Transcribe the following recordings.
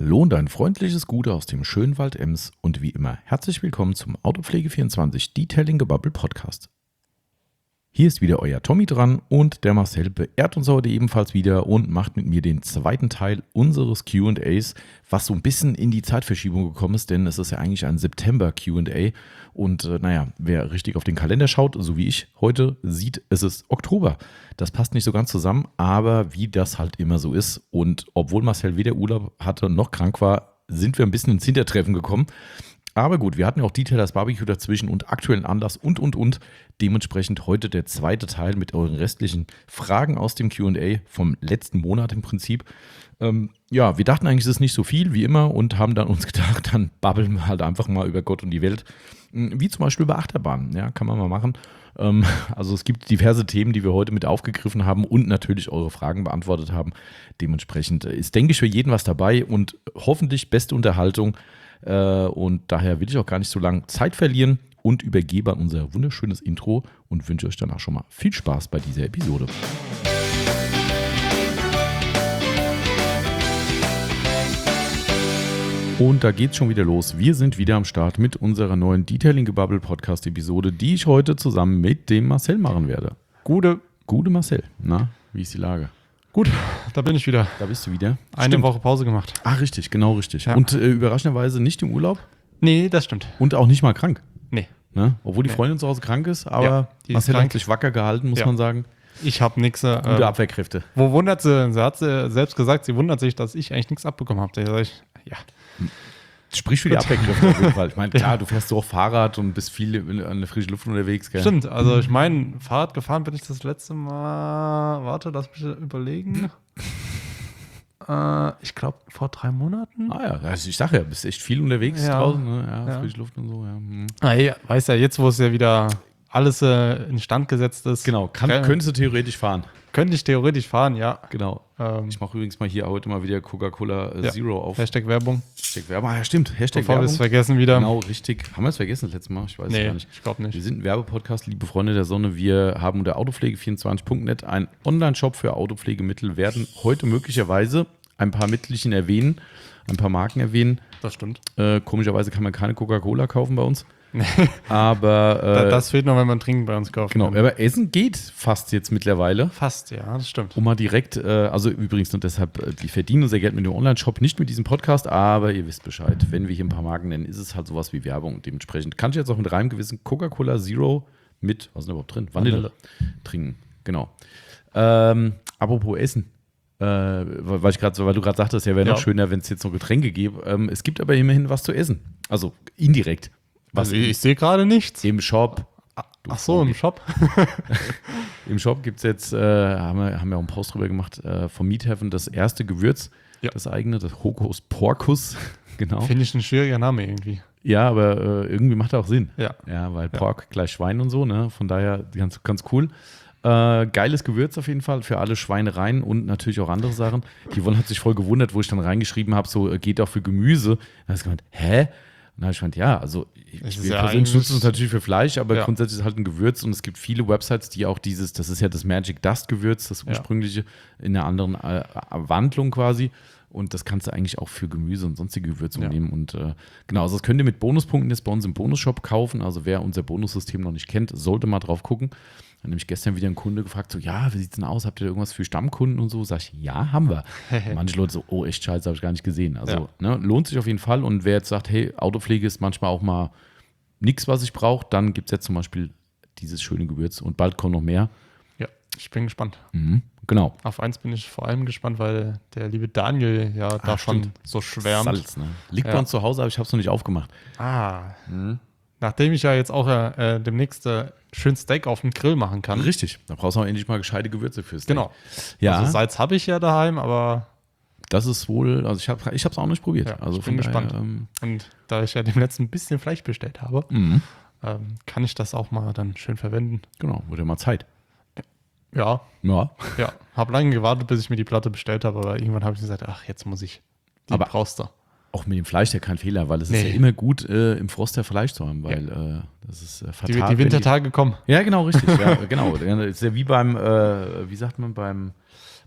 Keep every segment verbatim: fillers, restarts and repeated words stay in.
Hallo und ein freundliches Gute aus dem schönen Wald Ems und wie immer herzlich willkommen zum Autopflege vierundzwanzig Detailing Gebubble Podcast. Hier ist wieder euer Tommy dran und der Marcel beehrt uns heute ebenfalls wieder und macht mit mir den zweiten Teil unseres Q und A's, was so ein bisschen in die Zeitverschiebung gekommen ist, denn es ist ja eigentlich ein September-Q und A und äh, naja, wer richtig auf den Kalender schaut, so wie ich heute, sieht, es ist Oktober. Das passt nicht so ganz zusammen, aber wie das halt immer so ist und obwohl Marcel weder Urlaub hatte noch krank war, sind wir ein bisschen ins Hintertreffen gekommen. Aber gut, wir hatten ja auch Detailers Barbecue dazwischen und aktuellen Anlass und, und, und. Dementsprechend heute der zweite Teil mit euren restlichen Fragen aus dem Q und A vom letzten Monat im Prinzip. Ähm, ja, wir dachten eigentlich, es ist nicht so viel, wie immer, und haben dann uns gedacht, dann babbeln wir halt einfach mal über Gott und die Welt. Wie zum Beispiel über Achterbahnen, ja, kann man mal machen. Ähm, also es gibt diverse Themen, die wir heute mit aufgegriffen haben und natürlich eure Fragen beantwortet haben. Dementsprechend ist, denke ich, für jeden was dabei und hoffentlich beste Unterhaltung. Und daher will ich auch gar nicht so lange Zeit verlieren und übergebe an unser wunderschönes Intro und wünsche euch danach schon mal viel Spaß bei dieser Episode. Und da geht's schon wieder los. Wir sind wieder am Start mit unserer neuen Detailing Gebubble Podcast Episode, die ich heute zusammen mit dem Marcel machen werde. Gute, gute Marcel. Na, wie ist die Lage? Gut, da bin ich wieder. Da bist du wieder. Eine Stimmt. Woche Pause gemacht. Ach, richtig, genau richtig. Ja. Und äh, überraschenderweise nicht im Urlaub Nee, das stimmt. und auch nicht mal krank. Nee. Ne? Obwohl die Nee. Freundin zu Hause krank ist, aber Ja, die ist Marcel krank. hat sich wacker gehalten, muss Ja. man sagen. Ich habe nichts. Äh, Gute Abwehrkräfte. wo wundert sie? Sie hat äh, selbst gesagt, sie wundert sich, dass ich eigentlich nichts abbekommen habe. Da sag ich, ja. Sprich für die Gut. Abwehrkräfte auf jeden Fall. Ich meine, klar, du fährst so auch Fahrrad und bist viel an der frischen Luft unterwegs. Gell? Stimmt, also ich meine, Fahrrad gefahren bin ich das letzte Mal, warte, lass mich überlegen. äh, ich glaube vor drei Monaten. Ah ja, also ich sage ja, bist echt viel unterwegs Ja. draußen. Ne? Ja, Ja. frische Luft und so. Ja. Hm. Ah, ja, weißt ja, jetzt wo es ja wieder alles äh, instand gesetzt ist. Genau, kann, Äh, könntest du theoretisch fahren. Könnte ich theoretisch fahren, ja. Genau. Ähm, Ich mache übrigens mal hier heute mal wieder Coca-Cola äh, Ja. Zero auf. Hashtag Werbung. Hashtag Werbung. Ah, ja, stimmt. Hashtag Bevor wir es Werbung. vergessen wieder. Genau, richtig. Haben wir es vergessen das letzte Mal? Ich weiß es Nee, gar nicht. ich glaube nicht. Wir sind ein Werbepodcast, liebe Freunde der Sonne. Wir haben unter autopflege vierundzwanzig punkt net einen Online-Shop für Autopflegemittel, werden heute möglicherweise ein paar Mittelchen erwähnen, ein paar Marken erwähnen. Das stimmt. Äh, komischerweise kann man keine Coca-Cola kaufen bei uns. Aber, Da- äh, das fehlt noch, wenn man Trinken bei uns kauft. genau, aber Essen geht fast jetzt mittlerweile. Fast, ja, das stimmt. Um mal direkt, äh, also übrigens, und deshalb, äh, wir verdienen unser Geld mit dem Online-Shop, nicht mit diesem Podcast, aber ihr wisst Bescheid. Wenn wir hier ein paar Marken nennen, ist es halt sowas wie Werbung. Und dementsprechend kann ich jetzt auch mit reinem Gewissen Coca-Cola Zero mit, was ist denn überhaupt drin? Vanille, Vanille. trinken. Genau. Ähm, apropos Essen. Äh, weil, ich grad, so- weil du gerade sagtest, ja, wäre noch Ja. schöner, wenn es jetzt noch Getränke gäbe. Ähm, es gibt aber immerhin was zu essen. Also indirekt. Was Also ich sehe gerade nichts. im Shop. Ach so, im Shop. Im Shop gibt es jetzt, äh, haben, wir, haben wir auch einen Post drüber gemacht, äh, vom Meat Heaven das erste Gewürz, Ja. das eigene, das Hokus Porcus. Genau. Finde ich ein schwieriger Name irgendwie. Ja, aber äh, irgendwie macht er auch Sinn. Ja. Ja, weil Ja. Pork gleich Schwein und so, ne? Von daher ganz, ganz cool. Äh, geiles Gewürz auf jeden Fall für alle Schweinereien und natürlich auch andere Sachen. Die Yvonne hat sich voll gewundert, wo ich dann reingeschrieben habe, so äh, geht auch für Gemüse. Dann hat sie gemeint, hä? Und dann habe ich gemeint, ja, also ich, Es ist wir ja persönlich eigentlich- nutzen es natürlich für Fleisch, aber Ja. grundsätzlich ist es halt ein Gewürz und es gibt viele Websites, die auch dieses, das ist ja das Magic Dust Gewürz, das Ja. ursprüngliche, in einer anderen äh, Wandlung quasi. Und das kannst du eigentlich auch für Gemüse und sonstige Gewürze Ja. nehmen. Und äh, genau, also das könnt ihr mit Bonuspunkten jetzt bei uns im Bonusshop kaufen. Also wer unser Bonussystem noch nicht kennt, sollte mal drauf gucken. Dann nämlich gestern wieder ein Kunde gefragt, so, ja, wie sieht's denn aus? Habt ihr da irgendwas für Stammkunden und so? Sag ich, ja, haben wir. Manche Leute so, oh, echt scheiße, habe ich gar nicht gesehen. Also ne, lohnt sich auf jeden Fall. Und wer jetzt sagt, hey, Autopflege ist manchmal auch mal nichts, was ich brauche, dann gibt es jetzt zum Beispiel dieses schöne Gewürz. Und bald kommen noch mehr. Ja, ich bin gespannt. Mhm, genau. Auf eins bin ich vor allem gespannt, weil der liebe Daniel ja davon stimmt. so schwärmt. Salz, ne? Liegt Ja. bei uns zu Hause, aber ich habe es noch nicht aufgemacht. Ah. Nachdem ich ja jetzt auch äh, demnächst äh, schön Steak auf dem Grill machen kann. Richtig, da brauchst du auch endlich mal gescheite Gewürze fürs Steak. Genau. Ja, Also Salz habe ich ja daheim, aber das ist wohl, also ich habe es ich hab's auch nicht probiert. Ja, also ich bin von daher, gespannt. Ähm, und da ich ja dem letzten ein bisschen Fleisch bestellt habe, mhm, ähm, kann ich das auch mal dann schön verwenden. genau, wurde ja mal Zeit. Ja, Ja, ja. Habe lange gewartet, bis ich mir die Platte bestellt habe, aber irgendwann habe ich gesagt, ach, jetzt muss ich. Die Aber- brauchst du. auch mit dem Fleisch ja kein Fehler, weil es ist Nee. ja immer gut, äh, im Frost der Fleisch zu haben, weil äh, das ist äh, fatal. Die, die wenn Wintertage kommen. Ja, genau, richtig. Ja, genau. Das ist ja wie beim, äh, wie sagt man, beim,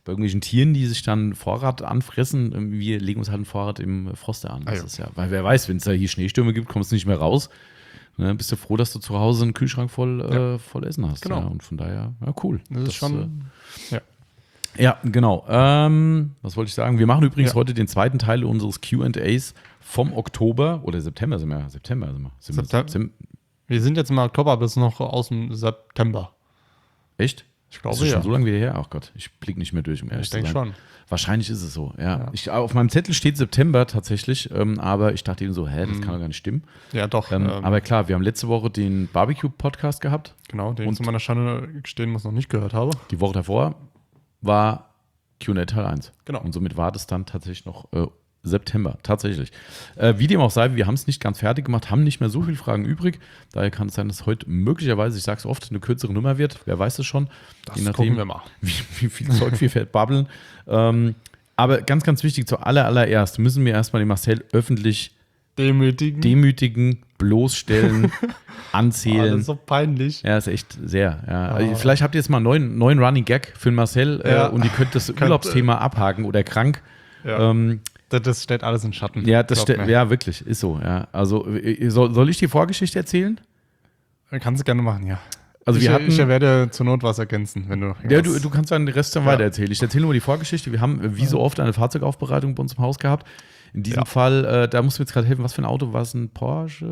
bei irgendwelchen Tieren, die sich dann Vorrat anfressen. Wir legen uns halt einen Vorrat im Froster an. Das Ah, ja. ist ja, weil wer weiß, wenn es da hier Schneestürme gibt, kommst du nicht mehr raus. Ne, bist du froh, dass du zu Hause einen Kühlschrank voll, Ja. äh, voll Essen hast. Genau. Ja, und von daher, ja, cool. Das ist schon, äh, ja. Ja, genau. Ähm, was wollte ich sagen? Wir machen übrigens Ja. heute den zweiten Teil unseres Q and A's vom Oktober oder September sind wir. September sind wir. Sind wir Septem- Sem- Wir sind jetzt im Oktober, aber es ist noch aus dem September. Echt? Ich glaube, ist das ja. schon so lange wieder her? Ach Gott, ich blicke nicht mehr durch, um ehrlich Ich zu denke sein. schon. Wahrscheinlich ist es so, ja. Ja. Ich, auf meinem Zettel steht September tatsächlich, ähm, aber ich dachte eben so, hä, das kann doch gar nicht stimmen. Ja, doch. Ähm, ähm, aber klar, wir haben letzte Woche den Barbecue-Podcast gehabt. genau, den und- ich zu meiner Schande gestehen muss, noch nicht gehört habe. Die Woche davor war Q and A Teil eins. Genau. Und somit war das dann tatsächlich noch äh, September, tatsächlich. Äh, wie dem auch sei, wir haben es nicht ganz fertig gemacht, haben nicht mehr so viele Fragen übrig. Daher kann es sein, dass heute möglicherweise, ich sage es oft, eine kürzere Nummer wird. Wer weiß es schon. Das Je nachdem, gucken wir mal. Wie, wie viel Zeug wir fett babbeln. Ähm, aber ganz, ganz wichtig, zuallererst allererst müssen wir erstmal den Marcel öffentlich Demütigen. demütigen, bloßstellen, Ah, das anzählen. ist so peinlich. Ja, ist echt sehr. Ja. Ah. Also vielleicht habt ihr jetzt mal einen neuen, neuen Running Gag für den Marcel Ja. äh, und ihr könnt das Urlaubsthema abhaken oder krank. Ja. Ähm, Das, das stellt alles in Schatten. ja, das Glaub ste- mir. ja, wirklich, ist so. Ja. Also äh, soll, soll ich die Vorgeschichte erzählen? Kannst du gerne machen, ja. Also ich, wir hatten, ich werde zur Not was ergänzen, wenn du. ja, du, du kannst dann den Rest dann Ja. weitererzählen. Ich erzähle nur die Vorgeschichte. Wir haben äh, wie so oft eine Fahrzeugaufbereitung bei uns im Haus gehabt. In diesem Ja. Fall, äh, da musst du mir jetzt gerade helfen, was für ein Auto war es? Ein Porsche?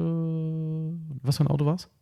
Was für ein Auto war es?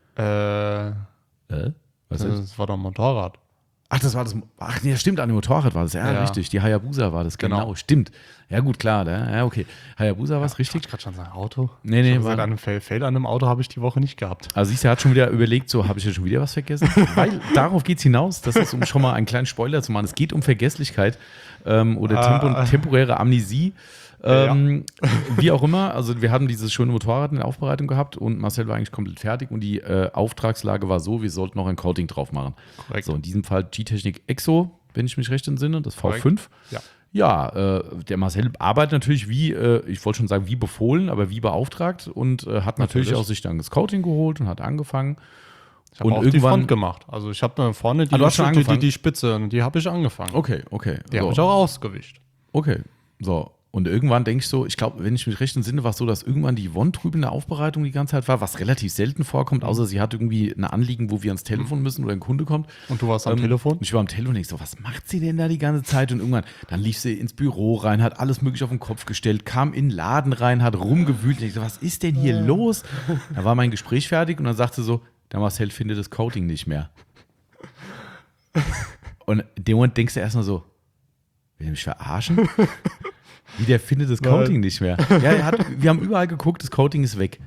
Äh, Äh? Was ist das? das war doch ein Motorrad. Ach, das war das. Ach, nee, stimmt, an dem Motorrad war das. Ja, Ja. richtig. Die Hayabusa war das. Genau, Genau. stimmt. Ja, gut, klar. Da, ja, okay. Hayabusa war es, richtig. Ich gerade schon sagen, Auto. Nee, nee, Ich hab war- gesagt, an einem Feld, Feld an einem Auto habe ich die Woche nicht gehabt. Also, siehst du, er hat schon wieder überlegt, so, habe ich ja schon wieder was vergessen? Weil darauf geht es hinaus. Das ist, um schon mal einen kleinen Spoiler zu machen. Es geht um Vergesslichkeit ähm, oder Ah. tempo, temporäre Amnesie. Ähm, Wie auch immer. Also, wir hatten dieses schöne Motorrad in der Aufbereitung gehabt und Marcel war eigentlich komplett fertig und die äh, Auftragslage war so, wir sollten noch ein Coating drauf machen. Korrekt. So, in diesem Fall G-Technik Exo, wenn ich mich recht entsinne, das V Korrekt. fünf. Ja. Ja, äh, der Marcel arbeitet natürlich wie, äh, ich wollte schon sagen, wie befohlen, aber wie beauftragt und äh, hat natürlich, Natürlich. auch sich dann das Coating geholt und hat angefangen. Ich habe Und auch die irgendwann- Front gemacht. Also ich habe vorne die, Ah, du hast schon die, die, angefangen? die Spitze, die habe ich angefangen. Okay, okay. Die so. habe ich auch ausgewischt. Okay, so. Und irgendwann denke ich so, ich glaube, wenn ich mich recht entsinne, war es so, dass irgendwann die Yvonne drüben in der Aufbereitung die ganze Zeit war, was relativ selten vorkommt, außer sie hat irgendwie ein Anliegen, wo wir ans Telefon müssen oder ein Kunde kommt. Und du warst am Ähm, Telefon? Und ich war am Telefon und ich so, was macht sie denn da die ganze Zeit? Und irgendwann, dann lief sie ins Büro rein, hat alles mögliche auf den Kopf gestellt, kam in den Laden rein, hat rumgewühlt. Und ich so, was ist denn hier los? Da war mein Gespräch fertig und dann sagte sie so, der Marcel findet das Coating nicht mehr. Und in dem Moment denkst du erstmal so, will er mich verarschen? Wie, der findet das Nein. Coating nicht mehr. Ja, er hat, wir haben überall geguckt, das Coating ist weg.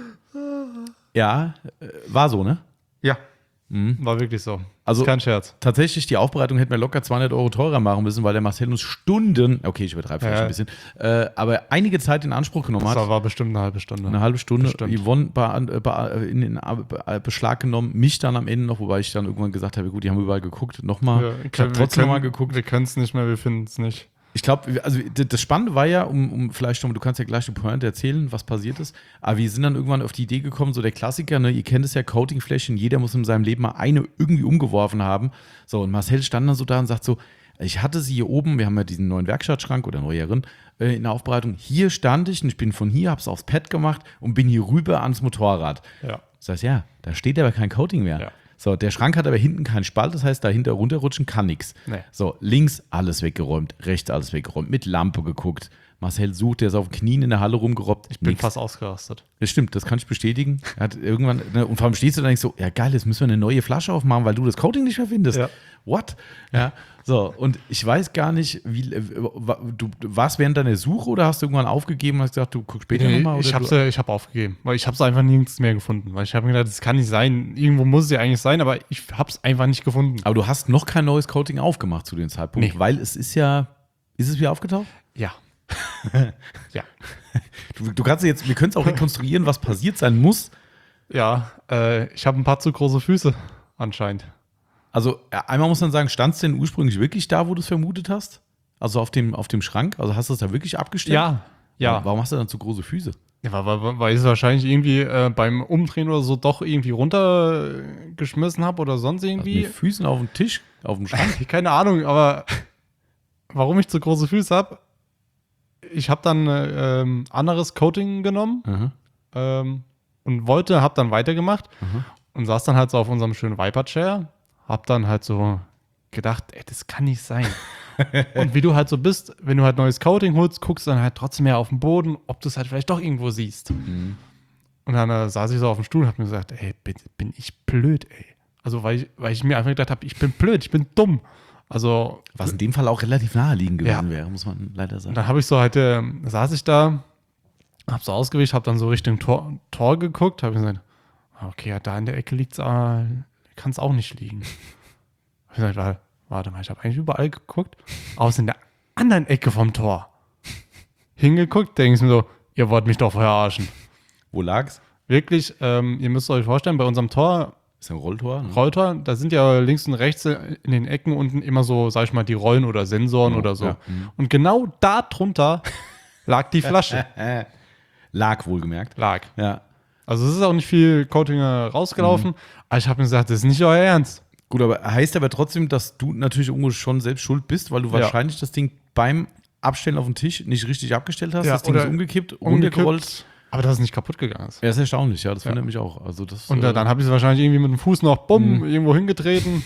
Ja, äh, war so, ne? Ja. War wirklich so. Also- ist kein Scherz. Tatsächlich, die Aufbereitung hätten wir locker zweihundert Euro teurer machen müssen, weil der Marcel uns Stunden, okay, ich übertreibe vielleicht Ja. ein bisschen, äh, aber einige Zeit in Anspruch genommen Das hat. war, war bestimmt eine halbe Stunde. Eine halbe Stunde. Bestimmt. Yvonne be, be, in den Be- Beschlag genommen, mich dann am Ende noch, wobei ich dann irgendwann gesagt habe, gut, die haben überall geguckt, nochmal. Ja, ich habe wir trotzdem können- nochmal geguckt. Wir können es nicht mehr, wir finden es nicht. Ich glaube, also d- das Spannende war ja, um, um vielleicht schon, du kannst ja gleich die Pointe erzählen, was passiert ist, aber wir sind dann irgendwann auf die Idee gekommen, so der Klassiker, ne, ihr kennt es ja, Coatingfläschchen, jeder muss in seinem Leben mal eine irgendwie umgeworfen haben. So, und Marcel stand dann so da und sagt so, ich hatte sie hier oben, wir haben ja diesen neuen Werkstattschrank oder neueren äh, in der Aufbereitung, hier stand ich und ich bin von hier, hab's aufs Pad gemacht und bin hier rüber ans Motorrad. Ja. Das heißt, ja, da steht aber kein Coating mehr. Ja. So, der Schrank hat aber hinten keinen Spalt, das heißt, dahinter runterrutschen kann nichts. Nee. So, links alles weggeräumt, rechts alles weggeräumt, mit Lampe geguckt. Marcel sucht, der ist auf Knien in der Halle rumgerobbt. Ich bin nix. fast ausgerastet. Das stimmt, das kann ich bestätigen. Er hat irgendwann, ne, und vor allem stehst du da und denkst so, ja geil, jetzt müssen wir eine neue Flasche aufmachen, weil du das Coating nicht mehr findest. Ja. What? Ja, so, und ich weiß gar nicht, wie, äh, wa- du, du warst während deiner Suche oder hast du irgendwann aufgegeben und hast gesagt, du guckst später Nee, nochmal? ich habe du, ich hab aufgegeben, weil ich habe es einfach nirgends mehr gefunden. Weil ich habe mir gedacht, das kann nicht sein. Irgendwo muss es ja eigentlich sein, aber ich habe es einfach nicht gefunden. aber du hast noch kein neues Coating aufgemacht zu dem Zeitpunkt, Nee. weil es ist ja, ist es wieder aufgetaucht? Ja. ja. Du, du kannst jetzt, wir können es auch rekonstruieren, was passiert sein muss. Ja, äh, ich habe ein paar zu große Füße anscheinend. Also ja, einmal muss man sagen, stand es denn ursprünglich wirklich da, wo du es vermutet hast? Also auf dem, auf dem Schrank? Also hast du es da wirklich abgestellt? Ja. Warum hast du dann zu große Füße? Ja, weil, weil, weil ich es wahrscheinlich irgendwie äh, beim Umdrehen oder so doch irgendwie runtergeschmissen habe oder sonst Also irgendwie. mit Füßen auf dem Tisch, auf dem Schrank? Keine Ahnung, aber warum ich zu große Füße habe, ich habe dann äh, ähm, anderes Coating genommen Mhm. ähm, und wollte, habe dann weitergemacht Mhm. und saß dann halt so auf unserem schönen Viper-Chair, hab dann halt so gedacht, ey, das kann nicht sein. Und wie du halt so bist, wenn du halt neues Coating holst, guckst du dann halt trotzdem mehr auf den Boden, ob du es halt vielleicht doch irgendwo siehst. Mhm. Und dann äh, saß ich so auf dem Stuhl und hab mir gesagt, ey, bin, bin ich blöd, ey. Also weil ich, weil ich mir einfach gedacht habe, ich bin blöd, ich bin dumm. Also Was in dem Fall auch relativ naheliegend gewesen Ja. wäre, muss man leider sagen. und dann habe ich so halt, äh, saß ich da, hab so ausgewischt, hab dann so Richtung Tor, Tor geguckt, hab gesagt, okay, ja, da in der Ecke liegt's, äh, kann es auch nicht liegen. Hab ich gesagt, warte, warte mal, ich habe eigentlich überall geguckt, außer in der anderen Ecke vom Tor. Hingeguckt, denke ich mir so, ihr wollt mich doch verarschen. Wo lag's? Wirklich, ähm, ihr müsst euch vorstellen, bei unserem Tor, Ist ein Rolltor? Ne? Rolltor, da sind ja links und rechts in den Ecken unten immer so, sag ich mal, die Rollen oder Sensoren Ja, oder so. ja, mhm. Und genau da drunter lag die Flasche. Äh, lag wohlgemerkt. lag. Ja. Also es ist auch nicht viel Coating äh, rausgelaufen, Mhm. aber ich habe mir gesagt, das ist nicht euer Ernst. Gut, aber heißt aber trotzdem, dass du natürlich irgendwo schon selbst schuld bist, weil du Ja. wahrscheinlich das Ding beim Abstellen auf den Tisch nicht richtig abgestellt hast. Ja, das Ding ist oder umgekippt, Umgekippt, runtergerollt. aber dass es nicht kaputt gegangen ist. Ja, ist erstaunlich, ja, das Ja. wundert mich auch. Also das, Und äh, dann habe ich es wahrscheinlich irgendwie mit dem Fuß noch bumm Mhm. irgendwo hingetreten.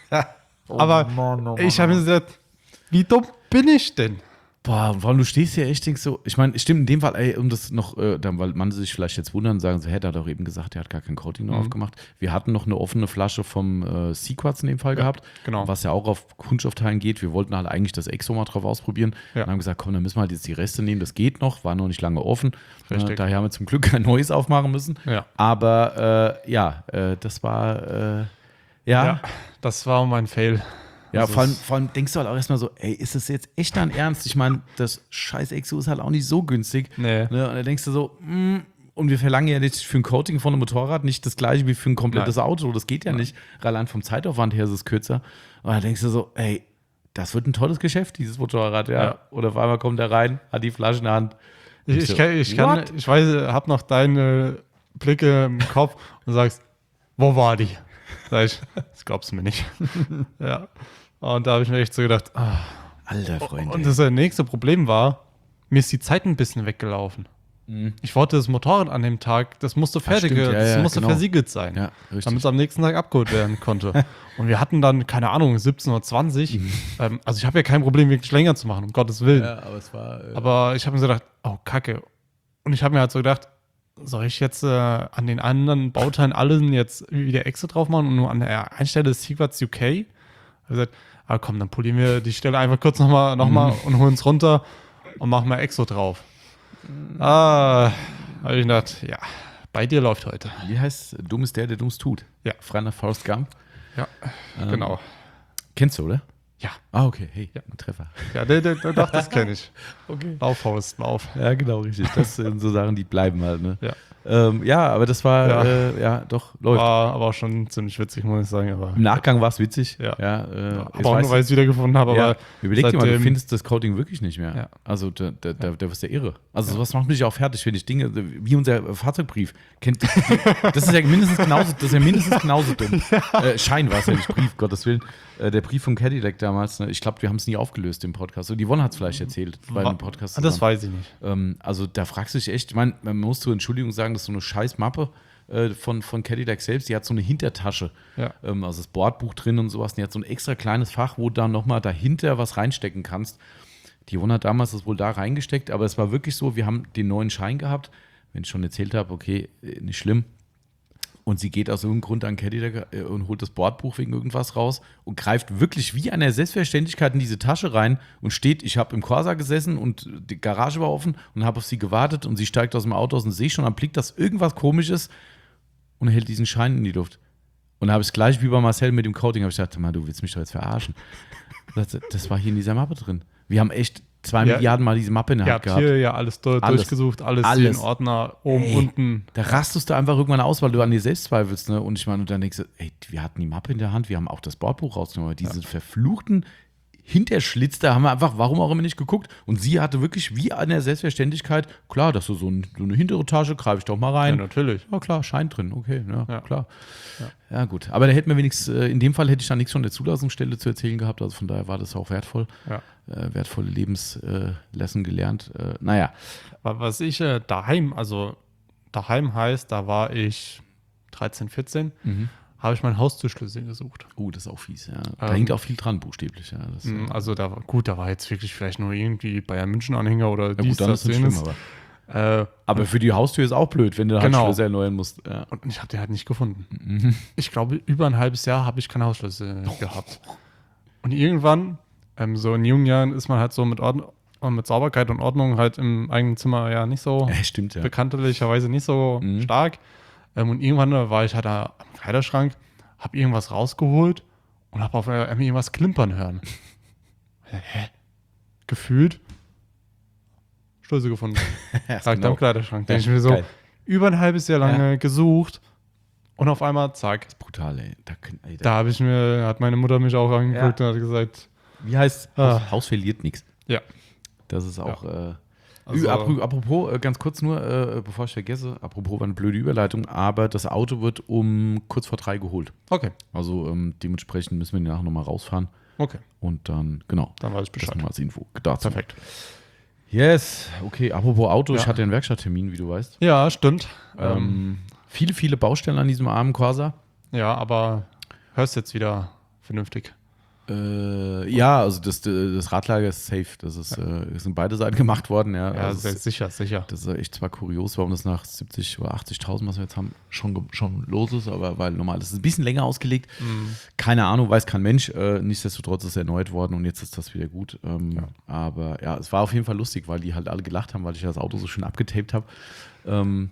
aber Mann, oh ich habe mir gesagt, wie dumm bin ich denn? Boah, vor allem du stehst hier echt, denkst so, ich meine, stimmt in dem Fall, ey, um das noch, äh, dann, weil manche sich vielleicht jetzt wundern und sagen so, hä, der hat doch eben gesagt, der hat gar kein Coating noch Mhm. aufgemacht. Wir hatten noch eine offene Flasche vom äh, Sequartz in dem Fall gehabt, genau. was ja auch auf Kunststoffteilen geht. Wir wollten halt eigentlich das Exo mal drauf ausprobieren Ja. und haben gesagt, komm, dann müssen wir halt jetzt die Reste nehmen, das geht noch, war noch nicht lange offen. Richtig. Äh, daher haben wir zum Glück kein neues aufmachen müssen. Ja. Aber äh, ja, äh, das war, äh, ja, Ja, das war mein Fail. ja, Also vor allem, es- vor allem denkst du halt auch erstmal so, ey, ist das jetzt echt dein Ernst? Ich meine, das scheiß Exo ist halt auch nicht so günstig. Nee. Ne? Und da denkst du so, mm, und wir verlangen ja nicht für ein Coating von einem Motorrad nicht das gleiche wie für ein komplettes Auto. Das geht ja nicht. Allein vom Zeitaufwand her ist es kürzer. Und da denkst du so, ey, das wird ein tolles Geschäft, dieses Motorrad, ja. Ja. Oder auf einmal kommt er rein, hat die Flasche in der Hand. Ich, ich, kann, ich, kann, What? ich weiß, hab noch deine Blicke im Kopf und sagst, wo war die? Sag ich, das glaubst du mir nicht. ja. Und da habe ich mir echt so gedacht, ah. Alter Freund. Und ey. das äh, nächste Problem war, mir ist die Zeit ein bisschen weggelaufen. Ich wollte das Motorrad an dem Tag, das musste fertig, stimmt, ja, das ja, musste genau. versiegelt sein, Ja, richtig. damit es am nächsten Tag abgeholt werden konnte. Und wir hatten dann, keine Ahnung, siebzehn Uhr zwanzig. ähm, also ich habe ja kein Problem, wirklich länger zu machen, um Gottes Willen. ja, aber es war. Äh, Aber ich habe mir so gedacht, oh, Kacke. Und ich habe mir halt so gedacht, soll ich jetzt äh, an den anderen Bauteilen allen jetzt wieder Exit drauf machen und nur an der einen Stelle des Sequartz U K? Ich habe gesagt, ah, komm, dann polieren wir die Stelle einfach kurz nochmal noch mal und holen es runter und machen mal Exo drauf. Ah, habe ich gedacht, ja, bei dir läuft heute. wie heißt Dumm ist der, der Dummes tut? Ja. Frei nach Forrest Gump. Ja, Ähm, genau. Kennst du, oder? Ja, Ah, okay, hey, ein Treffer. ja, der, der, der, doch, das kenne ich. Okay. Laufhaus, Lauf. Ja, genau, richtig. Das sind so Sachen, die bleiben halt, ne? Ja. Ähm, ja, aber das war, Ja. ja, äh, ja doch, läuft. War aber auch schon ziemlich witzig, muss ich sagen. Aber, Im Nachgang war es witzig. Ja. ja äh, aber jetzt auch weißt nur, weil ich es wiedergefunden habe. du- ja. Aber Überleg dir mal, du seitdem- findest das Coating wirklich nicht mehr. Ja. Also da, da, da, da wirst du irre. Also sowas macht mich auch fertig, wenn ich Dinge, wie unser Fahrzeugbrief. Kennt, das ist ja mindestens genauso, das ist ja mindestens genauso dumm. Äh, Schein war es ja nicht, Brief, Gottes Willen. Äh, der Brief vom Cadillac damals, ne? Ich glaube, wir haben es nie aufgelöst im Podcast. Und die Yvonne hat es vielleicht erzählt bei dem Podcast. Ah, das zusammen. weiß ich nicht. Ähm, also da fragst du dich echt, ich meine, man muss zur Entschuldigung sagen, das ist so eine scheiß Mappe äh, von, von Cadillac selbst, die hat so eine Hintertasche, Ja. ähm, also das Bordbuch drin und sowas, und die hat so ein extra kleines Fach, wo du dann nochmal dahinter was reinstecken kannst. Die Yvonne hat damals das wohl da reingesteckt, aber es war wirklich so, wir haben den neuen Schein gehabt, wenn ich schon erzählt habe, okay, äh, nicht schlimm. Und sie geht aus irgendeinem Grund an Cadillac äh, und holt das Bordbuch wegen irgendwas raus und greift wirklich wie einer Selbstverständlichkeit in diese Tasche rein und steht, ich habe im Corsa gesessen und die Garage war offen und habe auf sie gewartet und sie steigt aus dem Auto aus und sehe schon am Blick, dass irgendwas komisch ist und hält diesen Schein in die Luft. Und da habe ich es gleich wie bei Marcel mit dem Coating, habe ich gedacht, Mann, du willst mich doch jetzt verarschen. Das, das war hier in dieser Mappe drin. Wir haben echt zwei Ja. Milliarden Mal diese Mappe in der Ihr Hand habt gehabt. hier ja alles, durch, Alles. durchgesucht, alles, Alles. hier in Ordner, oben, Ey. unten. Da rastest du einfach irgendwann aus, weil du an dir selbst zweifelst. Ne? Und ich meine, und dann denkst du, ey, wir hatten die Mappe in der Hand, wir haben auch das Bordbuch rausgenommen. Aber diese verfluchten Hinterschlitz, da haben wir einfach, warum auch immer nicht geguckt. Und sie hatte wirklich wie an der Selbstverständlichkeit, klar, dass du so, ein, so eine hintere Tasche, greife ich doch mal rein. Ja, natürlich. Ja, klar, Schein drin, okay, ja, Ja. klar. Ja. Ja. gut. Aber da hätten wir wenigstens, äh, in dem Fall hätte ich da nichts von der Zulassungsstelle zu erzählen gehabt, also von daher war das auch wertvoll. Ja. Äh, wertvolle Lebenslessen gelernt. Äh, naja. Aber was ich äh, daheim, also daheim heißt, da war ich dreizehn, vierzehn, Mhm. habe ich meinen Haustürschlüssel gesucht. Oh, das ist auch fies, ja. Da Ähm, hängt auch viel dran, buchstäblich, ja. Das, Mm, äh, Also da war, gut, da war jetzt wirklich vielleicht nur irgendwie Bayern München-Anhänger oder ja, dies, gut, dann das, ist es nicht jenes. schlimm, aber. Äh, Aber für die Haustür ist auch blöd, wenn du halt Genau. Schlüssel erneuern musst. Ja. und ich habe den halt nicht gefunden. Mhm. Ich glaube, über ein halbes Jahr habe ich keinen Hausschlüssel gehabt. Und irgendwann, ähm, so in jungen Jahren, ist man halt so mit, Ordn mit Sauberkeit und Ordnung halt im eigenen Zimmer ja nicht so, Ja, stimmt, ja. bekanntlicherweise nicht so Mhm. stark. Ähm, und irgendwann äh, war ich halt da am Kleiderschrank, habe irgendwas rausgeholt und habe auf einmal irgendwas klimpern hören. Hä? Gefühlt Schlüssel gefunden. Ja, Lag da im Kleiderschrank. Denke ich mir so, Geil. über ein halbes Jahr lange Ja. gesucht und auf einmal, zack. Brutal, ey. Da, können- ey, da, Da habe ich mir, hat meine Mutter mich auch angeguckt Ja. und hat gesagt, wie heißt Ah. Haus, Haus verliert nichts. ja. Das ist auch. Äh, Also- Ü- apro- apropos, äh, ganz kurz nur, äh, bevor ich vergesse, apropos war eine blöde Überleitung, aber das Auto wird um kurz vor drei geholt. Okay, Also ähm, dementsprechend müssen wir nachher nochmal rausfahren okay, und dann, genau, dann weiß ich das Bescheid. nochmal als Info. Dazu. Perfekt. Yes, okay, apropos Auto, ich Ja. hatte einen Werkstatttermin, wie du weißt. Ja, stimmt. Ähm, Ähm, viele, viele Baustellen an diesem armen Corsa. ja, aber hörst jetzt wieder vernünftig. Äh, ja, also das, das Radlager ist safe. Das ist, äh, es sind beide Seiten gemacht worden. Ja, Ja, also sehr es- sicher, sicher. das ist echt zwar kurios, warum das nach siebzig oder achtzigtausend, was wir jetzt haben, schon, ge- schon los ist, aber weil normal das ist ein bisschen länger ausgelegt. Mhm. Keine Ahnung, weiß kein Mensch. Äh, nichtsdestotrotz ist es erneuert worden und jetzt ist das wieder gut. Ähm, Ja. Aber ja, es war auf jeden Fall lustig, weil die halt alle gelacht haben, weil ich das Auto so schön abgetaped habe. Ähm,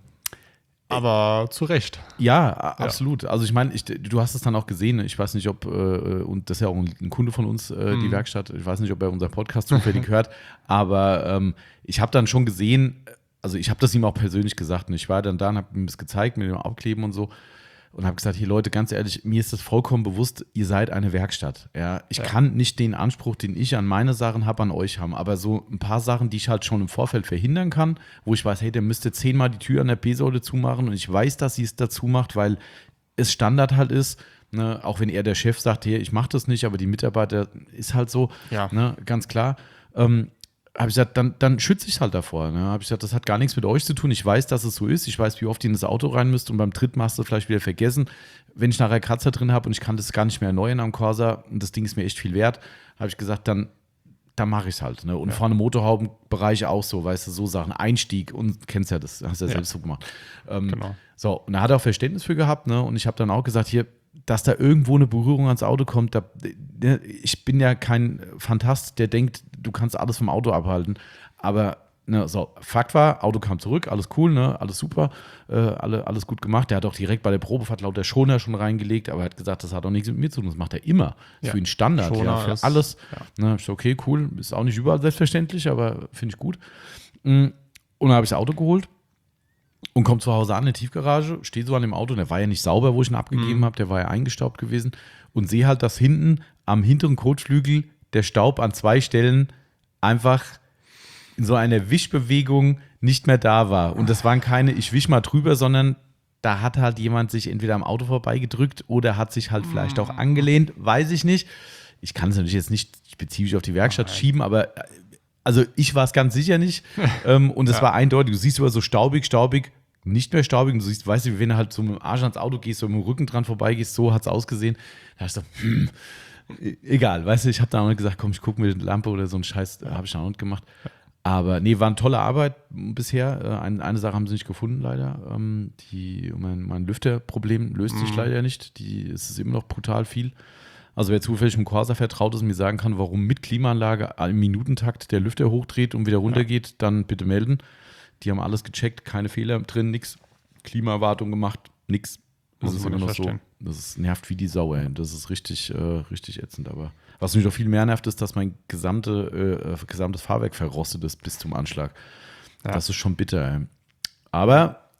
Aber zu Recht. Ja, a- absolut. Also ich meine, ich, du hast es dann auch gesehen. Ich weiß nicht, ob, äh, und das ist ja auch ein, ein Kunde von uns, äh, die Mhm. Werkstatt, ich weiß nicht, ob er unseren Podcast zufällig hört, aber ähm, ich habe dann schon gesehen, also ich habe das ihm auch persönlich gesagt und ich war dann da und habe ihm das gezeigt mit dem Aufkleben und so und habe gesagt, hier Leute, ganz ehrlich, mir ist das vollkommen bewusst, ihr seid eine Werkstatt. Ja, ich Ja. kann nicht den Anspruch, den ich an meine Sachen habe, an euch haben, aber so ein paar Sachen, die ich halt schon im Vorfeld verhindern kann, wo ich weiß, hey, der müsste zehnmal die Tür an der B-Säule zumachen und ich weiß, dass sie es dazu macht, weil es Standard halt ist, ne? Auch wenn er der Chef sagt, hey, ich mache das nicht, aber die Mitarbeiter ist halt so, Ja. ne? Ganz klar. Ähm, habe ich gesagt, dann, dann schütze ich es halt davor. Ne? Habe ich gesagt, das hat gar nichts mit euch zu tun. Ich weiß, dass es so ist. Ich weiß, wie oft ihr in das Auto rein müsst und beim dritten hast du vielleicht wieder vergessen. Wenn ich nachher Kratzer drin habe und ich kann das gar nicht mehr erneuern am Corsa und das Ding ist mir echt viel wert, habe ich gesagt, dann, dann mache ich es halt. Ne? Und Ja. vorne Motorhaubenbereich auch so, weißt du, so Sachen. Einstieg und kennst ja das, hast ja, Ja. selbst so gemacht. Ähm, Genau. So, und da hat er auch Verständnis für gehabt, ne? Und ich habe dann auch gesagt, hier, dass da irgendwo eine Berührung ans Auto kommt, da, ne, ich bin ja kein Fantast, der denkt, du kannst alles vom Auto abhalten. Aber ne, so, Fakt war, Auto kam zurück, alles cool, ne, alles super, äh, alle, alles gut gemacht. Der hat auch direkt bei der Probefahrt lauter Schoner schon reingelegt, aber er hat gesagt, das hat auch nichts mit mir zu tun, das macht er immer. Das ist Ja. für ihn Standard, Schoner ja, für ist- alles. ja. Ne, ich so, okay, cool, ist auch nicht überall selbstverständlich, aber finde ich gut. Mm, Und dann habe ich das Auto geholt und komme zu Hause an in der Tiefgarage, stehe so an dem Auto, und der war ja nicht sauber, wo ich ihn abgegeben Mhm. habe, der war ja eingestaubt gewesen und sehe halt, dass hinten am hinteren Kotflügel der Staub an zwei Stellen einfach in so einer Wischbewegung nicht mehr da war. Und das waren keine, ich wisch mal drüber, sondern da hat halt jemand sich entweder am Auto vorbeigedrückt oder hat sich halt vielleicht auch angelehnt, weiß ich nicht. Ich kann es natürlich jetzt nicht spezifisch auf die Werkstatt Nein. schieben, aber äh, also ich war es ganz sicher nicht. ähm, und es Ja. war eindeutig. Du siehst über so staubig, staubig, nicht mehr staubig. Und du siehst, weißt du, wenn du halt so mit dem Arsch ans Auto gehst, so mit dem Rücken dran vorbeigehst, so hat es ausgesehen. Da hast du, hm, e- egal, weißt du, ich habe da auch nicht gesagt, komm, ich gucke mir eine Lampe oder so einen Scheiß, habe ich da auch nicht gemacht. Aber nee, war eine tolle Arbeit bisher. Äh, Eine, eine Sache haben sie nicht gefunden, leider. Ähm, die, mein, mein Lüfterproblem löst sich Mhm. leider nicht. Die, es ist immer noch brutal viel. Also wer zufällig im Corsa vertraut ist und mir sagen kann, warum mit Klimaanlage im Minutentakt der Lüfter hochdreht und wieder runtergeht, dann bitte melden. Die haben alles gecheckt, keine Fehler drin, nix. Klimawartung gemacht, nix. Das Muss ist man immer noch nicht so. verstehen. Das ist, nervt wie die Sau, ey. Das ist richtig, äh, richtig ätzend. Aber was mich noch viel mehr nervt, ist, dass mein gesamte, äh, gesamtes Fahrwerk verrostet ist bis zum Anschlag. Ja. Das ist schon bitter, ey. Aber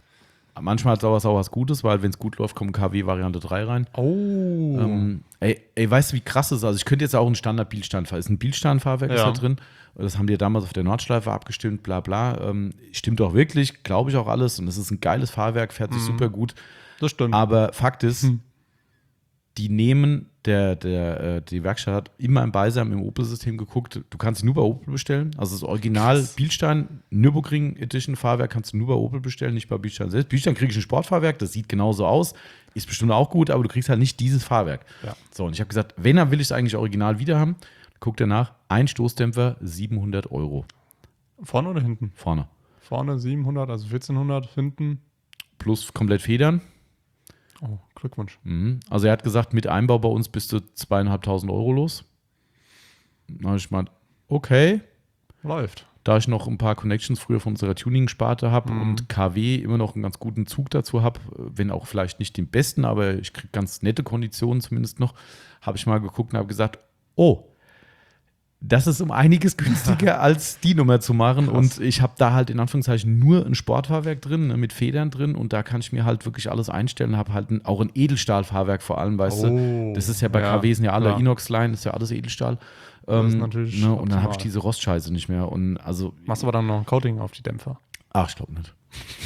manchmal hat sowas auch was Gutes, weil wenn es gut läuft, kommt K W Variante drei rein. Oh. Ähm, ey, ey, weißt du, wie krass das ist? Also ich könnte jetzt auch einen Standard-Bildstein fahren. Ist ein Bildstein-Fahrwerk Ja. ist da drin. Das haben die damals auf der Nordschleife abgestimmt, bla bla. Ähm, stimmt auch wirklich, glaube ich auch alles. Und es ist ein geiles Fahrwerk, fährt sich Mhm. super gut. Das stimmt. Aber Fakt ist, Hm. die nehmen, der, der, äh, die Werkstatt hat immer im Beisam im Opel-System geguckt, du kannst nur bei Opel bestellen. Also das Original Krass. Bildstein Nürburgring Edition Fahrwerk kannst du nur bei Opel bestellen, nicht bei Bildstein selbst. Bildstein kriege ich ein Sportfahrwerk, das sieht genauso aus, ist bestimmt auch gut, aber du kriegst halt nicht dieses Fahrwerk. Ja. So, und ich habe gesagt, wenn, dann will ich es eigentlich original wieder haben. Guckt danach, ein Stoßdämpfer, siebenhundert Euro Vorne oder hinten? vorne. Vorne siebenhundert, also vierzehnhundert, hinten. Plus komplett Federn. Oh, Glückwunsch. Mhm. Also er hat gesagt, mit Einbau bei uns bist du zweieinhalbtausend Euro los. Da habe ich gemeint, okay. Läuft. Da ich noch ein paar Connections früher von unserer Tuning-Sparte habe Mhm. und K W immer noch einen ganz guten Zug dazu habe, wenn auch vielleicht nicht den besten, aber ich kriege ganz nette Konditionen zumindest noch, habe ich mal geguckt und habe gesagt, oh, das ist um einiges günstiger als die Nummer zu machen. Krass. Und ich habe da halt in Anführungszeichen nur ein Sportfahrwerk drin, ne, mit Federn drin und da kann ich mir halt wirklich alles einstellen, habe halt ein, auch ein Edelstahlfahrwerk vor allem, weißt du. Oh, Das ist ja bei ja, K W sind ja alle klar. Inox-Line, ist ja alles Edelstahl. Das ist Ähm, natürlich ne, und dann habe optimal. ich diese Rostscheiße nicht mehr. Und also, Machst aber dann noch ein Coating auf die Dämpfer. ach, ich glaube nicht.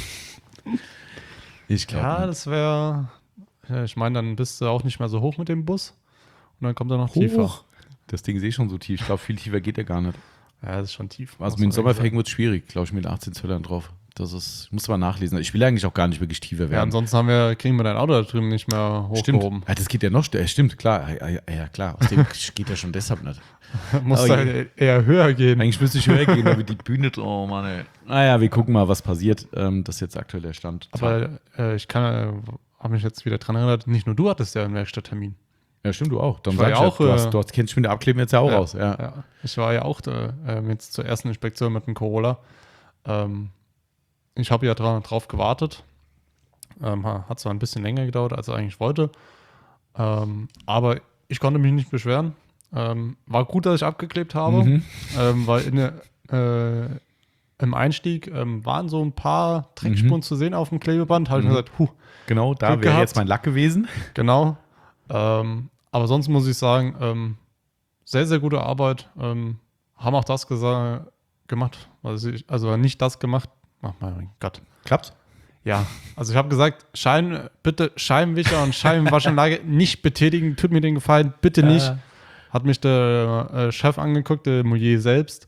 Ich glaube Ja, nicht. das wäre. Ja, ich meine, dann bist du auch nicht mehr so hoch mit dem Bus. Und dann kommt er noch tiefer. Hoch. Das Ding ist eh schon so tief. Ich glaube, viel tiefer geht er gar nicht. Ja, das ist schon tief. Also muss mit den man Sommerfelgen wird es schwierig, glaube ich, mit achtzehn Zöllern drauf. Das ist, ich muss mal nachlesen. Ich will eigentlich auch gar nicht wirklich tiefer Ja, werden. ansonsten haben wir, kriegen wir dein Auto da drüben nicht mehr Stimmt. hochgehoben. Ja, das geht ja noch. st- Stimmt, klar. Ja, ja, ja, klar. Aus dem geht ja schon deshalb nicht. Muss Oh je. halt eher höher gehen. Eigentlich müsste ich höher gehen, aber die Bühne. Oh Mann, ey. Naja, wir gucken mal, was passiert. Ähm, das ist jetzt aktuell der Stand. Aber äh, ich kann, äh, habe mich jetzt wieder dran erinnert, nicht nur du hattest ja einen Werkstatttermin. Ja, stimmt, du auch. Dann Ich war sag ja ich auch, du, hast, äh, du hast, kennst dich mit der Abkleben jetzt ja auch Ja, aus. Ja. Ja. Ich war ja auch da, ähm, jetzt zur ersten Inspektion mit dem Corolla. Ähm, ich habe ja dra drauf gewartet. Ähm, ha- hat zwar ein bisschen länger gedauert, als ich eigentlich wollte. Ähm, aber ich konnte mich nicht beschweren. Ähm, war gut, dass ich abgeklebt habe, Mhm. ähm, weil in der, äh, im Einstieg ähm, waren so ein paar Dreckspuren Mhm. zu sehen auf dem Klebeband. Habe ich Mhm. mir gesagt, huh, Genau, da Glück wäre gehabt. jetzt mein Lack gewesen. genau. Ähm, aber sonst muss ich sagen, ähm, sehr, sehr gute Arbeit. Ähm, haben auch das gesa- gemacht, was ich, also nicht das gemacht. Ach mein Gott. Klappt? Ja, also ich habe gesagt, Schein, bitte Scheibenwischer und Scheibenwaschanlage nicht betätigen, tut mir den Gefallen, bitte nicht. Äh. Hat mich der äh, Chef angeguckt, der Mouillet selbst.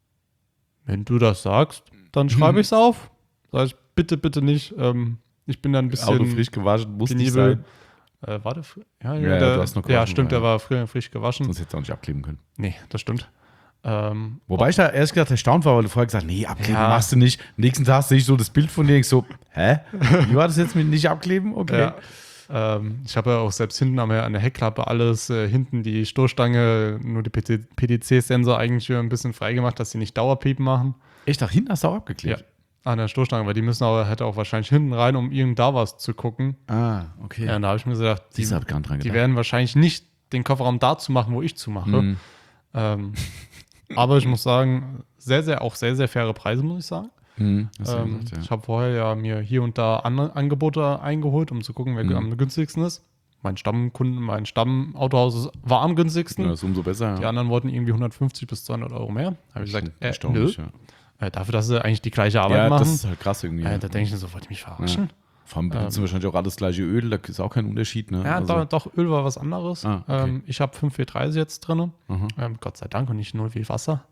Wenn du das sagst, dann schreibe ich es auf. Sag ich, bitte, bitte nicht. Ähm, ich bin da ein bisschen Auto frisch gewaschen, muss nicht penibel. sein. Äh, war der fr- ja, Ja, ja, der, du hast noch ja, gewaschen, stimmt, ja. der war früher frisch gewaschen. Sonst hätte es auch nicht abkleben können. Nee, das stimmt. Ähm, Wobei ich da ehrlich gesagt erstaunt war, weil du vorher gesagt hast, nee, abkleben Ja. machst du nicht. Am nächsten Tag sehe ich so das Bild von dir, ich so, hä? Wie war das jetzt mit nicht abkleben? Okay. Ja, ähm, ich habe ja auch selbst hinten an der, an der Heckklappe alles, äh, hinten die Stoßstange, nur die P D C-Sensor eigentlich wieder ein bisschen freigemacht, dass sie nicht Dauerpiepen machen. Echt, nach hinten hast du auch Ja, abgeklebt? an der Stoßstange, weil die müssen aber, hätte auch wahrscheinlich hinten rein, um irgend da was zu gucken. Ah, okay. Ja, und da habe ich mir gedacht, die, Siehst du, hab gar nicht dran die gedacht. werden wahrscheinlich nicht den Kofferraum da zu machen, wo ich zu mache. Mhm. Ähm, aber ich muss sagen, sehr, sehr, auch sehr, sehr faire Preise, muss ich sagen. Mhm, hast du Ähm, gesagt, ja. Ich habe vorher ja mir hier und da andere Angebote eingeholt, um zu gucken, wer Mhm. am günstigsten ist. Mein Stammkunden, mein Stammautohaus ist- war am günstigsten. Ja, das ist umso besser. Die Ja. anderen wollten irgendwie hundertfünfzig bis zweihundert Euro mehr. Habe ich gesagt, äh, nö. Erstaunlich, ja. Äh, dafür, dass sie eigentlich die gleiche Arbeit Ja, machen. das ist halt krass irgendwie. äh, ja. da denke ich mir so, wollt ihr mich verarschen? Vor allem benutzen ähm, wahrscheinlich auch alles gleiche Öl, da ist auch kein Unterschied. Ne? Ja, Also, doch, doch, Öl war was anderes. Ah, okay. ähm, ich habe fünf W dreißig jetzt drin. aha. Ähm, Gott sei Dank und nicht null wie Wasser.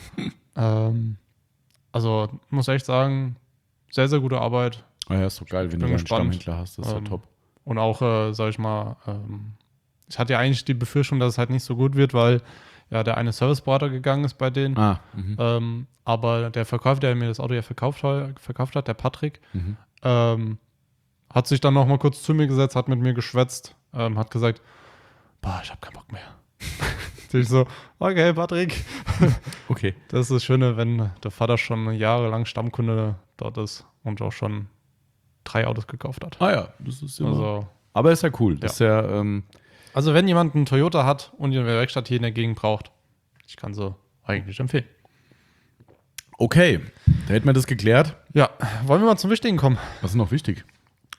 ähm, also muss echt sagen, sehr, sehr gute Arbeit. Ah ja, ist doch geil, wenn du bin einen gespannt. Stammhändler hast, das ist ja Ähm, top. Und auch, äh, sag ich mal, ähm, ich hatte ja eigentlich die Befürchtung, dass es halt nicht so gut wird, weil ja der eine Service-Berater gegangen ist bei denen. Ah, mhm. Ähm, aber der Verkäufer, der mir das Auto ja verkauft, verkauft hat, der Patrick, Mhm. ähm, hat sich dann noch mal kurz zu mir gesetzt, hat mit mir geschwätzt, ähm, hat gesagt, boah, ich habe keinen Bock mehr. Ich so, okay, Patrick. Okay. Das ist das Schöne, wenn der Vater schon jahrelang Stammkunde dort ist und auch schon drei Autos gekauft hat. Ah ja, das ist immer. Also, Aber ist ja cool. Das ist ja, ähm, also wenn jemand einen Toyota hat und eine Werkstatt hier in der Gegend braucht, ich kann sie eigentlich empfehlen. okay. Da hätten wir das geklärt. Ja, wollen wir mal zum Wichtigen kommen? Was ist noch wichtig?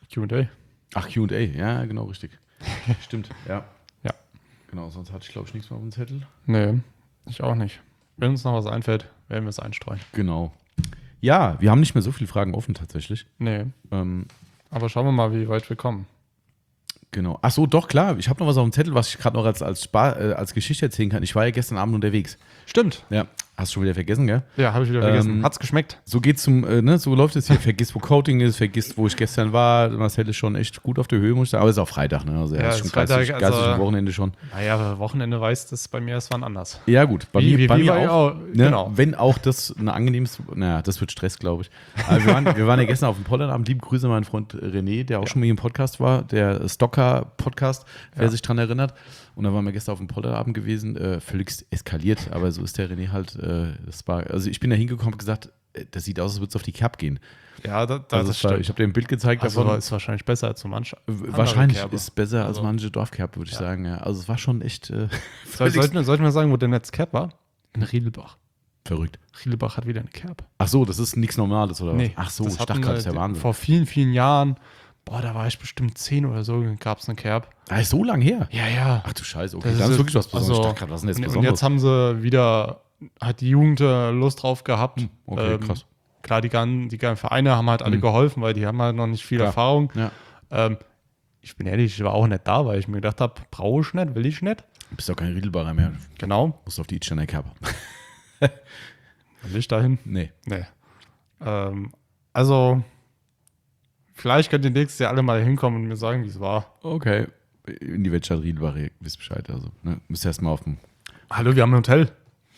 Q und A. Ach, Q und A, ja, genau, richtig. Stimmt, ja. Ja. Genau, sonst hatte ich, glaube ich, nichts mehr auf dem Zettel. Nee, ich auch nicht. Wenn uns noch was einfällt, werden wir es einstreuen. Genau. Ja, wir haben nicht mehr so viele Fragen offen tatsächlich. Nee, Ähm, aber schauen wir mal, wie weit wir kommen. genau. Ach so, doch, klar. Ich habe noch was auf dem Zettel, was ich gerade noch als, als, Spar, äh, als Geschichte erzählen kann. Ich war ja gestern Abend unterwegs. Stimmt. Ja, hast du schon wieder vergessen, gell? Ja, habe ich wieder vergessen. Ähm, Hat's geschmeckt? So geht's zum, äh, ne, so läuft es hier. Vergisst, wo Coating ist, vergisst, wo ich gestern war. Marcel ist schon echt gut auf der Höhe, muss ich sagen. Aber es ist auch Freitag, ne? Also er Ja, ist es schon ist Freitag, geistig, also- geistig am Wochenende schon. Naja, aber Wochenende weiß das bei mir, es war anders. Ja, gut. Bei Wie- mir, wie- bei wie mir bei auch. auch, Ne? genau. Wenn auch das ein angenehmes, naja, das wird Stress, glaube ich. Aber wir, waren, wir waren ja gestern auf dem Pollernabend. Liebe Grüße an meinen Freund René, der auch Ja. schon mal hier im Podcast war, der Stocker-Podcast, wer Ja. sich dran erinnert. Und da waren wir gestern auf dem Pollernabend gewesen, äh, völlig eskaliert, aber so ist der René halt. Äh, das war, also ich bin da hingekommen und gesagt, äh, das sieht aus, als würde es auf die Cap gehen. Ja, da, da, Also das es war, stimmt. ich habe dir ein Bild gezeigt Also davon. ist wahrscheinlich besser als so manche. Wahrscheinlich Kerbe. ist besser als Also- manche Dorfkerbe, würde ich Ja. sagen. Ja. Also es war schon echt äh, Soll, völlig sollten, wir- sollten wir sagen, wo der Netz Kerb war? In Riedelbach. verrückt. Riedelbach hat wieder eine Kerb. Ach so, das ist nichts Normales, oder was? Ach so, das ich hatten dachte gerade, das ist wir der Wahnsinn. Vor vielen, vielen Jahren, boah, da war ich bestimmt zehn oder so, gab es eine Kerb. Ah, ist so lang her? Ja, ja. Ach du Scheiße, okay, Das das, ist ist wirklich was Besonderes. also- ich dachte gerade, was ist denn jetzt Und, und Besonderes? jetzt haben sie wieder, hat die Jugend äh, Lust drauf gehabt. Hm, okay, Ähm, krass. Klar, die ganzen, die ganzen Vereine haben halt alle Mhm. geholfen, weil die haben halt noch nicht viel Klar. Erfahrung. Ja. Ähm, ich bin ehrlich, ich war auch nicht da, weil ich mir gedacht habe, brauche ich nicht, will ich nicht. Du bist doch kein Riedelbacher mehr. Genau, Musst auf die Itchener Kerbe. will ich dahin? Nee. Nee. Ähm, also, vielleicht könnt ihr nächstes Jahr alle mal hinkommen und mir sagen, wie es war. Okay. In die Wettstadt Riedelbach, ihr wisst Bescheid. Also, ne? Müsst ihr erst mal auf dem. Hallo, wir haben ein Hotel.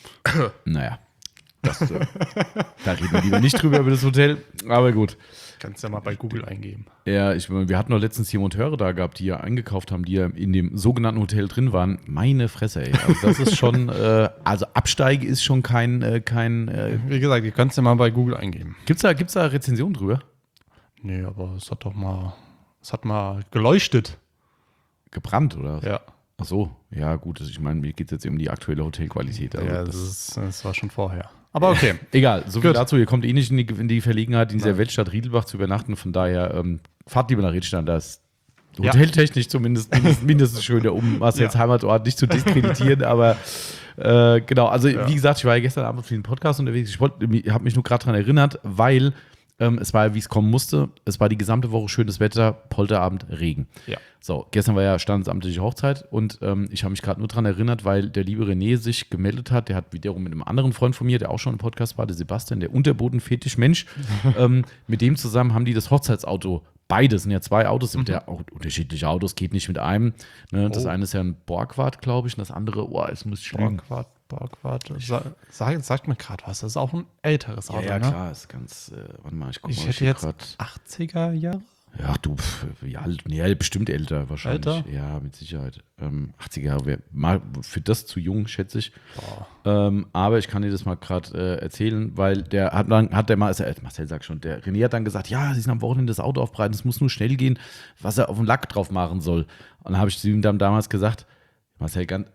Naja. Das, äh, da reden wir lieber nicht drüber über das Hotel. Aber gut. Kannst ja mal bei Google eingeben. Ja, ich, wir hatten noch letztens hier Monteure da gehabt, die ja eingekauft haben, die ja in dem sogenannten Hotel drin waren. Meine Fresse, ey. Also das ist schon, äh, also Absteige ist schon kein, äh, kein äh, Wie gesagt, ihr könnt es ja mal bei Google eingeben. gibt's da, gibt's da Rezensionen drüber? Nee, aber es hat doch mal, es hat mal geleuchtet. Gebrannt, oder was? Ja. Ach so, ja gut, also ich meine, mir geht es jetzt um die aktuelle Hotelqualität. Also ja, das, das, ist, das war schon vorher. Aber okay. egal, so viel Gut. dazu. Ihr kommt eh nicht in die, in die Verlegenheit, in dieser Nein. Weltstadt Riedelbach zu übernachten. Von daher, ähm, fahrt lieber nach Riedstein, da ist Ja. hoteltechnisch zumindest mindestens, mindestens schöner, um was jetzt Ja. Heimatort nicht zu diskreditieren, aber äh, genau, also Ja. wie gesagt, ich war ja gestern Abend für den Podcast unterwegs. Ich, wollte- ich habe mich nur gerade daran erinnert, weil ähm, es war ja, wie es kommen musste. Es war die gesamte Woche schönes Wetter, Polterabend, Regen. Ja. So, gestern war ja standesamtliche Hochzeit und ähm, ich habe mich gerade nur daran erinnert, weil der liebe René sich gemeldet hat. Der hat wiederum mit einem anderen Freund von mir, der auch schon im Podcast war, der Sebastian, der Unterbodenfetisch-Mensch. ähm, mit dem zusammen haben die das Hochzeitsauto. Beide sind ja zwei Autos, sind ja auch unterschiedliche Autos, geht nicht mit einem. Ne? Das Oh. eine ist ja ein Borgward, glaube ich, und das andere, oh, es muss ich lügen. Borgward, Borgward. Sa sagt, sagt mir gerade was. Das ist auch ein älteres Ja, Auto, ja, ne? klar, ist ganz, äh, warte mal, ich guck Ich mal, hätte hier jetzt grad- achtziger Jahre. Ja, du, pf, wie alt? Nee, bestimmt älter wahrscheinlich. Älter? Ja, mit Sicherheit. Ähm, achtziger Jahre wäre mal für das zu jung, schätze ich. Boah. Ähm, aber ich kann dir das mal gerade äh, erzählen, weil der hat dann, hat der mal, also, äh, Marcel sagt schon, der René hat dann gesagt, ja, sie sind am Wochenende das Auto aufbereiten, es muss nur schnell gehen, was er auf den Lack drauf machen soll. Und dann habe ich zu ihm dann damals gesagt, Marcel, ganz,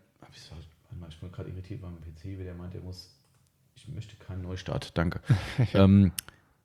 ich bin gerade irritiert beim P C, wie der meint, der muss, ich möchte keinen Neustart, danke. ähm,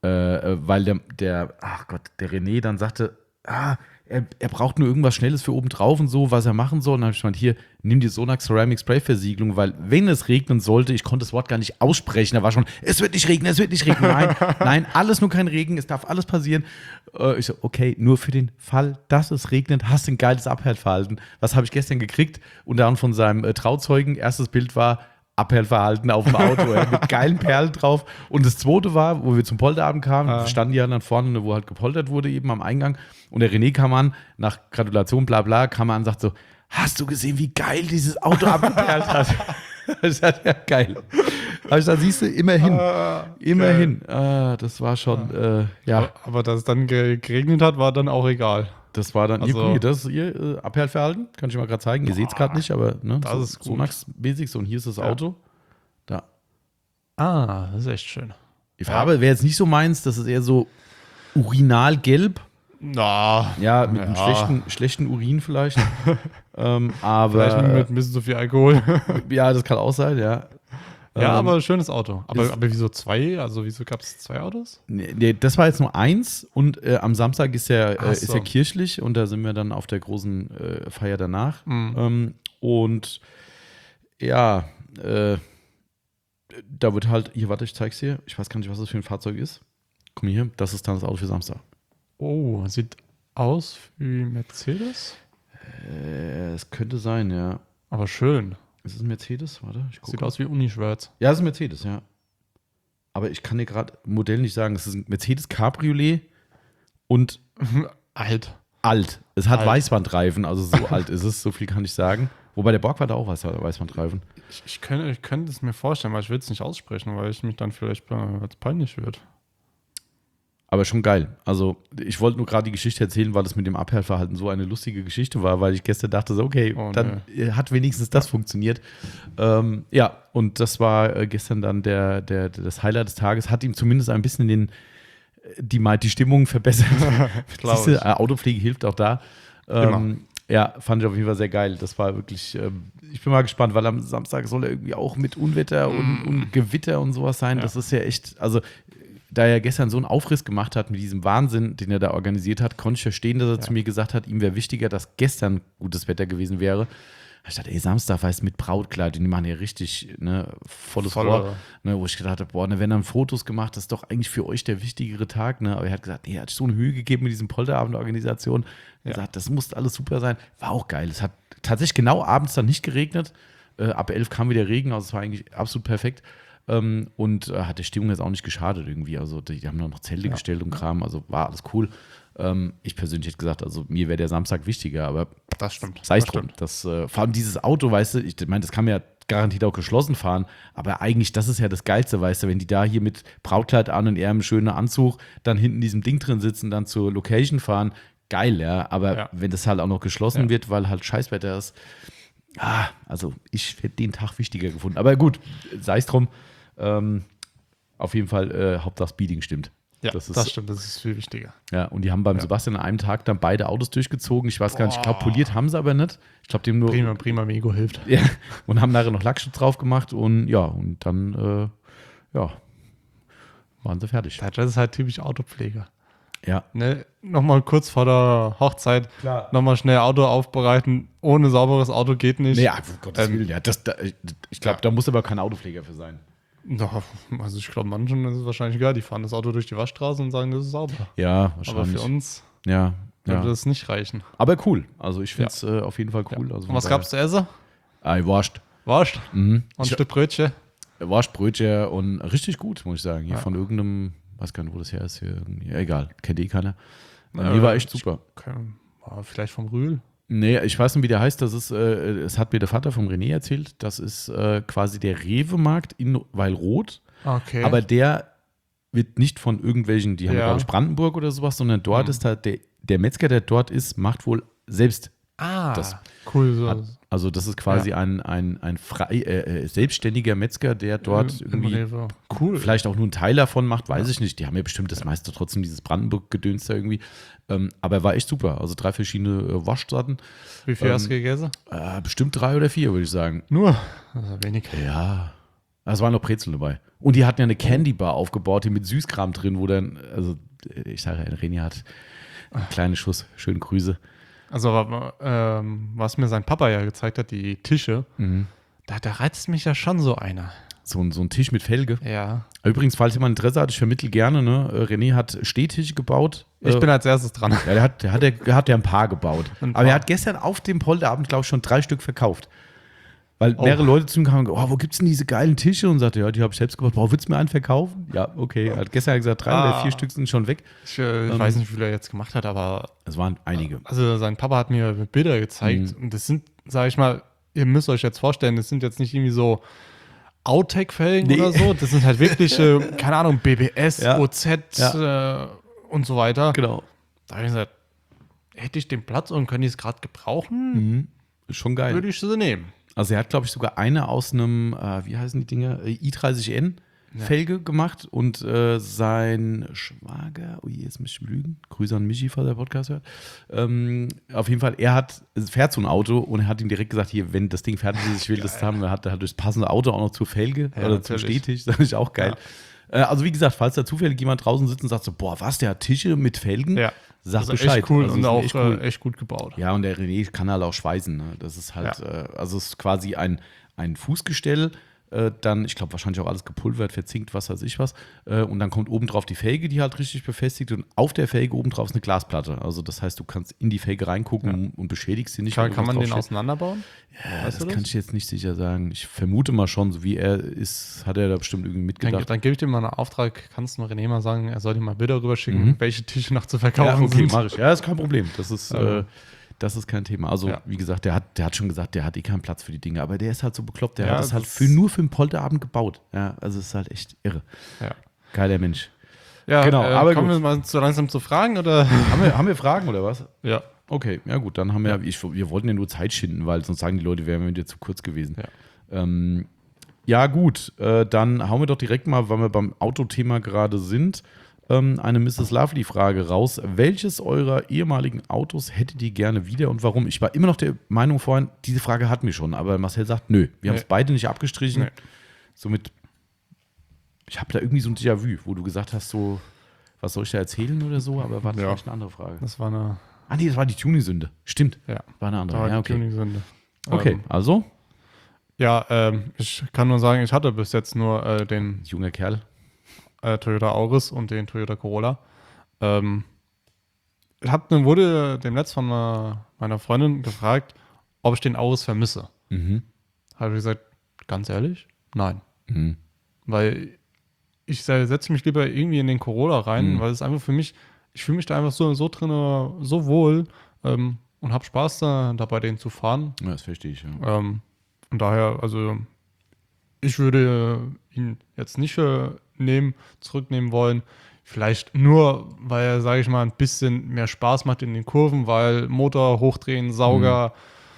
äh, weil der, der, ach Gott, der René dann sagte, ah, er, er braucht nur irgendwas Schnelles für oben drauf und so, was er machen soll. Und dann habe ich gemeint, hier, nimm die Sonax Ceramic Spray Versiegelung, weil wenn es regnen sollte, ich konnte das Wort gar nicht aussprechen, da war schon, es wird nicht regnen, es wird nicht regnen. Nein, nein, alles nur kein Regen, es darf alles passieren. Äh, ich so, okay, nur für den Fall, dass es regnet, hast du ein geiles Abhärtverhalten. Was habe ich gestern gekriegt? Unter anderem von seinem äh, Trauzeugen. Erstes Bild war, Abhärtverhalten auf dem Auto, ja, mit geilen Perlen drauf. Und das zweite war, wo wir zum Polterabend kamen, Ah. standen die dann vorne, wo halt gepoltert wurde, eben am Eingang. Und der René kam an, nach Gratulation, bla bla, kam er an und sagt so, hast du gesehen, wie geil dieses Auto abgeperlt hat? Ich dachte, ja, geil. Aber ich dachte, siehst du, immerhin, Ah, immerhin. Ah, das war schon, äh, ja, Aber, aber dass es dann ge- geregnet hat, war dann auch egal. das war dann, Also- ihr, guck hier, das ist ihr äh, Abhärtverhalten, kann ich mal gerade zeigen. Ihr seht es gerade nicht, aber ne, Das so, ist gut. Sonax-mäßig, so, und hier ist das Ja. Auto. Da. Ah, das ist echt schön. Die Farbe wäre jetzt nicht so meins, das ist eher so urinalgelb. Na, Ja, mit Ja. einem schlechten, schlechten Urin vielleicht. ähm, vielleicht aber mit ein bisschen zu viel Alkohol. ja, das kann auch sein, ja. Ja, Ähm, aber schönes Auto. Aber, ist- aber wieso zwei? Also wieso gab es zwei Autos? Nee, nee, das war jetzt nur eins und äh, am Samstag ist ja, Ach äh, ist so. ja kirchlich und da sind wir dann auf der großen äh, Feier danach. Mhm. Ähm, und ja, äh, da wird halt, hier, warte, ich zeig's dir. Ich weiß gar nicht, was das für ein Fahrzeug ist. Komm hier, das ist dann das Auto für Samstag. Oh, sieht aus wie Mercedes. Äh, es könnte sein, ja. Aber schön. Ist es ein Mercedes? Warte, ich Sieht gucke. aus wie Unischwärz. Ja, es ist ein Mercedes, ja. Aber ich kann dir gerade Modell nicht sagen. Es ist ein Mercedes Cabriolet und Alt. alt. Es hat Alt. Weißwandreifen, also so alt ist es, so viel kann ich sagen. Wobei der Borg war da auch Weiß Weißwandreifen. Ich, ich, könnte, ich könnte es mir vorstellen, aber ich will es nicht aussprechen, weil ich mich dann vielleicht äh, als peinlich wird. Aber schon geil. Also, ich wollte nur gerade die Geschichte erzählen, weil es mit dem Abhörverhalten so eine lustige Geschichte war, weil ich gestern dachte, so, okay, Oh, dann äh, hat wenigstens das funktioniert. Ähm, ja, und das war äh, gestern dann der, der, das Highlight des Tages. Hat ihm zumindest ein bisschen den, die, die Stimmung verbessert. Glaub Siehste, ich. äh, Autopflege hilft auch da. Ähm, ja, fand ich auf jeden Fall sehr geil. Das war wirklich, ähm, ich bin mal gespannt, weil am Samstag soll er irgendwie auch mit Unwetter und, und Gewitter und sowas sein. Ja. Das ist ja echt, also da er gestern so einen Aufriss gemacht hat mit diesem Wahnsinn, den er da organisiert hat, konnte ich verstehen, dass er Ja. zu mir gesagt hat, ihm wäre wichtiger, dass gestern gutes Wetter gewesen wäre. Ich dachte, ey, Samstag, weißt du, mit Brautkleid, die machen ja richtig, ne, volles Volle. Rohr. Ne, wo ich gedacht habe, boah, ne, wenn dann Fotos gemacht, das ist doch eigentlich für euch der wichtigere Tag, ne? Aber er hat gesagt, er hat so eine Mühe gegeben mit diesem Polterabend-Organisation. Er Ja. sagt, das muss alles super sein. War auch geil. Es hat tatsächlich genau abends dann nicht geregnet. Äh, ab elf kam wieder Regen, also es war eigentlich absolut perfekt. Ähm, und äh, hat der Stimmung jetzt auch nicht geschadet irgendwie. Also die, die haben dann noch Zelte Ja. gestellt und Kram, also war alles cool. Ähm, ich persönlich hätte gesagt, also mir wäre der Samstag wichtiger, aber Das stimmt. sei es das drum. stimmt. Das, äh, vor allem dieses Auto, weißt du, ich meine, das kann man ja garantiert auch geschlossen fahren, aber eigentlich, das ist ja das Geilste, weißt du, wenn die da hier mit Brautkleid an und er im schönen Anzug dann hinten in diesem Ding drin sitzen, dann zur Location fahren, geil, ja, aber Ja. wenn das halt auch noch geschlossen Ja. wird, weil halt Scheißwetter ist, ah, also ich hätte den Tag wichtiger gefunden, aber gut, sei es drum, ähm, auf jeden Fall, äh, Hauptsache Speeding stimmt. Ja, das das, ist- stimmt. Das ist viel wichtiger. Ja, und die haben beim Ja. Sebastian an einem Tag dann beide Autos durchgezogen. Ich weiß gar nicht, ich glaube, Boah. poliert haben sie aber nicht. Ich glaube, dem nur. Prima, prima, Mego hilft. Ja, und haben nachher noch Lackschutz drauf gemacht und ja, und dann, äh, ja, waren sie fertig. Das ist halt typisch Autopfleger. Ja. Ne? Nochmal kurz vor der Hochzeit, Klar. nochmal schnell Auto aufbereiten. Ohne sauberes Auto geht nicht. Ja, um Gottes Ähm, Willen, ja. Das, da, ich glaube, ja. da muss aber kein Autopfleger für sein. Doch, also ich glaube, manchen ist es wahrscheinlich egal. Die fahren das Auto durch die Waschstraße und sagen, das ist sauber. Ja, Aber wahrscheinlich. für uns ja, würde ja. das nicht reichen. Aber cool. Also ich finde es äh, auf jeden Fall cool. Also Und was gab's zu essen? Ah, Wurst. Wurst? Mhm. Und ein Ich- Stück Brötchen? Wurstbrötchen und richtig gut, muss ich sagen. Hier Ja. von irgendeinem, weiß gar nicht, wo das her ist. Hier, irgendwie- ja, egal, kennt eh keiner. Äh, nee, war echt super. Okay, war vielleicht vom Rühl. Nee, ich weiß nicht, wie der heißt. Das ist, äh, es hat mir der Vater vom René erzählt. Das ist äh, quasi der Rewe-Markt in Weilroth. Okay. Aber der wird nicht von irgendwelchen, die haben, Ja. glaube ich, Brandenburg oder sowas, sondern dort Mhm. ist halt der, der Metzger, der dort ist, macht wohl selbst. ah, das cool. So. Hat, also das ist quasi Ja. ein, ein, ein frei, äh, äh, selbstständiger Metzger, der dort Im irgendwie Rewe. Cool. vielleicht auch nur einen Teil davon macht, weiß ich nicht. Die haben ja bestimmt das meiste trotzdem, dieses Brandenburg-Gedöns da irgendwie. Ähm, aber war echt super. Also drei verschiedene äh, Wurstsorten. Wie viel ähm, hast du gegessen? Äh, bestimmt drei oder vier, würde ich sagen. Nur. Also wenig. Ja. Es waren noch Brezeln dabei. Und die hatten ja eine Candy Bar aufgebaut, hier mit Süßkram drin, wo dann, also ich sage ja, René hat einen kleinen Schuss, schöne Grüße. Also, wa- ähm, was mir sein Papa ja gezeigt hat, die Tische, da, da reizt mich ja schon so einer. So, ein- so ein Tisch mit Felge. Ja. Übrigens, falls jemand Interesse hat, ich vermittle gerne, ne? Äh, René hat Stehtische gebaut. Ich Äh, bin als erstes dran. ja, der hat, der hat, der hat ja ein paar gebaut. Ein Aber er paar. hat gestern auf dem Polterabend, glaube ich, schon drei Stück verkauft. Weil Oh. mehrere Leute zu ihm kamen und gesagt, oh, wo gibt's denn diese geilen Tische? Und sagte, ja, die habe ich selbst gebaut. Boah, willst du mir einen verkaufen? Ja, okay. Er hat gestern gesagt, drei Ah. oder vier Stück sind schon weg. Ich, äh, ich Ähm. weiß nicht, wie viel er jetzt gemacht hat, aber Es waren einige. also sein Papa hat mir Bilder gezeigt Mhm. und das sind, sage ich mal, ihr müsst euch jetzt vorstellen, das sind jetzt nicht irgendwie so Outtake-Felgen Nee. oder so. Das sind halt wirklich, äh, keine Ahnung, B B S, Ja. O Z äh, und so weiter. Genau. Da habe ich gesagt, hätte ich den Platz und könnte ich es gerade gebrauchen, Mhm. Ist schon geil. würde ich sie nehmen. Also er hat, glaube ich, sogar eine aus einem, äh, wie heißen die Dinger? Äh, i dreißig N. Felge gemacht und äh, sein Schwager, oh je, jetzt muss ich lügen, Grüße an Michi, falls der Podcast hört. Ähm, auf jeden Fall, er hat, fährt so ein Auto und er hat ihm direkt gesagt, hier, wenn das Ding fertig ist, ich will das haben. Er hat, er hat das passende Auto auch noch zur Felge Ja, oder zum natürlich. Stehtisch, das ist auch geil. Ja. Äh, also wie gesagt, falls da zufällig jemand draußen sitzt und sagt so, boah, was, der hat Tische mit Felgen? Ja. Sag Also Bescheid. echt cool also und sind auch echt, äh, cool. echt gut gebaut. Ja, und der René kann halt auch schweißen. Ne? Das ist halt, Ja. äh, also es ist quasi ein, ein Fußgestell, äh, dann, ich glaube, wahrscheinlich auch alles gepulvert, verzinkt, was weiß ich was. Äh, und dann kommt oben drauf die Felge, die halt richtig befestigt und auf der Felge oben drauf ist eine Glasplatte. Also das heißt, du kannst in die Felge reingucken Ja. und beschädigst sie nicht. Kann, wenn kann irgendwas man den draufsteht. auseinanderbauen? Ja, Weißt das du kann ich jetzt nicht sicher sagen. Ich vermute mal schon, so wie er ist, hat er da bestimmt irgendwie Dann, mitgedacht. dann gebe ich dir mal einen Auftrag, kannst du mal René mal sagen, er soll dir mal Bilder rüberschicken, Mhm. welche Tische noch zu Ja, verkaufen okay, sind. mache ich. Ja, ist kein Problem. Das ist, Ja. äh, das ist kein Thema. Also, Ja. wie gesagt, der hat, der hat schon gesagt, der hat eh keinen Platz für die Dinge. Aber der ist halt so bekloppt. Der Ja, hat das halt das- für, nur für einen Polterabend gebaut. Ja, also, es ist halt echt irre. Ja, Geiler Mensch. ja Genau, äh, aber kommen gut. wir mal so langsam zu Fragen, oder? Haben wir, haben wir Fragen oder was? Ja. Okay, ja gut, dann haben wir, ich, wir wollten ja nur Zeit schinden, weil sonst sagen die Leute, wären wir wieder zu kurz gewesen. Ja. Ähm, ja gut, äh, dann hauen wir doch direkt mal, weil wir beim Autothema gerade sind, ähm, eine Misses Lovely-Frage raus. Welches eurer ehemaligen Autos hättet ihr gerne wieder und warum? Ich war immer noch der Meinung vorhin, diese Frage hatten wir schon, aber Marcel sagt, nö, wir haben es Nee. beide nicht abgestrichen. Nee. Somit, ich habe da irgendwie so ein Déjà-vu, wo du gesagt hast, so, was soll ich da erzählen oder so, aber war das Ja. vielleicht eine andere Frage. Das war eine, Ah nee, das war die Tuning-Sünde. Stimmt, ja, war eine da andere. war Ja, die okay. Tuning-Sünde. Okay, Ähm, also, ja, ähm, ich kann nur sagen, ich hatte bis jetzt nur äh, den junger Kerl. äh, Toyota Auris und den Toyota Corolla. Ähm, ich hab, dann wurde demnächst von äh, meiner Freundin gefragt, ob ich den Auris vermisse. Mhm. Habe ich gesagt, ganz ehrlich, nein. Mhm. Weil ich setze mich lieber irgendwie in den Corolla rein, Mhm. weil es einfach für mich, ich fühle mich da einfach so, so drin, so wohl ähm, und habe Spaß da, da bei denen zu fahren. Ja, das verstehe ich, ja. Ähm, und daher, also ich würde ihn jetzt nicht äh, nehmen, zurücknehmen wollen. Vielleicht nur, weil er, sage ich mal, ein bisschen mehr Spaß macht in den Kurven, weil Motor hochdrehen, Sauger,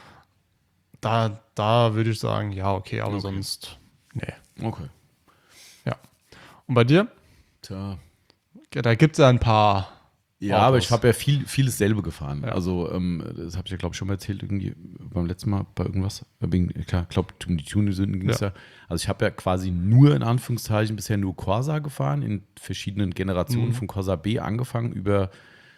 da, da würde ich sagen, ja, okay, aber Okay. sonst, nee. Okay. Ja. Und bei dir? Tja. Ja, da gibt es ja ein paar. Ja, Autos. aber ich habe ja viel, vieles selber gefahren. Ja. Also, ähm, das habe ich ja, glaube ich, schon mal erzählt, irgendwie beim letzten Mal bei irgendwas. Wegen, klar, ich glaube, um die Tuning-Sünden ging es ja. Ja. Also, ich habe ja quasi nur, in Anführungszeichen, bisher nur Corsa gefahren, in verschiedenen Generationen Mhm. von Corsa B angefangen, über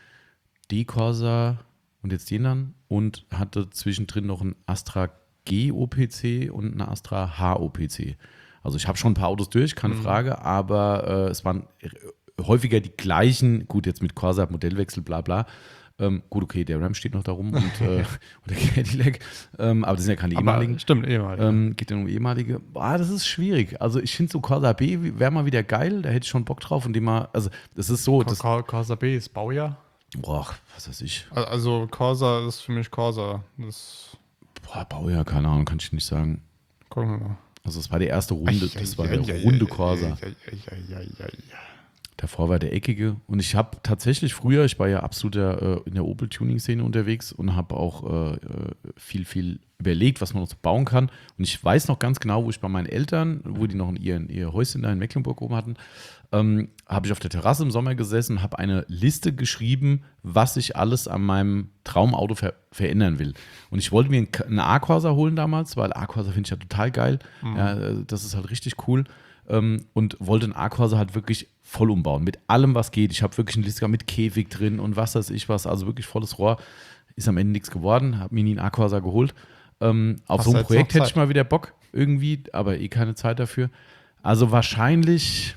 D-Corsa und jetzt den dann und hatte zwischendrin noch einen Astra G O P C und eine Astra H O P C. Also, ich habe schon ein paar Autos durch, keine Mhm. Frage, aber äh, es waren häufiger die gleichen, gut, jetzt mit Corsa, Modellwechsel, bla bla. Ähm, gut, okay, der Ram steht noch da rum und, äh, und der Cadillac, ähm, aber das sind ja keine ehemaligen. Aber stimmt, ehemalig. Ähm, geht ja um ehemalige. Boah, das ist schwierig. Also ich finde so Corsa B wäre mal wieder geil, da hätte ich schon Bock drauf und dem mal, also das ist so, das, Cor- Corsa B ist Baujahr. boah, was weiß ich, Al- Also Corsa ist für mich Corsa. Das boah, Baujahr, keine Ahnung, kann ich nicht sagen. gucken wir mal. Also es war die erste Runde, das war der runde Corsa. Davor war der eckige. Und ich habe tatsächlich früher, ich war ja absoluter äh, in der Opel-Tuning-Szene unterwegs und habe auch äh, äh, viel, viel überlegt, was man noch so bauen kann. Und ich weiß noch ganz genau, wo ich bei meinen Eltern, wo die noch in ihr, ihr Häuschen da in Mecklenburg oben hatten, ähm, habe ich auf der Terrasse im Sommer gesessen und habe eine Liste geschrieben, was ich alles an meinem Traumauto ver verändern will. Und ich wollte mir einen, einen A-Corsa holen damals, weil A-Corsa finde ich ja total geil. Mhm. Ja, äh, das ist halt richtig cool. Ähm, und wollte einen A-Corsa halt wirklich voll umbauen, mit allem, was geht. Ich habe wirklich eine Liste mit Käfig drin und was weiß ich was, also wirklich volles Rohr. Ist am Ende nichts geworden, habe mir nie einen A-Corsa geholt. Ähm, auf Hast so du ein jetzt Projekt noch hätte ich Zeit? mal wieder Bock irgendwie, aber eh keine Zeit dafür. Also wahrscheinlich,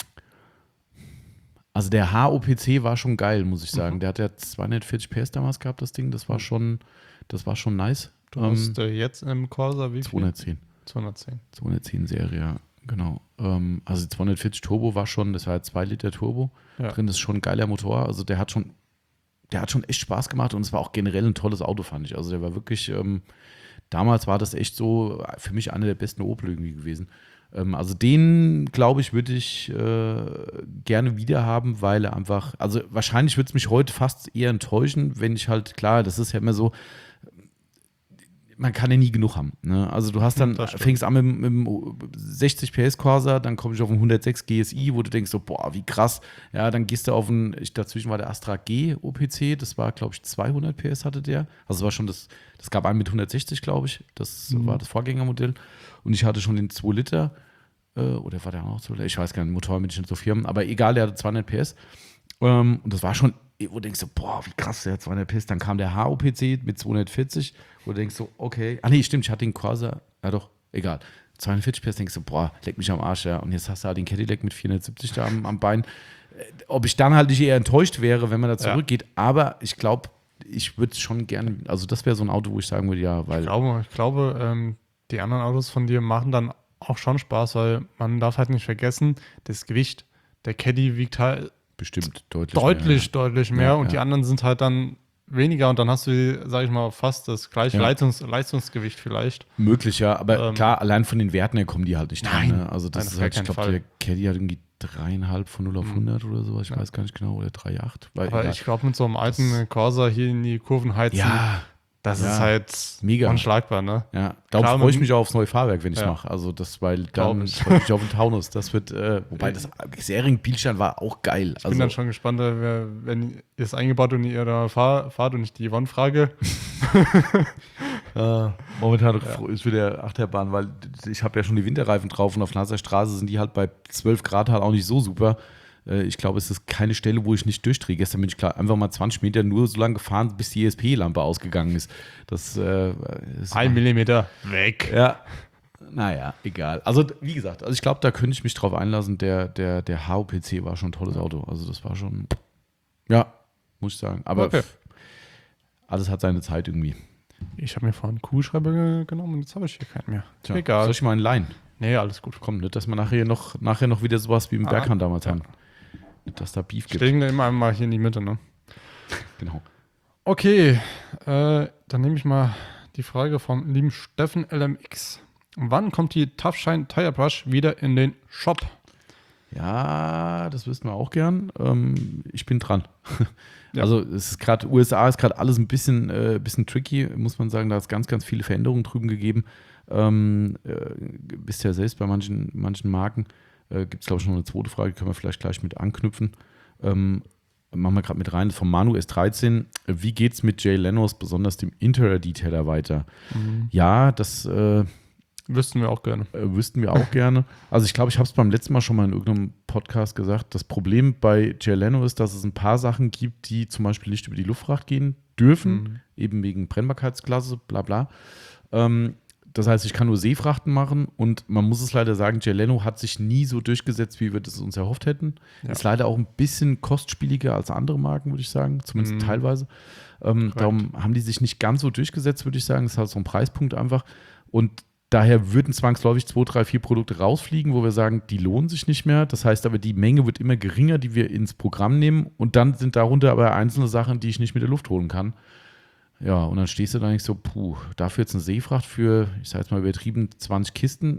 also der H O P C war schon geil, muss ich sagen. Mhm. Der hat ja zweihundertvierzig P S damals gehabt, das Ding, das war schon, das war schon nice. Du Ähm, hast äh, jetzt im Corsa wie viel? zweihundertzehn. zweihundertzehn. zweihundertzehn Serie, ja, genau. Ähm, also zweihundertvierzig Turbo war schon, das war ja zwei Liter Turbo Ja. drin, das ist schon ein geiler Motor. Also der hat schon, der hat schon echt Spaß gemacht und es war auch generell ein tolles Auto, fand ich. Also der war wirklich, ähm, damals war das echt so für mich einer der besten Opel irgendwie gewesen. Ähm, also den, glaube ich, würde ich äh, gerne wieder haben, weil er einfach, also wahrscheinlich würde es mich heute fast eher enttäuschen, wenn ich halt, klar, das ist ja immer so, man kann ja nie genug haben. Ne? Also du hast dann, fängst an mit, mit dem sechzig P S Corsa, dann komme ich auf einen hundertsechs G S I, wo du denkst so, boah, wie krass. Ja, dann gehst du auf einen, ich, dazwischen war der Astra G O P C, das war, glaube ich, zweihundert P S hatte der. Also es war schon das, das gab einen mit hundertsechzig, glaube ich. Das mhm. war das Vorgängermodell. Und ich hatte schon den zwei Liter, äh, oder war der auch noch zwei Liter? Ich weiß gar nicht, Motor mit nicht so Firmen, aber egal, der hatte zweihundert P S. Ähm, und das war schon, wo du denkst so, boah, wie krass, der hat zweihundert P S. Dann kam der H O P C mit zweihundertvierzig, wo du denkst so, okay. Ah nee, stimmt, ich hatte den Corsa, ja doch, egal. zweihundertvierzig P S, denkst du, boah, leck mich am Arsch, ja. Und jetzt hast du halt den Cadillac mit vierhundertsiebzig da am, am Bein. Ob ich dann halt nicht eher enttäuscht wäre, wenn man da zurückgeht, ja. aber ich glaube, ich würde es schon gerne, also das wäre so ein Auto, wo ich sagen würde, ja, weil. Ich glaube, ich glaube ähm, die anderen Autos von dir machen dann auch schon Spaß, weil man darf halt nicht vergessen, das Gewicht, der Caddy wiegt halt bestimmt deutlich deutlich, mehr. deutlich mehr ja, und ja. die anderen sind halt dann weniger und dann hast du, sag ich mal, fast das gleiche ja. Leistungs- Leistungsgewicht vielleicht. Möglich, ja, aber ähm, klar, allein von den Werten her kommen die halt nicht nein, dran. Ne? Also das nein, ist halt, ich glaube, der Caddy hat irgendwie dreieinhalb von null auf hundert mhm. oder so, ich ja. weiß gar nicht genau, oder drei Komma acht. Aber egal. Ich glaube, mit so einem alten das Corsa hier in die Kurven heizen, ja. das ja, ist halt mega unschlagbar, ne? Ja, darum freue ich mich auch aufs neue Fahrwerk, wenn ich es ja. mache. Also das, weil dann freue ich mich auf den Taunus. Das wird, äh, wobei das Serienbielstein war auch geil. Ich also, bin dann schon gespannt, wenn ihr es eingebaut und ihr da fahr, fahrt und ich die Yvonne frage. äh, momentan ja. ist wieder Achterbahn, weil ich habe ja schon die Winterreifen drauf und auf nasser Straße sind die halt bei zwölf Grad halt auch nicht so super. Ich glaube, es ist keine Stelle, wo ich nicht durchdrehe. Gestern bin ich klar einfach mal zwanzig Meter nur so lange gefahren, bis die E S P-Lampe ausgegangen ist. Das äh, ist ein Millimeter weg. Ja, naja, egal. Also wie gesagt, also ich glaube, da könnte ich mich drauf einlassen. Der, der, der H O P C war schon ein tolles Auto. Also das war schon, ja, muss ich sagen. Aber okay. alles hat seine Zeit irgendwie. Ich habe mir vorhin einen Kugelschreiber genommen und jetzt habe ich hier keinen mehr. Tja, egal. Soll ich mal einen leihen? Nee, alles gut. Komm, nicht, dass wir nachher noch, nachher noch wieder sowas wie im ah, Berghahn damals ja. haben. Dass da Beef gibt. Stellen wir immer mal hier in die Mitte, ne? Genau. Okay, äh, dann nehme ich mal die Frage vom lieben Steffen L M X. Wann kommt die Tough Shine Tire Brush wieder in den Shop? Ja, das wüssten wir auch gern. Ähm, ich bin dran. Ja. Also es ist gerade, U S A ist gerade alles ein bisschen, äh, bisschen tricky, muss man sagen. Da hat es ganz, ganz viele Veränderungen drüben gegeben. Ähm, äh, bist ja selbst bei manchen, manchen Marken. Äh, Gibt es, glaube ich, noch eine zweite Frage, können wir vielleicht gleich mit anknüpfen. Ähm, machen wir gerade mit rein, vom Manu S dreizehn. Wie geht es mit Jay Lenos, besonders dem Interior-Detailer, weiter? Mhm. Ja, das äh, wüssten wir auch gerne. Äh, wüssten wir auch gerne. Also ich glaube, ich habe es beim letzten Mal schon mal in irgendeinem Podcast gesagt. Das Problem bei Jay Leno ist, dass es ein paar Sachen gibt, die zum Beispiel nicht über die Luftfracht gehen dürfen, mhm. eben wegen Brennbarkeitsklasse, bla bla. Ähm, Das heißt, ich kann nur Seefrachten machen und man muss es leider sagen, Jay Leno hat sich nie so durchgesetzt, wie wir das uns erhofft hätten. Ja. Ist leider auch ein bisschen kostspieliger als andere Marken, würde ich sagen, zumindest mhm. teilweise. Ähm, darum haben die sich nicht ganz so durchgesetzt, würde ich sagen. Das ist halt so ein Preispunkt einfach. Und daher würden zwangsläufig zwei, drei, vier Produkte rausfliegen, wo wir sagen, die lohnen sich nicht mehr. Das heißt aber, die Menge wird immer geringer, die wir ins Programm nehmen. Und dann sind darunter aber einzelne Sachen, die ich nicht mit der Luft holen kann. Ja, und dann stehst du da nicht so, puh, dafür jetzt eine Seefracht für, ich sage jetzt mal übertrieben, zwanzig Kisten.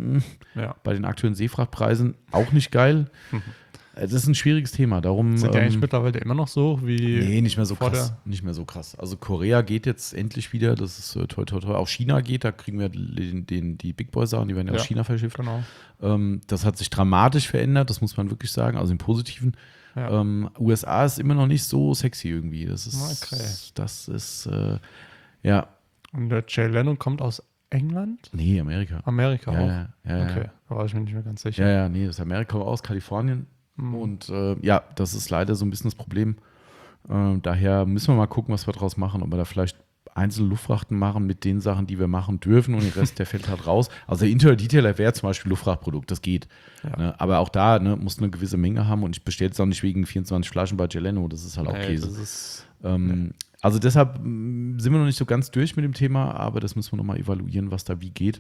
Ja. Bei den aktuellen Seefrachtpreisen auch nicht geil. Mhm. Das ist ein schwieriges Thema. Darum, sind die ähm, eigentlich mittlerweile immer noch so wie. Nee, nicht mehr so krass. Nicht mehr so krass. Also Korea geht jetzt endlich wieder, das ist äh, toll, toll, toll. Auch China geht, da kriegen wir den, den, die Big Boys Sachen, die werden ja, ja aus China verschifft. Genau. Ähm, das hat sich dramatisch verändert, das muss man wirklich sagen, also im Positiven. Ja. Ähm, U S A ist immer noch nicht so sexy irgendwie. Das ist, okay. das ist, äh, ja. Und der Jay Leno kommt aus England? Nee, Amerika. Amerika ja, auch? Ja, ja, okay, ja. da war ich mir nicht mehr ganz sicher. Ja, ja, nee, das ist Amerika, aus Kalifornien. Mhm. Und äh, ja, das ist leider so ein bisschen das Problem. Äh, daher müssen wir mal gucken, was wir draus machen. Ob wir da vielleicht einzelne Luftfrachten machen mit den Sachen, die wir machen dürfen und den Rest, der fällt halt raus. Also der Interior-Detailer wäre zum Beispiel Luftfrachtprodukt, das geht. Ja. Ne? Aber auch da ne, muss eine gewisse Menge haben und ich bestelle es auch nicht wegen vierundzwanzig Flaschen bei Jay Leno, das ist halt auch nee, Käse. Das ist, ähm, nee. Also deshalb sind wir noch nicht so ganz durch mit dem Thema, aber das müssen wir nochmal evaluieren, was da wie geht.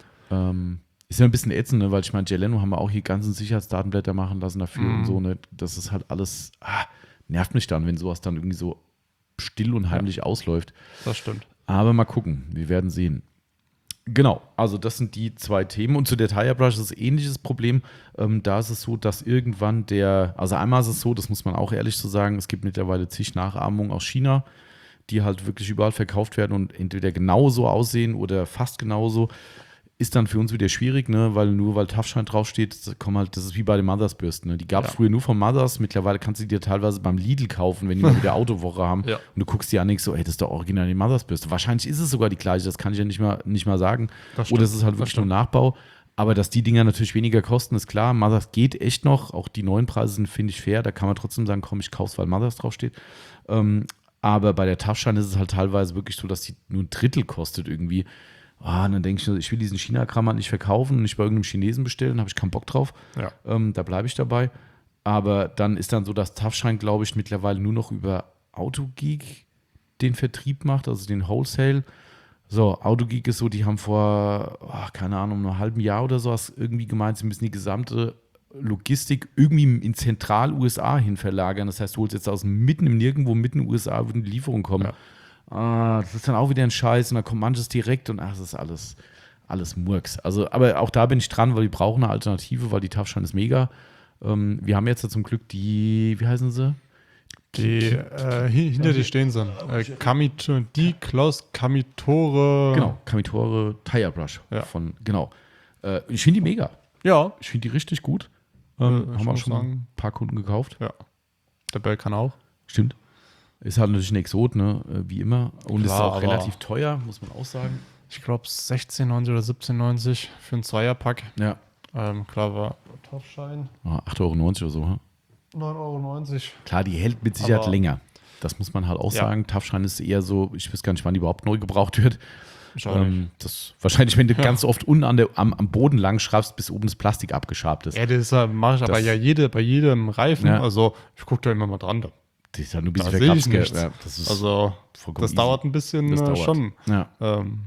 Ähm, ist ja ein bisschen ätzend, ne? Weil ich meine, Jay Leno haben wir auch hier ganzen Sicherheitsdatenblätter machen lassen dafür mhm. und so. Ne? Das ist halt alles, ah, nervt mich dann, wenn sowas dann irgendwie so still und heimlich ja. ausläuft. Das stimmt. Aber mal gucken, wir werden sehen. Genau, also das sind die zwei Themen. Und zu der Tire Brush ist ein ähnliches Problem. Ähm, da ist es so, dass irgendwann der, also einmal ist es so, das muss man auch ehrlich so sagen, es gibt mittlerweile zig Nachahmungen aus China, die halt wirklich überall verkauft werden und entweder genauso aussehen oder fast genauso, ist dann für uns wieder schwierig, ne? Weil nur weil TÜV-Schein draufsteht, komm halt, das ist wie bei den Mothers-Bürsten. Ne? Die gab es Ja. früher nur von Mothers, mittlerweile kannst du die dir teilweise beim Lidl kaufen, wenn die mal wieder Autowoche haben. Ja. Und du guckst dir an und denkst so, ey, das ist doch original die Mothers-Bürste. Wahrscheinlich ist es sogar die gleiche, das kann ich ja nicht mal, nicht mal sagen. Das Oder stimmt, es ist halt das wirklich nur stimmt. Nachbau. Aber dass die Dinger natürlich weniger kosten, ist klar. Mothers geht echt noch. Auch die neuen Preise sind, finde ich, fair. Da kann man trotzdem sagen, komm, ich kauf's, weil Mothers draufsteht. Ähm, aber bei der TÜV-Schein ist es halt teilweise wirklich so, dass die nur ein Drittel kostet irgendwie. Ah, und dann denke ich, nur, ich will diesen China-Kram halt nicht verkaufen und nicht bei irgendeinem Chinesen bestellen, habe ich keinen Bock drauf. Ja. Ähm, da bleibe ich dabei. Aber dann ist dann so, dass TÜV-Schein, glaube ich, mittlerweile nur noch über Autogeek den Vertrieb macht, also den Wholesale. So, Autogeek ist so, die haben vor, ach, keine Ahnung, einem halben Jahr oder so hast irgendwie gemeint, sie müssen die gesamte Logistik irgendwie in Zentral-U S A hin verlagern. Das heißt, du holst jetzt aus mitten im Nirgendwo, mitten in den U S A, würden die Lieferungen kommen. Ja. Ah, das ist dann auch wieder ein Scheiß und dann kommt manches direkt und ach, das ist alles, alles Murks. Also, aber auch da bin ich dran, weil wir brauchen eine Alternative, weil die TÜV-Schein ist mega. Ähm, wir haben jetzt ja zum Glück die, wie heißen sie? Die äh, hi- hinter dir stehen sie. Äh, Kamito, die Klaus Kamitore. Genau, Kamitore Tire Brush. Ja. Von, genau. Äh, ich finde die mega. Ja. Ich finde die richtig gut. Ähm, Äh, ich haben wir muss schon sagen. ein paar Kunden gekauft. Ja. Der Bell kann auch. Stimmt. Ist halt natürlich ein Exot, ne? äh, wie immer. Und ist Klar, auch aber- relativ teuer, muss man auch sagen. Ich glaube sechzehn neunzig oder siebzehn neunzig für einen Zweierpack. Ja. Ähm, klar war TÜV-Schein. Ah, acht Euro neunzig oder so. Hm? neun Euro neunzig. Klar, die hält mit Sicherheit Aber- länger. Das muss man halt auch Ja. sagen. TÜV-Schein ist eher so, ich weiß gar nicht, wann die überhaupt neu gebraucht wird. Ich auch nicht. Ähm, das wahrscheinlich, wenn du ganz oft unten an der, am, am Boden lang schraubst, bis oben das Plastik abgeschabt ist. Ja, das mache ich aber Das- ja jede, bei jedem Reifen. Ja. Also ich gucke da immer mal dran. Da. Das ist ja nur ein Da bisschen sehe ich verkrapst, gell? nichts. Ja, das ist Also vollkommen das easy. dauert ein bisschen Das äh, dauert. schon. Ja. Ähm,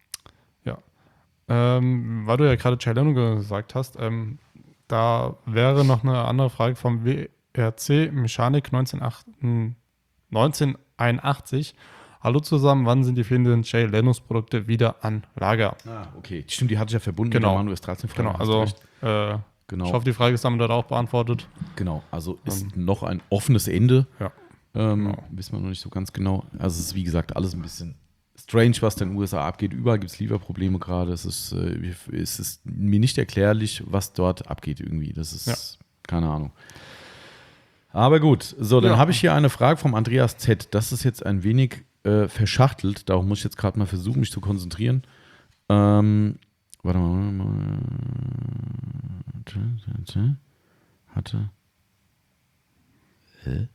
ja. Ähm, weil du ja gerade Celeno gesagt hast, ähm, da wäre noch eine andere Frage vom W R C Mechanik neunzehnhunderteinundachtzig. Hallo zusammen, wann sind die fehlenden Jay Lenos Produkte wieder an Lager? Ah, okay. Stimmt, die hatte ich ja verbunden Genau. mit der Manuel S dreizehn Frage. Genau, also äh, Genau. ich hoffe, die Frage ist damit auch beantwortet. Genau, also ist noch ein offenes Ende. Ja. Ähm, Genau. Wissen wir noch nicht so ganz genau. Also es ist wie gesagt alles ein bisschen strange, was in den U S A abgeht. Überall gibt es Lieferprobleme gerade. Es ist, äh, es ist mir nicht erklärlich, was dort abgeht irgendwie. Das ist Ja. keine Ahnung. Aber gut, so, dann Ja. habe ich hier eine Frage vom Andreas Z. Das ist jetzt ein wenig äh, verschachtelt. Darum muss ich jetzt gerade mal versuchen, mich zu konzentrieren. Ähm, warte mal. Hatte. Hä?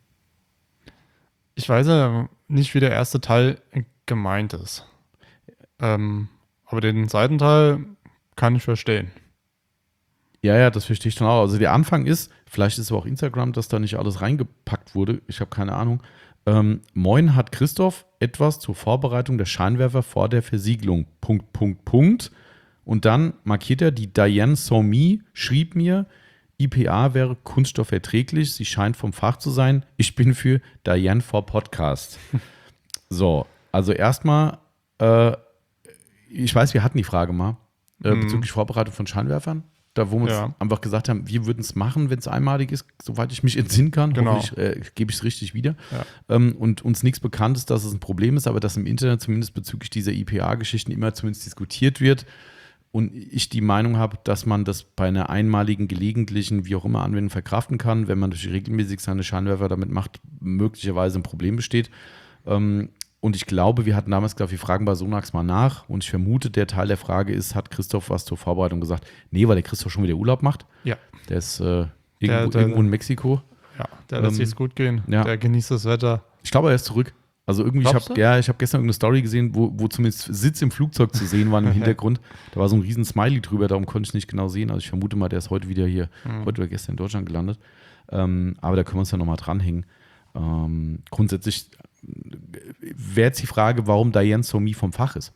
Ich weiß ja nicht, wie der erste Teil gemeint ist. Ähm, aber den zweiten Teil kann ich verstehen. Ja, ja, das verstehe ich schon auch. Also der Anfang ist, vielleicht ist es auch Instagram, dass da nicht alles reingepackt wurde. Ich habe keine Ahnung. Ähm, Moin, hat Christoph etwas zur Vorbereitung der Scheinwerfer vor der Versiegelung. Punkt, Punkt, Punkt. Und dann markiert er, die Diane Somi schrieb mir, I P A wäre kunststoffverträglich, sie scheint vom Fach zu sein. Ich bin für Diane for Podcast. So, also erstmal, äh, ich weiß, wir hatten die Frage mal äh, Mhm. bezüglich Vorbereitung von Scheinwerfern. Da, wo wir Ja. uns einfach gesagt haben, wir würden es machen, wenn es einmalig ist, soweit ich mich entsinnen kann. Genau. Hoffentlich äh, gebe ich es richtig wieder. Ja. Ähm, und uns nichts bekannt ist, dass es ein Problem ist, aber dass im Internet zumindest bezüglich dieser I P A-Geschichten immer zumindest diskutiert wird. Und ich die Meinung habe, dass man das bei einer einmaligen, gelegentlichen, wie auch immer, Anwendung verkraften kann, wenn man durch regelmäßig seine Scheinwerfer damit macht, möglicherweise ein Problem besteht. Ähm, und ich glaube, wir hatten damals gesagt, wir fragen bei Sonax mal nach. Und ich vermute, der Teil der Frage ist, hat Christoph was zur Vorbereitung gesagt? Nee, weil der Christoph schon wieder Urlaub macht. Ja. Der ist äh, irgendwo, Der- der- irgendwo in Mexiko. Ja, der lässt Ähm, sich's gut gehen. ja. Der genießt das Wetter. Ich glaube, er ist zurück. Also irgendwie, ich Glaubst habe du? ja, ich habe gestern irgendeine Story gesehen, wo, wo zumindest Sitz im Flugzeug zu sehen war im Hintergrund. Da war so ein riesen Smiley drüber, darum konnte ich nicht genau sehen. Also ich vermute mal, der ist heute wieder hier, Mhm. heute oder gestern in Deutschland gelandet. Ähm, aber da können wir uns ja nochmal dranhängen. Ähm, grundsätzlich wäre jetzt die Frage, warum Diane Somi vom Fach ist.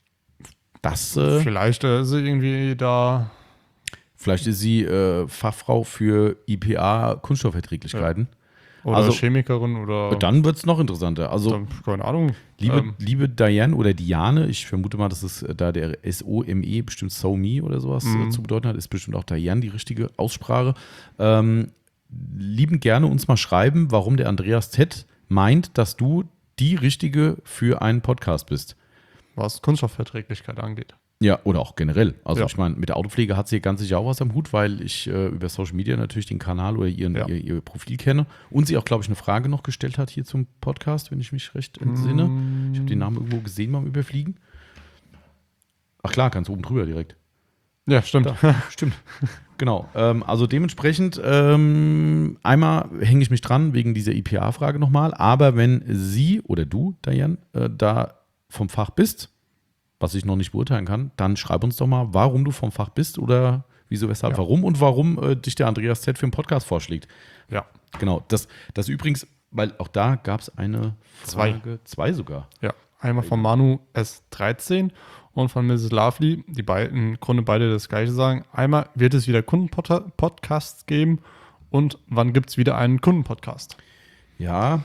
Das, äh, Vielleicht äh, ist sie irgendwie da. vielleicht ist sie äh, Fachfrau für I P A-Kunststoffverträglichkeiten. Oder Also- Chemikerin oder. Dann wird es noch interessanter. Also dann, keine Ahnung. Liebe, Ähm, liebe Diane oder Diane, ich vermute mal, dass es äh, da der S O M E bestimmt So-Me oder sowas äh, Mhm. zu bedeuten hat, ist bestimmt auch Diane die richtige Aussprache. Ähm, liebend gerne uns mal schreiben, warum der Andreas Z meint, dass du die richtige für einen Podcast bist. Was Kunststoffverträglichkeit angeht. Ja, oder auch generell. Also Ja. ich meine, mit der Autopflege hat sie ganz sicher auch was am Hut, weil ich äh, über Social Media natürlich den Kanal oder ihren, Ja. ihr, ihr Profil kenne und sie auch, glaube ich, eine Frage noch gestellt hat hier zum Podcast, wenn ich mich recht entsinne. Mm. Ich habe den Namen irgendwo gesehen beim Überfliegen. Ach klar, ganz oben drüber direkt. Ja, stimmt. Stimmt. Genau. Ähm, also dementsprechend, ähm, einmal hänge ich mich dran wegen dieser I P A-Frage nochmal, aber wenn Sie oder du, Diane, äh, da vom Fach bist, was ich noch nicht beurteilen kann, dann schreib uns doch mal, warum du vom Fach bist oder wieso, weshalb, Ja. warum und warum äh, dich der Andreas Z für einen Podcast vorschlägt. Ja. Genau. Das, das übrigens, weil auch da gab es eine Zwei. Frage, zwei sogar. Ja. Einmal von Manu S dreizehn und von Misses Lovely, die beiden, im Grunde beide das Gleiche sagen. Einmal, wird es wieder Kundenpodcasts geben und wann gibt es wieder einen Kundenpodcast? Ja,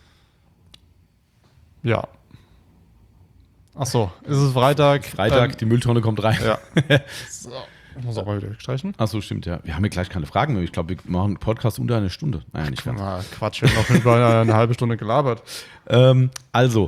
Ja. Ach so, ist es Freitag? Freitag, die Mülltonne kommt rein. Ja. So. Ich muss auch mal wieder streichen. Ach so, stimmt, ja. Wir haben ja gleich keine Fragen mehr. Ich glaube, wir machen einen Podcast unter eine Stunde. Naja, nicht ganz. Na, Quatsch, wir haben noch über eine halbe Stunde gelabert. Ähm, also,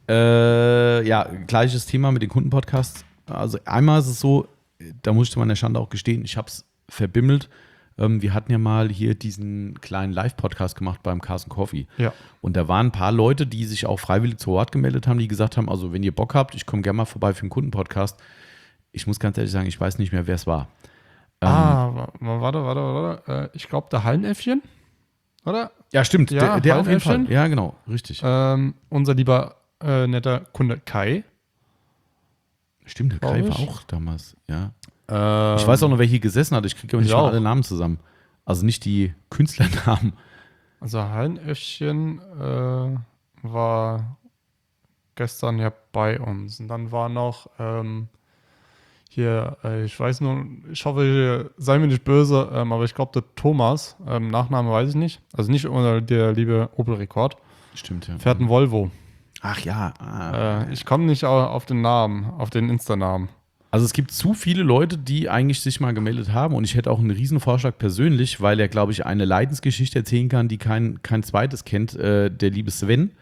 äh, ja, gleiches Thema mit den Kundenpodcasts. Also einmal ist es so, da muss ich zu meiner Schande auch gestehen, ich habe es verbimmelt. Ähm, wir hatten ja mal hier diesen kleinen Live-Podcast gemacht beim Carson Coffee. Ja. Und da waren ein paar Leute, die sich auch freiwillig zu Wort gemeldet haben, die gesagt haben, also wenn ihr Bock habt, ich komme gerne mal vorbei für einen Kundenpodcast. Ich muss ganz ehrlich sagen, ich weiß nicht mehr, wer es war. Ähm, Ah, wa- warte, warte, warte. Äh, Ich glaube, der Hallenäffchen, oder? Ja, stimmt, Ja, der, der auf jeden Fall. Hallenäffchen. Ja, genau, richtig. Ähm, unser lieber äh, netter Kunde Kai. Stimmt, der glaub Kai war ich. auch damals, ja. Ähm, Ich weiß auch noch, wer hier gesessen hat. Ich kriege aber nicht ich mal auch. alle Namen zusammen. Also nicht die Künstlernamen. Also Hallenäffchen äh, war gestern ja bei uns. Und dann war noch ähm, hier, äh, ich weiß nur, ich hoffe, sei mir nicht böse, ähm, aber ich glaube, der Thomas, ähm, Nachname weiß ich nicht. Also nicht unser, der liebe Opel Rekord, Stimmt, ja. fährt ein Volvo. Ach ja. Ah. Äh, ich komme nicht au- auf den Namen, auf den Insta-Namen. Also es gibt zu viele Leute, die eigentlich sich mal gemeldet haben und ich hätte auch einen riesen Vorschlag persönlich, weil er, glaube ich, eine Leidensgeschichte erzählen kann, die kein, kein zweites kennt, äh, der liebe Sven.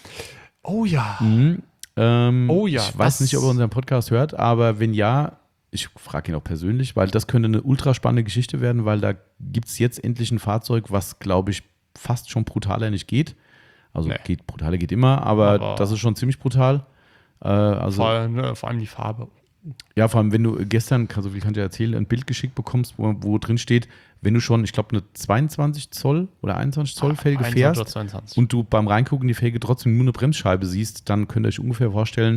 Oh ja. Mhm. Ähm, Oh ja, Ich weiß das- nicht, ob er unseren Podcast hört, aber wenn ja, ich frage ihn auch persönlich, weil das könnte eine ultra spannende Geschichte werden, weil da gibt es jetzt endlich ein Fahrzeug, was, glaube ich, fast schon brutaler nicht geht. Also Nee. geht, brutaler geht immer, aber, Aber- das ist schon ziemlich brutal. Äh, also, Vor, allem, ne, vor allem die Farbe. ja, vor allem, wenn du gestern, kann- so viel kann ich dir erzählen, ein Bild geschickt bekommst, wo, wo drin steht, wenn du schon, ich glaube, eine zweiundzwanzig Zoll oder einundzwanzig Zoll Felge einundzwanzig oder fährst zweiundzwanzig. und du beim Reingucken in die Felge trotzdem nur eine Bremsscheibe siehst, dann könnt ihr euch ungefähr vorstellen,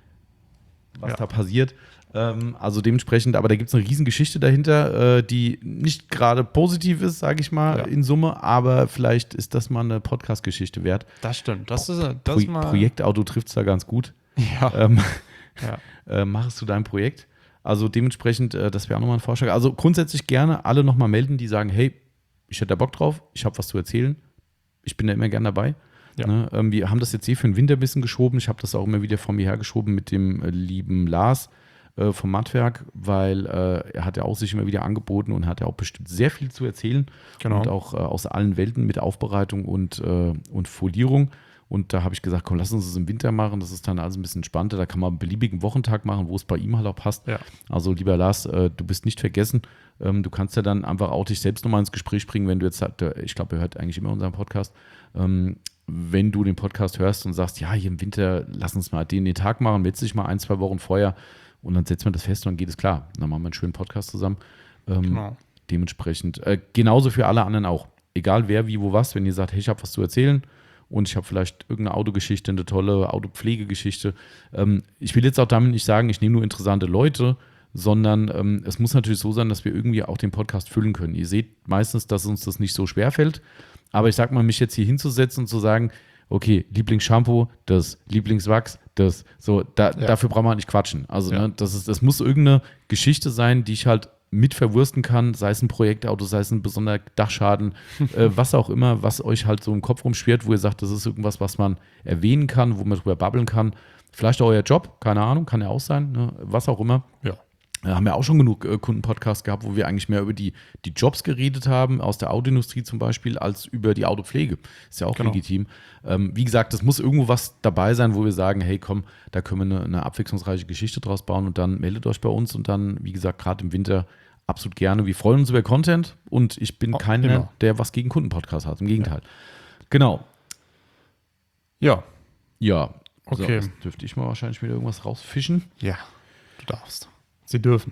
was Ja. da passiert. Ähm, also dementsprechend, aber da gibt es eine Riesengeschichte dahinter, äh, die nicht gerade positiv ist, sage ich mal, Ja. in Summe, aber vielleicht ist das mal eine Podcast-Geschichte wert. Das stimmt. Das ist das Pro ist mal. Projektauto trifft es da ganz gut. Ja. Ähm, ja. äh, mach es zu deinem Projekt. Also dementsprechend, äh, das wäre auch nochmal ein Vorschlag. Also grundsätzlich gerne alle nochmal melden, die sagen, hey, ich hätte da Bock drauf, ich habe was zu erzählen. Ich bin da immer gern dabei. Ja. Ne? Ähm, wir haben das jetzt eh für den Winter ein bisschen geschoben. Ich habe das auch immer wieder von mir hergeschoben mit dem äh, lieben Lars äh, vom Mattwerk, weil äh, er hat ja auch sich immer wieder angeboten und hat ja auch bestimmt sehr viel zu erzählen. Genau. Und auch äh, aus allen Welten mit Aufbereitung und, äh, und Folierung. Und da habe ich gesagt, komm, lass uns das im Winter machen. Das ist dann alles ein bisschen entspannter. Da kann man einen beliebigen Wochentag machen, wo es bei ihm halt auch passt. Ja. Also lieber Lars, äh, du bist nicht vergessen. Ähm, du kannst ja dann einfach auch dich selbst nochmal ins Gespräch bringen, wenn du jetzt, äh, ich glaube, er hört eigentlich immer unseren Podcast, ähm, wenn du den Podcast hörst und sagst, ja, hier im Winter, lass uns mal den, den Tag machen, melde dich mal ein, zwei Wochen vorher und dann setzen wir das fest und dann geht es klar. Dann machen wir einen schönen Podcast zusammen. Ähm, Genau. Dementsprechend, äh, genauso für alle anderen auch. Egal wer, wie, wo, was, wenn ihr sagt, hey, ich habe was zu erzählen und ich habe vielleicht irgendeine Autogeschichte, eine tolle Autopflegegeschichte. Ähm, ich will jetzt auch damit nicht sagen, ich nehme nur interessante Leute, sondern ähm, es muss natürlich so sein, dass wir irgendwie auch den Podcast füllen können. Ihr seht meistens, dass uns das nicht so schwer fällt, aber ich sag mal, mich jetzt hier hinzusetzen und zu sagen, okay, Lieblingsshampoo, das, Lieblingswachs, das, so, da, Ja. dafür brauchen wir nicht quatschen. Also, Ja. ne, das, ist, das muss irgendeine Geschichte sein, die ich halt mit verwursten kann, sei es ein Projektauto, sei es ein besonderer Dachschaden, äh, was auch immer, was euch halt so im Kopf rumschwirrt, wo ihr sagt, das ist irgendwas, was man erwähnen kann, wo man drüber babbeln kann. Vielleicht auch euer Job, keine Ahnung, kann ja auch sein, ne, was auch immer. Ja. Da haben wir auch schon genug äh, Kundenpodcasts gehabt, wo wir eigentlich mehr über die, die Jobs geredet haben, aus der Autoindustrie zum Beispiel, als über die Autopflege. Ist ja auch Genau. legitim. Ähm, wie gesagt, es muss irgendwo was dabei sein, wo wir sagen, hey komm, da können wir eine, eine abwechslungsreiche Geschichte draus bauen und dann meldet euch bei uns und dann, wie gesagt, gerade im Winter absolut gerne. Wir freuen uns über Content und ich bin Oh, keiner, immer. der was gegen Kundenpodcasts hat. Im Gegenteil. Genau. Ja, Ja. Okay. So, jetzt dürfte ich mal wahrscheinlich wieder irgendwas rausfischen. ja, du darfst. Sie dürfen.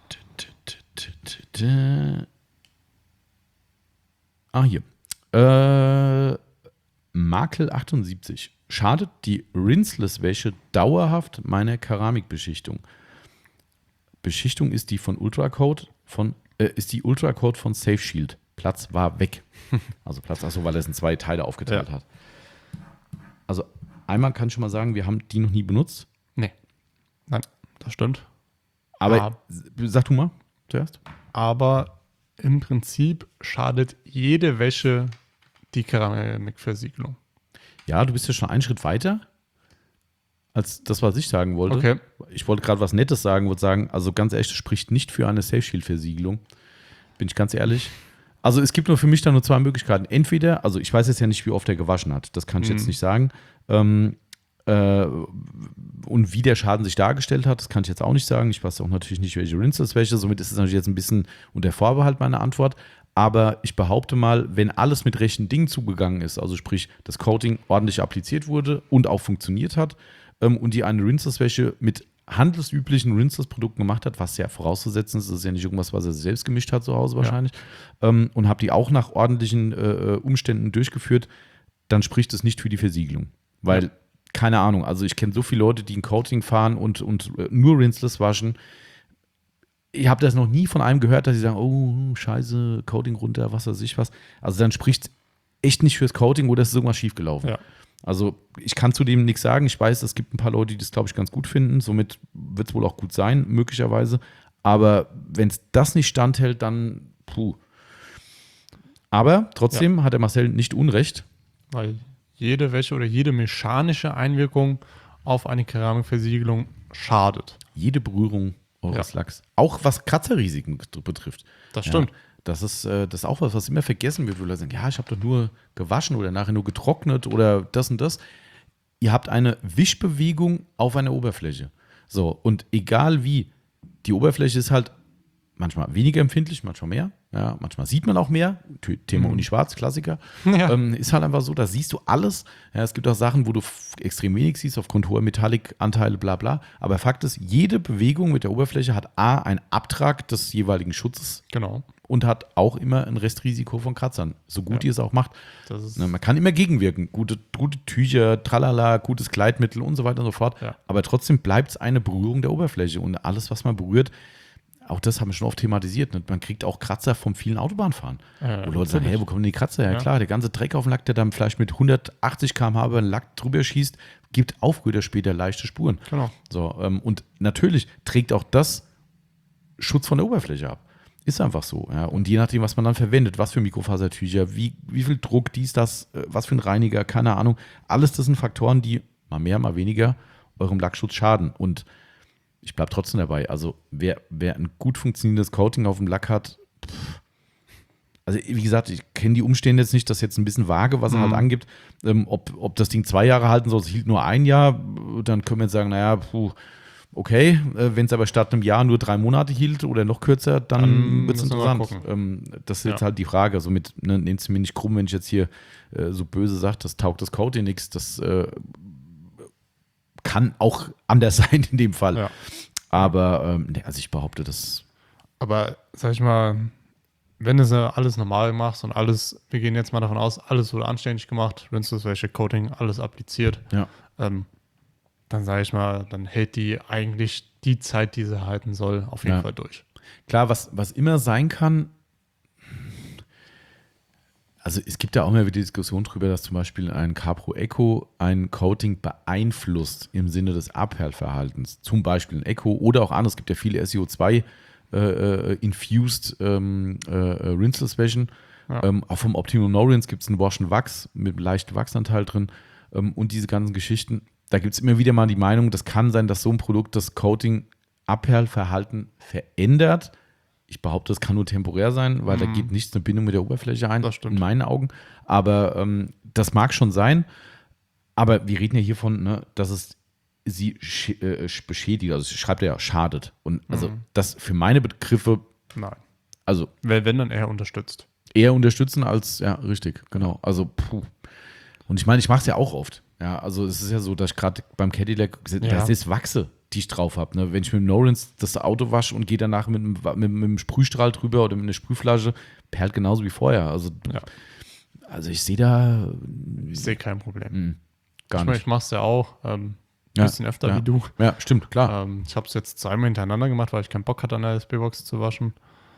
Ah, hier. Äh, Makel achtundsiebzig. Schadet die Rinseless-Wäsche dauerhaft meiner Keramikbeschichtung? Beschichtung ist die von Ultracoat von, äh, ist die Ultracoat von Safe Shield. Platz war weg. Also Platz, achso, weil er es in zwei Teile aufgeteilt Ja. hat. Also einmal kann ich schon mal sagen, wir haben die noch nie benutzt. Nee. Nein, das stimmt. Aber Ah. sag du mal zuerst. Aber im Prinzip schadet jede Wäsche die Keramikversiegelung. Ja, du bist ja schon einen Schritt weiter als das, was ich sagen wollte. Okay. Ich wollte gerade was Nettes sagen, wollte sagen, also ganz ehrlich, das spricht nicht für eine Safe Shield Versiegelung. Bin ich ganz ehrlich. Also es gibt nur für mich da nur zwei Möglichkeiten. Entweder, also ich weiß jetzt ja nicht, wie oft er gewaschen hat, das kann ich Mhm. jetzt nicht sagen. Ähm, äh, und wie der Schaden sich dargestellt hat, das kann ich jetzt auch nicht sagen. Ich weiß auch natürlich nicht, welche Rinseless welche, somit ist es natürlich jetzt ein bisschen unter Vorbehalt meine Antwort. Aber ich behaupte mal, wenn alles mit rechten Dingen zugegangen ist, also sprich, das Coating ordentlich appliziert wurde und auch funktioniert hat ähm, und die eine Rinseless-Wäsche mit handelsüblichen Rinseless-Produkten gemacht hat, was ja vorauszusetzen ist, das ist ja nicht irgendwas, was er selbst gemischt hat zu Hause wahrscheinlich, ähm, und habe die auch nach ordentlichen äh, Umständen durchgeführt, dann spricht es nicht für die Versiegelung. Weil, Ja. keine Ahnung, also ich kenne so viele Leute, die ein Coating fahren und, und äh, nur Rinseless waschen. Ich habe das noch nie von einem gehört, dass sie sagen, oh, scheiße, Coating runter, was weiß ich was. Also dann spricht echt nicht fürs Coating oder es ist irgendwas schiefgelaufen. Ja. Also ich kann zu dem nichts sagen. Ich weiß, es gibt ein paar Leute, die das, glaube ich, ganz gut finden. Somit wird es wohl auch gut sein, möglicherweise. Aber wenn es das nicht standhält, dann puh. Aber trotzdem hat der Marcel nicht Unrecht. Weil jede Wäsche oder jede mechanische Einwirkung auf eine Keramikversiegelung schadet. Jede Berührung eures Ja. Lacks. Auch was Kratzerrisiken betrifft. Das stimmt. Ja, das ist, äh, das ist auch was, was immer vergessen wird, wo Leute sagen, ja, ich habe doch nur gewaschen oder nachher nur getrocknet oder das und das. Ihr habt eine Wischbewegung auf einer Oberfläche. So, und egal wie, die Oberfläche ist halt manchmal weniger empfindlich, manchmal mehr. Ja, manchmal sieht man auch mehr. T- Thema Mhm. Uni Schwarz, Klassiker. Ja. Ähm, ist halt einfach so, da siehst du alles. Ja, es gibt auch Sachen, wo du f- extrem wenig siehst, aufgrund hoher Metallic-Anteile, bla bla. Aber Fakt ist, jede Bewegung mit der Oberfläche hat A, einen Abtrag des jeweiligen Schutzes Genau. und hat auch immer ein Restrisiko von Kratzern. So gut Ja. ihr es auch macht. Das ist Ne, man kann immer gegenwirken. Gute, gute Tücher, tralala, gutes Kleidmittel und so weiter und so fort. Ja. Aber trotzdem bleibt es eine Berührung der Oberfläche. Und alles, was man berührt, auch das haben wir schon oft thematisiert. Ne? Man kriegt auch Kratzer vom vielen Autobahnfahren. Äh, Wo Leute sagen, hey, wo kommen denn die Kratzer her? Ja. Ja. Klar, der ganze Dreck auf dem Lack, der dann vielleicht mit hundertachtzig Kilometer pro Stunde über den Lack drüber schießt, gibt auch früher oder später leichte Spuren. Genau. So, ähm, und natürlich trägt auch das Schutz von der Oberfläche ab. Ist einfach so. Ja. Und je nachdem, was man dann verwendet, was für Mikrofasertücher, wie, wie viel Druck, dies, das, äh, was für ein Reiniger, keine Ahnung. Alles das sind Faktoren, die mal mehr, mal weniger eurem Lackschutz schaden. Und ich bleibe trotzdem dabei. Also wer, wer ein gut funktionierendes Coating auf dem Lack hat, pff, also wie gesagt, ich kenne die Umstände jetzt nicht, das ist jetzt ein bisschen vage, was er Mhm. halt angibt. Ähm, ob, ob das Ding zwei Jahre halten soll, es hielt nur ein Jahr, dann können wir jetzt sagen, naja, puh, okay, äh, wenn es aber statt einem Jahr nur drei Monate hielt oder noch kürzer, dann Dann wird es müssen wir mal interessant. Ähm, das ist jetzt Ja. halt die Frage. Also mit, ne, nehmt es mir nicht krumm, wenn ich jetzt hier äh, so böse sage, das taugt das Coating nichts, das äh, kann auch anders sein in dem Fall. Ja. Aber ähm, nee, also ich behaupte, das Aber sag ich mal, wenn du ja alles normal machst und alles, wir gehen jetzt mal davon aus, alles wurde anständig gemacht, Rinseless welche Coating, alles appliziert, ja. ähm, dann sage ich mal, dann hält die eigentlich die Zeit, die sie halten soll, auf jeden Ja. Fall durch. Klar, was, was immer sein kann, also es gibt ja auch immer wieder die Diskussion darüber, dass zum Beispiel ein Capro Echo ein Coating beeinflusst im Sinne des Abperlverhaltens. Zum Beispiel ein Echo oder auch anders. Es gibt ja viele S I O zwei äh, äh, infused ähm, äh, Rinseless-Wäschen. Ja. Ähm, auch vom Optimum No-Rinse gibt es einen Wash and Wax mit leichtem Wachsanteil drin ähm, und diese ganzen Geschichten. Da gibt es immer wieder mal die Meinung, das kann sein, dass so ein Produkt das Coating Abperlverhalten verändert. Ich behaupte, das kann nur temporär sein, weil mhm. da geht nichts eine Bindung mit der Oberfläche ein, das stimmt. in meinen Augen. Aber ähm, das mag schon sein. Aber wir reden ja hiervon, ne, dass es sie sch- äh, beschädigt, also schreibt er ja, schadet. Und also Mhm. das für meine Begriffe, Nein. also Wenn, wenn dann eher unterstützt. eher unterstützen als, ja, richtig, genau. Also, puh. Und ich meine, ich mache es ja auch oft. Ja, also es ist ja so, dass ich gerade beim Cadillac, Ja. das ist Wachse, die ich drauf habe. Ne? Wenn ich mit dem Nolans das Auto wasche und gehe danach mit, einem- mit, mit einem Sprühstrahl drüber oder mit einer Sprühflasche, perlt genauso wie vorher. Also, Ja. also ich sehe da Ich sehe kein Problem. mh, gar Ich meine, nicht. ich mache es ja auch ein Ja, bisschen öfter ja. wie du. Ja, stimmt, klar. Ähm, ich habe es jetzt zweimal hintereinander gemacht, weil ich keinen Bock hatte, an der S B-Box zu waschen.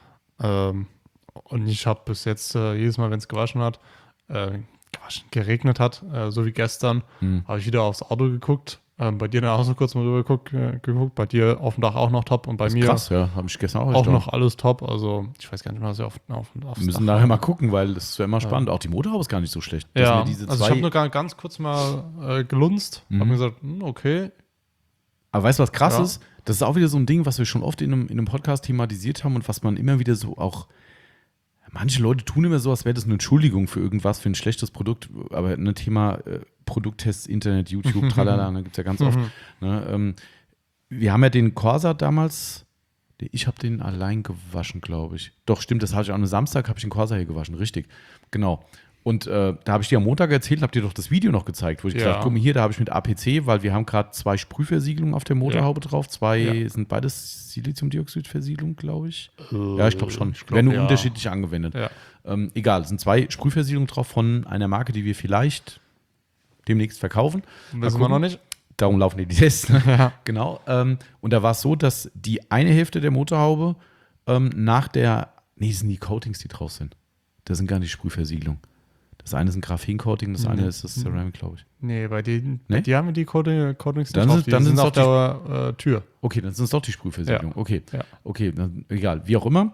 Ähm, und ich habe bis jetzt äh, jedes Mal, wenn es gewaschen hat, äh, gewaschen, geregnet hat, äh, so wie gestern, Hm. habe ich wieder aufs Auto geguckt. Ähm, bei dir dann auch so kurz mal rüber geguckt, äh, geguckt. Bei dir auf dem Dach auch noch top und bei Das ist mir krass, ja, habe ich gestern auch auch erstaunt. noch alles top. Also ich weiß gar nicht mehr, was ich auf, auf, aufs Wir müssen Dach nachher habe. mal gucken, weil das ist ja immer spannend. Auch die Motorhaube ist gar nicht so schlecht. Das Ja, sind ja diese also ich zwei- habe nur gar, ganz kurz mal äh, gelunzt, Mhm. habe mir gesagt, hm, okay, Aber weißt du, was krass Ja. ist? Das ist auch wieder so ein Ding, was wir schon oft in einem, in einem Podcast thematisiert haben und was man immer wieder so auch. Manche Leute tun immer so, als wäre das eine Entschuldigung für irgendwas, für ein schlechtes Produkt. Aber ein Thema äh, Produkttests, Internet, YouTube, tralala, da gibt es ja ganz oft. Mhm. Ne, ähm, wir haben ja den Corsa damals, ich habe den allein gewaschen, glaube ich. Doch, stimmt, das hatte ich an einem Samstag, habe ich den Corsa hier gewaschen, richtig. Genau. Und äh, da habe ich dir am Montag erzählt, habe dir doch das Video noch gezeigt, wo ich Ja. gesagt habe, guck mal hier, da habe ich mit A P C, weil wir haben gerade zwei Sprühversiegelungen auf der Motorhaube drauf. Zwei Ja. sind beides Siliziumdioxidversiegelung, glaube ich. Äh, Ja, ich glaube schon. ich glaub, Werden nur ja. unterschiedlich angewendet. Ja. Ähm, egal, es sind zwei Sprühversiegelungen drauf von einer Marke, die wir vielleicht demnächst verkaufen. Mal Wissen wir gucken. noch nicht. Darum laufen die Tests. Ne? Ja. Genau. Ähm, und da war es so, dass die eine Hälfte der Motorhaube ähm, nach der, nee, das sind die Coatings, die drauf sind. Das sind gar nicht Sprühversiegelung. Das eine ist ein Graphen-Coating, das eine Mhm. ist das Ceramic, glaube ich. Nee, bei denen, Nee? bei die haben wir die Coating- Coatings Dann nicht drauf. sind- Die dann sind sind's auf der äh, Tür. Okay, dann sind es doch die Sprühversiegelung. Okay, Ja. okay, dann, egal. Wie auch immer.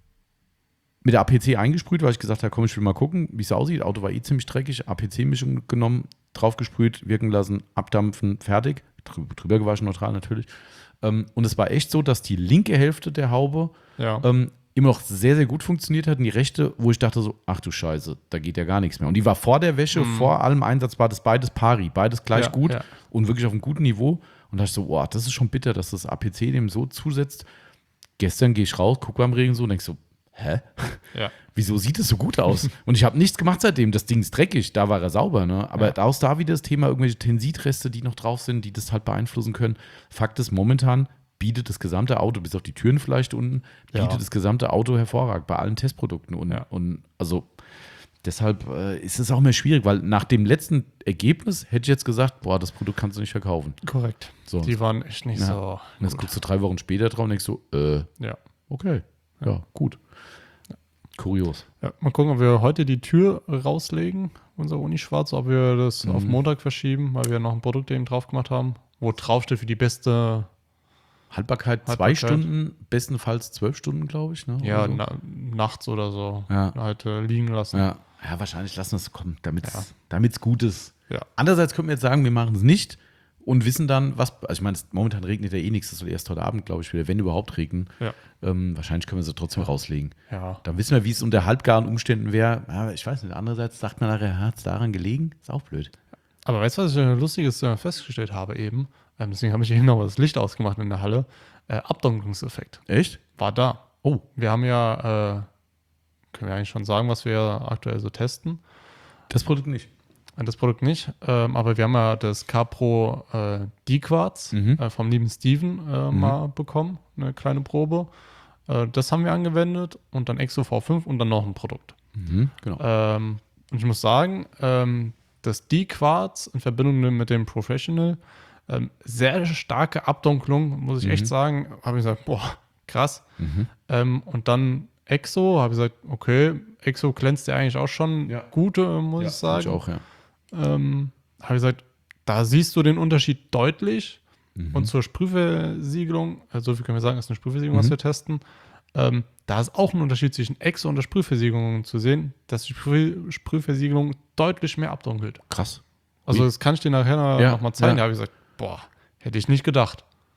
Mit der A P C eingesprüht, weil ich gesagt habe, komm, ich will mal gucken, wie es aussieht. Auto war eh ziemlich dreckig. A P C-Mischung genommen, draufgesprüht, wirken lassen, abdampfen, fertig. Drü- Drüber gewaschen, neutral natürlich. Ähm, und es war echt so, dass die linke Hälfte der Haube Ja. ähm, immer noch sehr, sehr gut funktioniert hat. Und die rechte, wo ich dachte so, ach du Scheiße, da geht ja gar nichts mehr. Und die war vor der Wäsche, vor allem Einsatz war das beides pari, beides gleich Ja, gut ja. und wirklich auf einem guten Niveau. Und da dachte ich so, boah, das ist schon bitter, dass das A P C dem so zusetzt. Gestern gehe ich raus, gucke beim Regen so und denke so, hä? Ja. Wieso sieht es so gut aus? Und ich habe nichts gemacht seitdem. Das Ding ist dreckig, da war er sauber. Ne? Aber Ja. da ist da wieder das Thema, irgendwelche Tensitreste, die noch drauf sind, die das halt beeinflussen können. Fakt ist, momentan bietet das gesamte Auto, bis auf die Türen vielleicht unten, Ja. bietet das gesamte Auto hervorragend bei allen Testprodukten. Und, Ja. und also deshalb äh, ist es auch mehr schwierig, weil nach dem letzten Ergebnis hätte ich jetzt gesagt, boah, das Produkt kannst du nicht verkaufen. Korrekt. So. Die waren echt nicht Ja. so. Und jetzt guckst du drei Wochen später drauf und denkst so, äh, Ja. okay, ja, gut. Kurios. Ja. Mal gucken, ob wir heute die Tür rauslegen, unser Uni-Schwarz, ob wir das Mhm. auf Montag verschieben, weil wir noch ein Produkt eben drauf gemacht haben, wo drauf steht für die beste, Haltbarkeit zwei Haltbarkeit. Stunden, bestenfalls zwölf Stunden, glaube ich. Ne? ja, Oder so. na, nachts oder so, Ja. halt äh, liegen lassen. ja. Ja, wahrscheinlich lassen wir es kommen, damit es Ja. damit's gut ist. Ja. Andererseits könnten wir jetzt sagen, wir machen es nicht und wissen dann, was. Also, ich meine, es- momentan regnet ja eh nichts. Das soll erst heute Abend, glaube ich, wieder, wenn überhaupt regnen. Ja. Ähm, wahrscheinlich können wir sie trotzdem rauslegen. Ja. Dann wissen wir, wie es unter halbgaren Umständen wäre. Ja, ich weiß nicht. Andererseits sagt man nachher, hat es daran gelegen? Ist auch blöd. Aber weißt du, was ich äh, Lustiges äh, festgestellt habe eben? Ähm, deswegen habe ich eben noch das Licht ausgemacht in der Halle. Äh, Abdunklungseffekt Echt? war da. Oh. Wir haben ja, äh, können wir eigentlich schon sagen, was wir aktuell so testen. Das Produkt nicht. Das Produkt nicht, ähm, aber wir haben ja das Capro äh, D-Quarz Mhm. äh, vom lieben Steven äh, mal bekommen, eine kleine Probe. Äh, das haben wir angewendet und dann Exo V fünf und dann noch ein Produkt. Mhm, genau. Ähm, und ich muss sagen, ähm, das D-Quarz in Verbindung mit dem Professional, ähm, sehr starke Abdunklung, muss ich Mhm. echt sagen. Habe ich gesagt, boah, krass. Mhm. Ähm, und dann Exo, habe ich gesagt, okay, Exo glänzt ja eigentlich auch schon Ja. gut, äh, muss Ja, ich sagen. Ich auch, ja. Ähm, habe ich gesagt, da siehst du den Unterschied deutlich. Mhm. Und zur Sprühversiegelung, also so viel können wir sagen, ist eine Sprühversiegelung, was Mhm. wir testen. Ähm, da ist auch ein Unterschied zwischen Exo und der Sprühversiegelung zu sehen, dass die Sprüh Sprühversiegelung deutlich mehr abdunkelt. Krass. Also Wie? das kann ich dir nachher Ja, noch mal zeigen. ja. Da habe ich gesagt, boah, hätte ich nicht gedacht.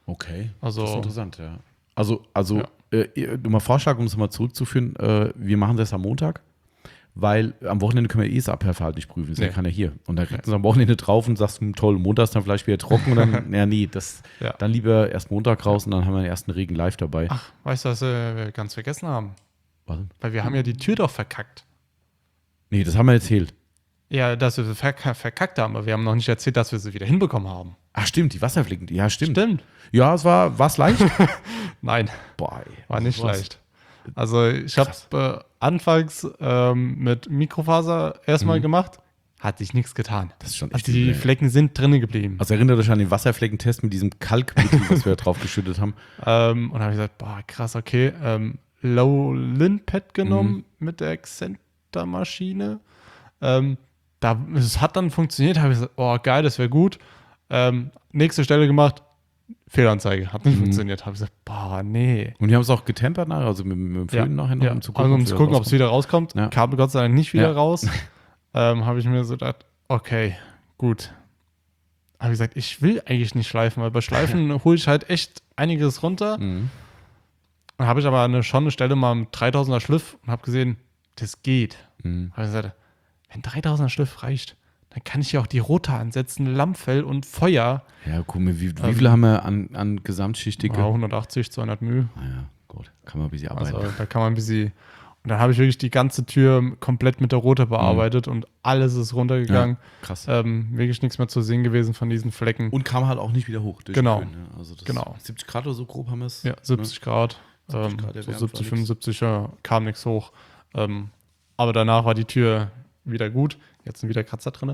Okay, Also- das ist interessant, ja. Also, also Ja. äh, nur mal Vorschlag, um es mal zurückzuführen, äh, wir machen das am Montag, weil am Wochenende können wir eh das Abhörverhalten nicht prüfen, ist ja Nee. keiner hier. Und dann kriegt uns am Wochenende drauf und sagst, hm, toll, Montag ist dann vielleicht wieder trocken und dann, ja nee, das, Ja. dann lieber erst Montag raus und dann haben wir den ersten Regen live dabei. Ach, weißt du, was äh, wir ganz vergessen haben? Was denn? Weil wir haben ja die Tür doch verkackt. Nee, das haben wir erzählt. Ja, dass wir sie verk verkackt haben, aber wir haben noch nicht erzählt, dass wir sie wieder hinbekommen haben. Ach stimmt, die Wasserflecken, ja stimmt. Stimmt. Ja, es war, war's leicht? Nein, Boah, ey. war nicht Was? leicht. Also ich habe äh, anfangs ähm, mit Mikrofaser erstmal Mhm. gemacht, hat sich nichts getan. Das ist schon echt Also die übel, ey. Flecken sind drinnen geblieben. Also erinnert euch an den Wasserfleckentest mit diesem Kalkmittel, was wir da drauf geschüttet haben. Ähm, und da habe ich gesagt, boah, krass, okay. Ähm, Low Lin Pad genommen mit der Xenta-Maschine. Ähm, da, es hat dann funktioniert, habe ich gesagt, oh, geil, das wäre gut. Ähm, nächste Stelle gemacht, Fehlanzeige, hat nicht Mhm. funktioniert. Habe ich gesagt, boah, nee. Und die haben es auch getempert nachher, also mit, mit dem Föhn nachher noch, ja. um zu gucken, also, um ob zu wieder gucken, ob es rauskommt. wieder rauskommt. Ja. Kam Gott sei Dank nicht wieder Ja. raus. ähm, habe ich mir so gedacht, okay, gut. Habe ich gesagt, ich will eigentlich nicht schleifen, weil bei Schleifen hole ich halt echt einiges runter. Mhm. Dann habe ich aber eine, schon eine Stelle mal mit dreitausender Schliff und habe gesehen, das geht. Mhm. Habe ich gesagt, wenn dreitausender Schliff reicht, dann kann ich ja auch die Rotor ansetzen, Lammfell und Feuer. Ja, guck mal, wie, wie Ähm, viel haben wir an, an Gesamtschichtdicke? Ja, hundertachtzig, zweihundert Mühe. Naja, gut, kann man ein bisschen arbeiten. Also da kann man ein bisschen. Und dann habe ich wirklich die ganze Tür komplett mit der Rotor bearbeitet und alles ist runtergegangen. Krass. Ähm, wirklich nichts mehr zu sehen gewesen von diesen Flecken. Und kam halt auch nicht wieder hoch. Durch Genau. den Föhn, ne? Also das Genau. siebzig Grad oder so grob haben wir es. Ja, siebzig Grad. siebzig Ähm, Grad, der so Wärme siebzig, war nix. fünfundsiebzig, ja, kam nichts hoch. Ähm, aber danach war die Tür wieder gut. Jetzt sind wieder Kratzer drin.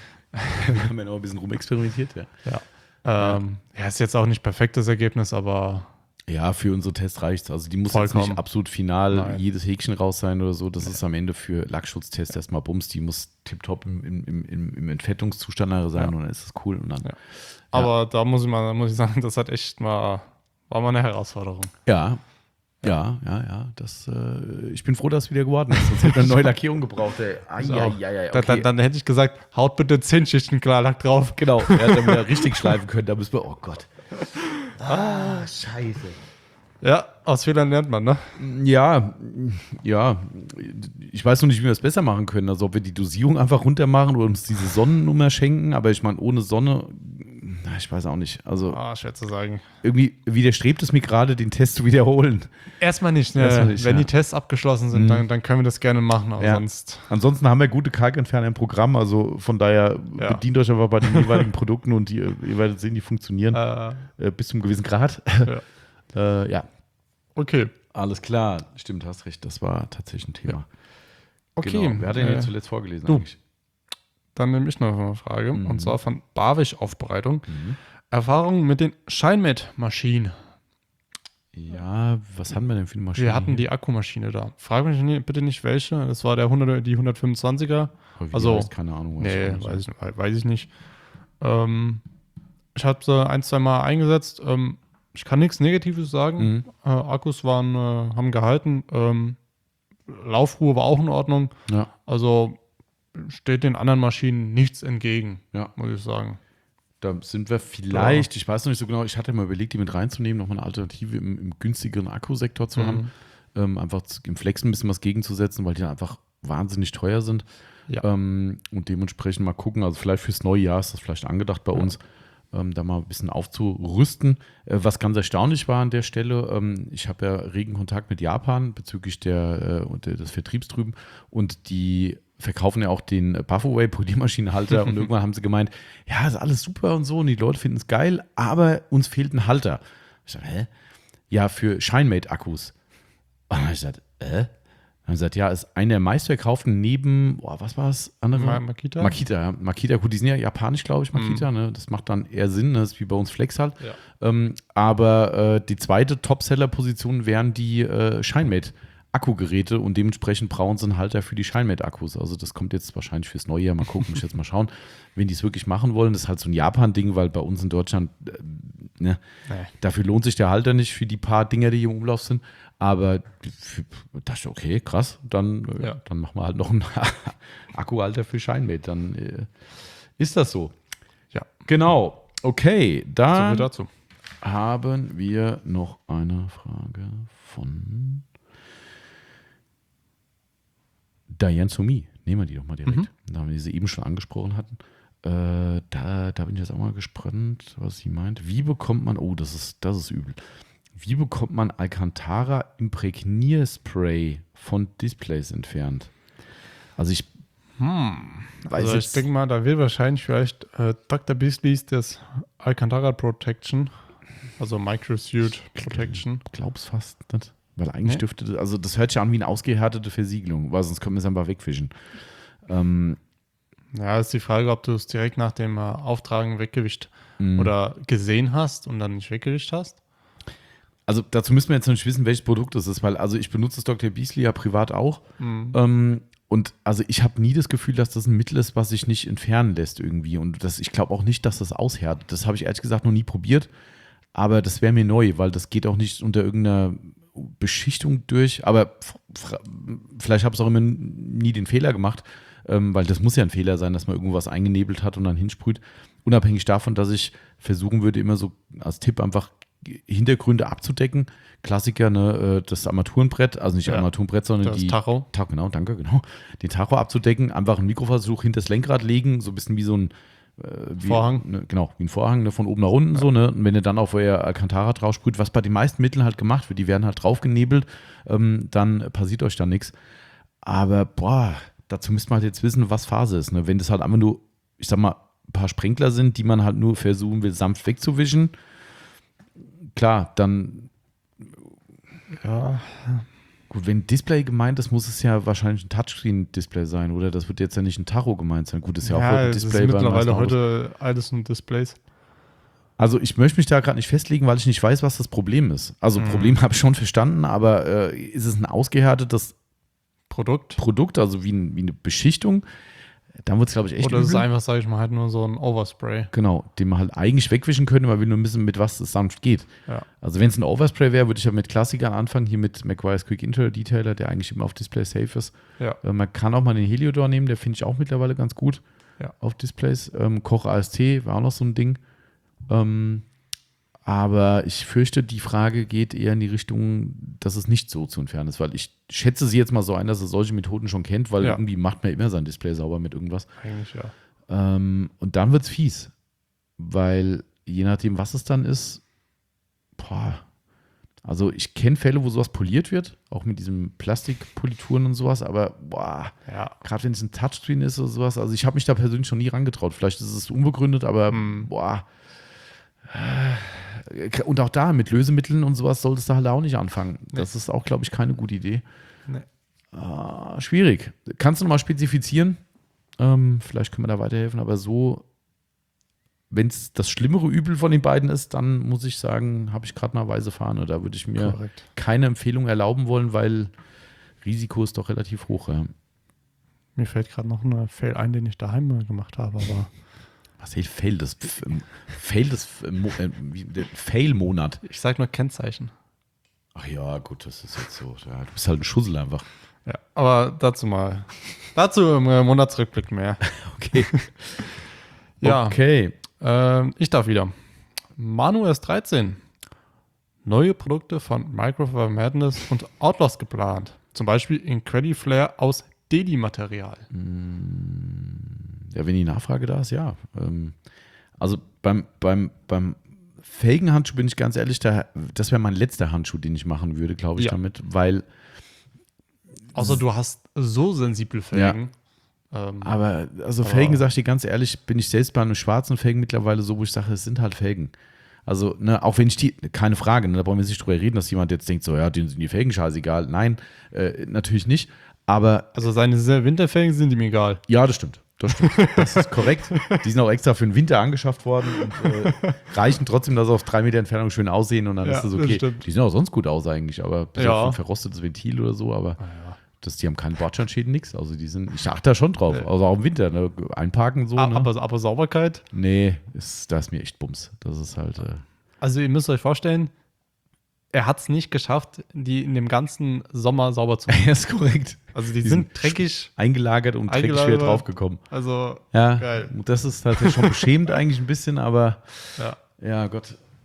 Wir haben ja noch ein bisschen rumexperimentiert, ja. Ja. Ähm, ja, ist jetzt auch nicht perfektes Ergebnis, aber Ja, für unsere Tests reicht es. Also die muss jetzt Vollkommen. nicht absolut final Nein. jedes Häkchen raus sein oder so. Das ist am Ende für Lackschutztest erstmal Bums. Die muss tipptopp im, im, im, im Entfettungszustand nachher sein Ja. und dann ist es cool. Und dann, Ja. aber da muss ich mal, da muss ich sagen, das hat echt mal, war mal eine Herausforderung. ja, ja, ja, ja. Das, äh, ich bin froh, dass es wieder geworden ist. Sonst hätte wir eine neue Lackierung gebraucht. Ey. Ah, Ich ja, auch. ja, ja, Da, okay. dann, dann hätte ich gesagt, haut bitte zehn Schichten Klarlack drauf. Genau, er hat dann wieder richtig schleifen können. Da müssen wir, oh Gott. Ah, scheiße. Ja, aus Fehlern lernt man, ne? Ja, ja. Ich weiß noch nicht, wie wir das besser machen können. Also ob wir die Dosierung einfach runter machen oder uns diese Sonnennummer schenken. Aber ich meine, ohne Sonne, na, ich weiß auch nicht. Also Ah, schwer zu sagen. irgendwie widerstrebt es mir gerade, den Test zu wiederholen. Erstmal nicht, ne? Erstmal nicht, Wenn ja. die Tests abgeschlossen sind, Mhm. dann, dann können wir das gerne machen, aber Ja. sonst. Ansonsten haben wir gute Kalkentferner im Programm. Also von daher Ja. bedient euch einfach bei den jeweiligen Produkten und die, ihr werdet sehen, die funktionieren Äh, äh, bis zu einem gewissen Grad. ja. äh, ja, Okay. alles klar. Stimmt, hast recht. Das war tatsächlich ein Thema. Okay. Genau. Wer hat denn äh, jetzt zuletzt vorgelesen du. eigentlich? Dann nehme ich noch eine Frage. Mhm. Und zwar von Barwig-Aufbereitung. Mhm. Erfahrungen mit den Scheinmet-Maschinen. Ja, was hatten wir denn für eine Maschine? Wir hatten hier? die Akkumaschine da. Frag mich nie- bitte nicht welche. Das war der hundert, die hundertfünfundzwanziger. Aber wie die also- heißt, keine Ahnung. Nee, ich weiß ich, weiß ich nicht. Ähm, ich habe sie ein, zwei Mal eingesetzt. Ähm, ich kann nichts Negatives sagen. Mhm. Äh, Akkus waren, äh, haben gehalten. Ähm, Laufruhe war auch in Ordnung. Ja, Also steht den anderen Maschinen nichts entgegen, ja. muss ich sagen. Da sind wir vielleicht, ich weiß noch nicht so genau, ich hatte mal überlegt, die mit reinzunehmen, nochmal eine Alternative im, im günstigeren Akkusektor zu Mhm. haben. Ähm, einfach zu- im Flex ein bisschen was gegenzusetzen, weil die dann einfach wahnsinnig teuer sind. Ja. Ähm, und dementsprechend mal gucken, also vielleicht fürs neue Jahr ist das vielleicht angedacht bei Ja. uns, ähm, da mal ein bisschen aufzurüsten. Äh, was ganz erstaunlich war an der Stelle, ähm, ich habe ja regen Kontakt mit Japan bezüglich der, äh, und der, des Vertriebs drüben und die verkaufen ja auch den Buffaway Poliermaschinenhalter und irgendwann haben sie gemeint, ja, ist alles super und so und die Leute finden es geil, aber uns fehlt ein Halter. Ich dachte, hä? Ja, für Shinemate-Akkus. Und dann habe ich gesagt, äh? Dann haben sie gesagt, ja, ist einer der meistverkauften neben, boah, was war es? Andere? Ma- Makita? Makita, ja. Makita, gut, die sind ja japanisch, glaube ich, Makita, ne? Das macht dann eher Sinn, ne? Das ist wie bei uns Flex halt. Ja. Ähm, aber äh, die zweite Top-Seller-Position wären die äh, Shinemate-Akkugeräte und dementsprechend brauchen sie einen Halter für die Shinemate-Akkus. Also das kommt jetzt wahrscheinlich fürs neue Jahr. Mal gucken, muss ich jetzt mal schauen, wenn die es wirklich machen wollen. Das ist halt so ein Japan-Ding, weil bei uns in Deutschland, äh, ne, Nee. dafür lohnt sich der Halter nicht für die paar Dinger, die hier im Umlauf sind. Aber für, dachte ich, okay, krass, dann, äh, Ja. dann machen wir halt noch einen Akkuhalter für Shinemate. Dann äh, ist das so. Ja. Genau. Okay, So dann viel dazu. haben wir noch eine Frage von Diane Sumi. Nehmen wir die doch mal direkt. Mhm. Da haben wir sie eben schon angesprochen hatten. Äh, da, da bin ich jetzt auch mal gespannt, was sie meint. Wie bekommt man, oh, das ist, das ist übel. Wie bekommt man Alcantara Imprägnierspray von Displays entfernt? Also ich hm. weiß also ich denke mal, da will wahrscheinlich vielleicht äh, Doktor Beasleys das Alcantara Protection, also Microsuit Protection. Ich glaub's fast nicht. Weil eigentlich nee. dürfte das, also das hört sich an wie eine ausgehärtete Versiegelung, weil sonst können wir es einfach wegfischen. Ähm, ja, ist die Frage, ob du es direkt nach dem äh, Auftragen weggewischt mm. oder gesehen hast und dann nicht weggewischt hast. Also dazu müssen wir jetzt noch nicht wissen, welches Produkt das ist, weil also ich benutze das Doktor Beasley ja privat auch. Mm. Ähm, und also ich habe nie das Gefühl, dass das ein Mittel ist, was sich nicht entfernen lässt irgendwie. Und das, ich glaube auch nicht, dass das aushärtet. Das habe ich ehrlich gesagt noch nie probiert. Aber das wäre mir neu, weil das geht auch nicht unter irgendeiner Beschichtung durch. Aber vielleicht habe ich auch immer nie den Fehler gemacht, ähm, weil das muss ja ein Fehler sein, dass man irgendwas eingenebelt hat und dann hinsprüht. Unabhängig davon, dass ich versuchen würde, immer so als Tipp einfach Hintergründe abzudecken. Klassiker, ne, das Armaturenbrett, also nicht ja, Armaturenbrett, sondern das die Tacho. Ta- genau, danke, genau. Den Tacho abzudecken, einfach einen Mikroversuch hinter das Lenkrad legen, so ein bisschen wie so ein äh, wie, Vorhang. Ne, genau, wie ein Vorhang, ne, von oben nach unten ja. so, ne? Und wenn ihr dann auf euer Alcantara drauf sprüht, was bei den meisten Mitteln halt gemacht wird, die werden halt drauf genebelt, ähm, dann passiert euch da nichts. Aber boah, dazu müsst man halt jetzt wissen, was Phase ist. Ne? Wenn das halt einfach nur, ich sag mal, ein paar Sprenkler sind, die man halt nur versuchen will, sanft wegzuwischen, klar, dann ja. Gut, wenn Display gemeint ist, muss es ja wahrscheinlich ein Touchscreen-Display sein, oder? Das wird jetzt ja nicht ein Tacho gemeint sein. Gut, das ist ja, ja auch ein Display. Ja, ist mittlerweile heute alles nur Displays. Also ich möchte mich da gerade nicht festlegen, weil ich nicht weiß, was das Problem ist. Also mhm. Problem habe ich schon verstanden, aber äh, ist es ein ausgehärtetes Produkt, Produkt also wie, ein, wie eine Beschichtung? Dann wird es, glaube ich, echt Oder übel. ist es einfach, sage ich mal, halt nur so ein Overspray. Genau, den man halt eigentlich wegwischen könnte, weil wir nur wissen, mit was es sanft geht. Ja. Also wenn es ein Overspray wäre, würde ich ja mit Klassikern anfangen, hier mit McGuire's Quick Interior Detailer, der eigentlich immer auf Display safe ist. Ja. Äh, man kann auch mal den Heliodor nehmen, der finde ich auch mittlerweile ganz gut ja. auf Displays. Ähm, Koch A S T war auch noch so ein Ding. Ähm, aber ich fürchte, die Frage geht eher in die Richtung, dass es nicht so zu entfernen ist, weil ich schätze sie jetzt mal so ein, dass es solche Methoden schon kennt, weil ja. irgendwie macht man immer sein Display sauber mit irgendwas. Eigentlich ja. Ähm, und dann wird es fies, weil je nachdem, was es dann ist, boah, also ich kenne Fälle, wo sowas poliert wird, auch mit diesen Plastikpolituren und sowas, aber boah, ja. gerade wenn es ein Touchscreen ist oder sowas, also ich habe mich da persönlich schon nie rangetraut. Vielleicht ist es unbegründet, aber hm. boah. Und auch da, mit Lösemitteln und sowas solltest du halt auch nicht anfangen. Nee. Das ist auch, glaube ich, keine gute Idee. Nee. Ah, schwierig. Kannst du nochmal spezifizieren? Ähm, vielleicht können wir da weiterhelfen, aber so, wenn es das schlimmere Übel von den beiden ist, dann muss ich sagen, habe ich gerade mal weise Fahne. Da würde ich mir Korrekt. keine Empfehlung erlauben wollen, weil Risiko ist doch relativ hoch. Ja. Mir fällt gerade noch ein Fail ein, den ich daheim gemacht habe, aber was heißt Fail? Das Fail des Fail-Monat. Ich sag nur Kennzeichen. Ach ja, gut, das ist jetzt so. Ja, du bist halt ein Schussel einfach. Ja, aber dazu mal. Dazu im Monatsrückblick mehr. Okay. ja. Okay. Äh, ich darf wieder. Manu S dreizehn. Neue Produkte von Microfiber Madness und Outlaws geplant. Zum Beispiel Incrediflare aus Deli-Material. Ja, wenn die Nachfrage da ist, ja. Also beim, beim, beim Felgenhandschuh bin ich ganz ehrlich, da, das wäre mein letzter Handschuh, den ich machen würde, glaube ich, ja. damit, weil außer du hast so sensible Felgen. Ja. Ähm, aber also aber Felgen, sag ich dir ganz ehrlich, bin ich selbst bei einem schwarzen Felgen mittlerweile so, wo ich sage, es sind halt Felgen. Also, ne, auch wenn ich die, keine Frage, ne, da brauchen wir nicht drüber reden, dass jemand jetzt denkt, so, ja, denen sind die Felgen scheißegal. Nein, äh, natürlich nicht. Aber also seine Winterfelgen sind ihm egal. Ja, das stimmt. Das stimmt. Das ist korrekt. Die sind auch extra für den Winter angeschafft worden und äh, reichen trotzdem, dass sie auf drei Meter Entfernung schön aussehen und dann ja, ist das okay. Das die sehen auch sonst gut aus eigentlich, aber bis ja. auf ein verrostetes Ventil oder so, aber ah, ja. das, die haben keinen Bordsteinschäden, nix. Also die sind, ich achte da schon drauf. Ja. Also auch im Winter, ne? Einparken so. Ah, ne? aber, aber Sauberkeit? Nee, ist, da ist mir echt Bums. Das ist halt. Äh, also ihr müsst euch vorstellen, er hat es nicht geschafft, die in dem ganzen Sommer sauber zu machen. Ja, ist korrekt. Also die, die sind, sind dreckig. Eingelagert und dreckig schwer draufgekommen. Also, ja, geil. Das ist tatsächlich schon beschämend eigentlich ein bisschen, aber ja, ja Gott.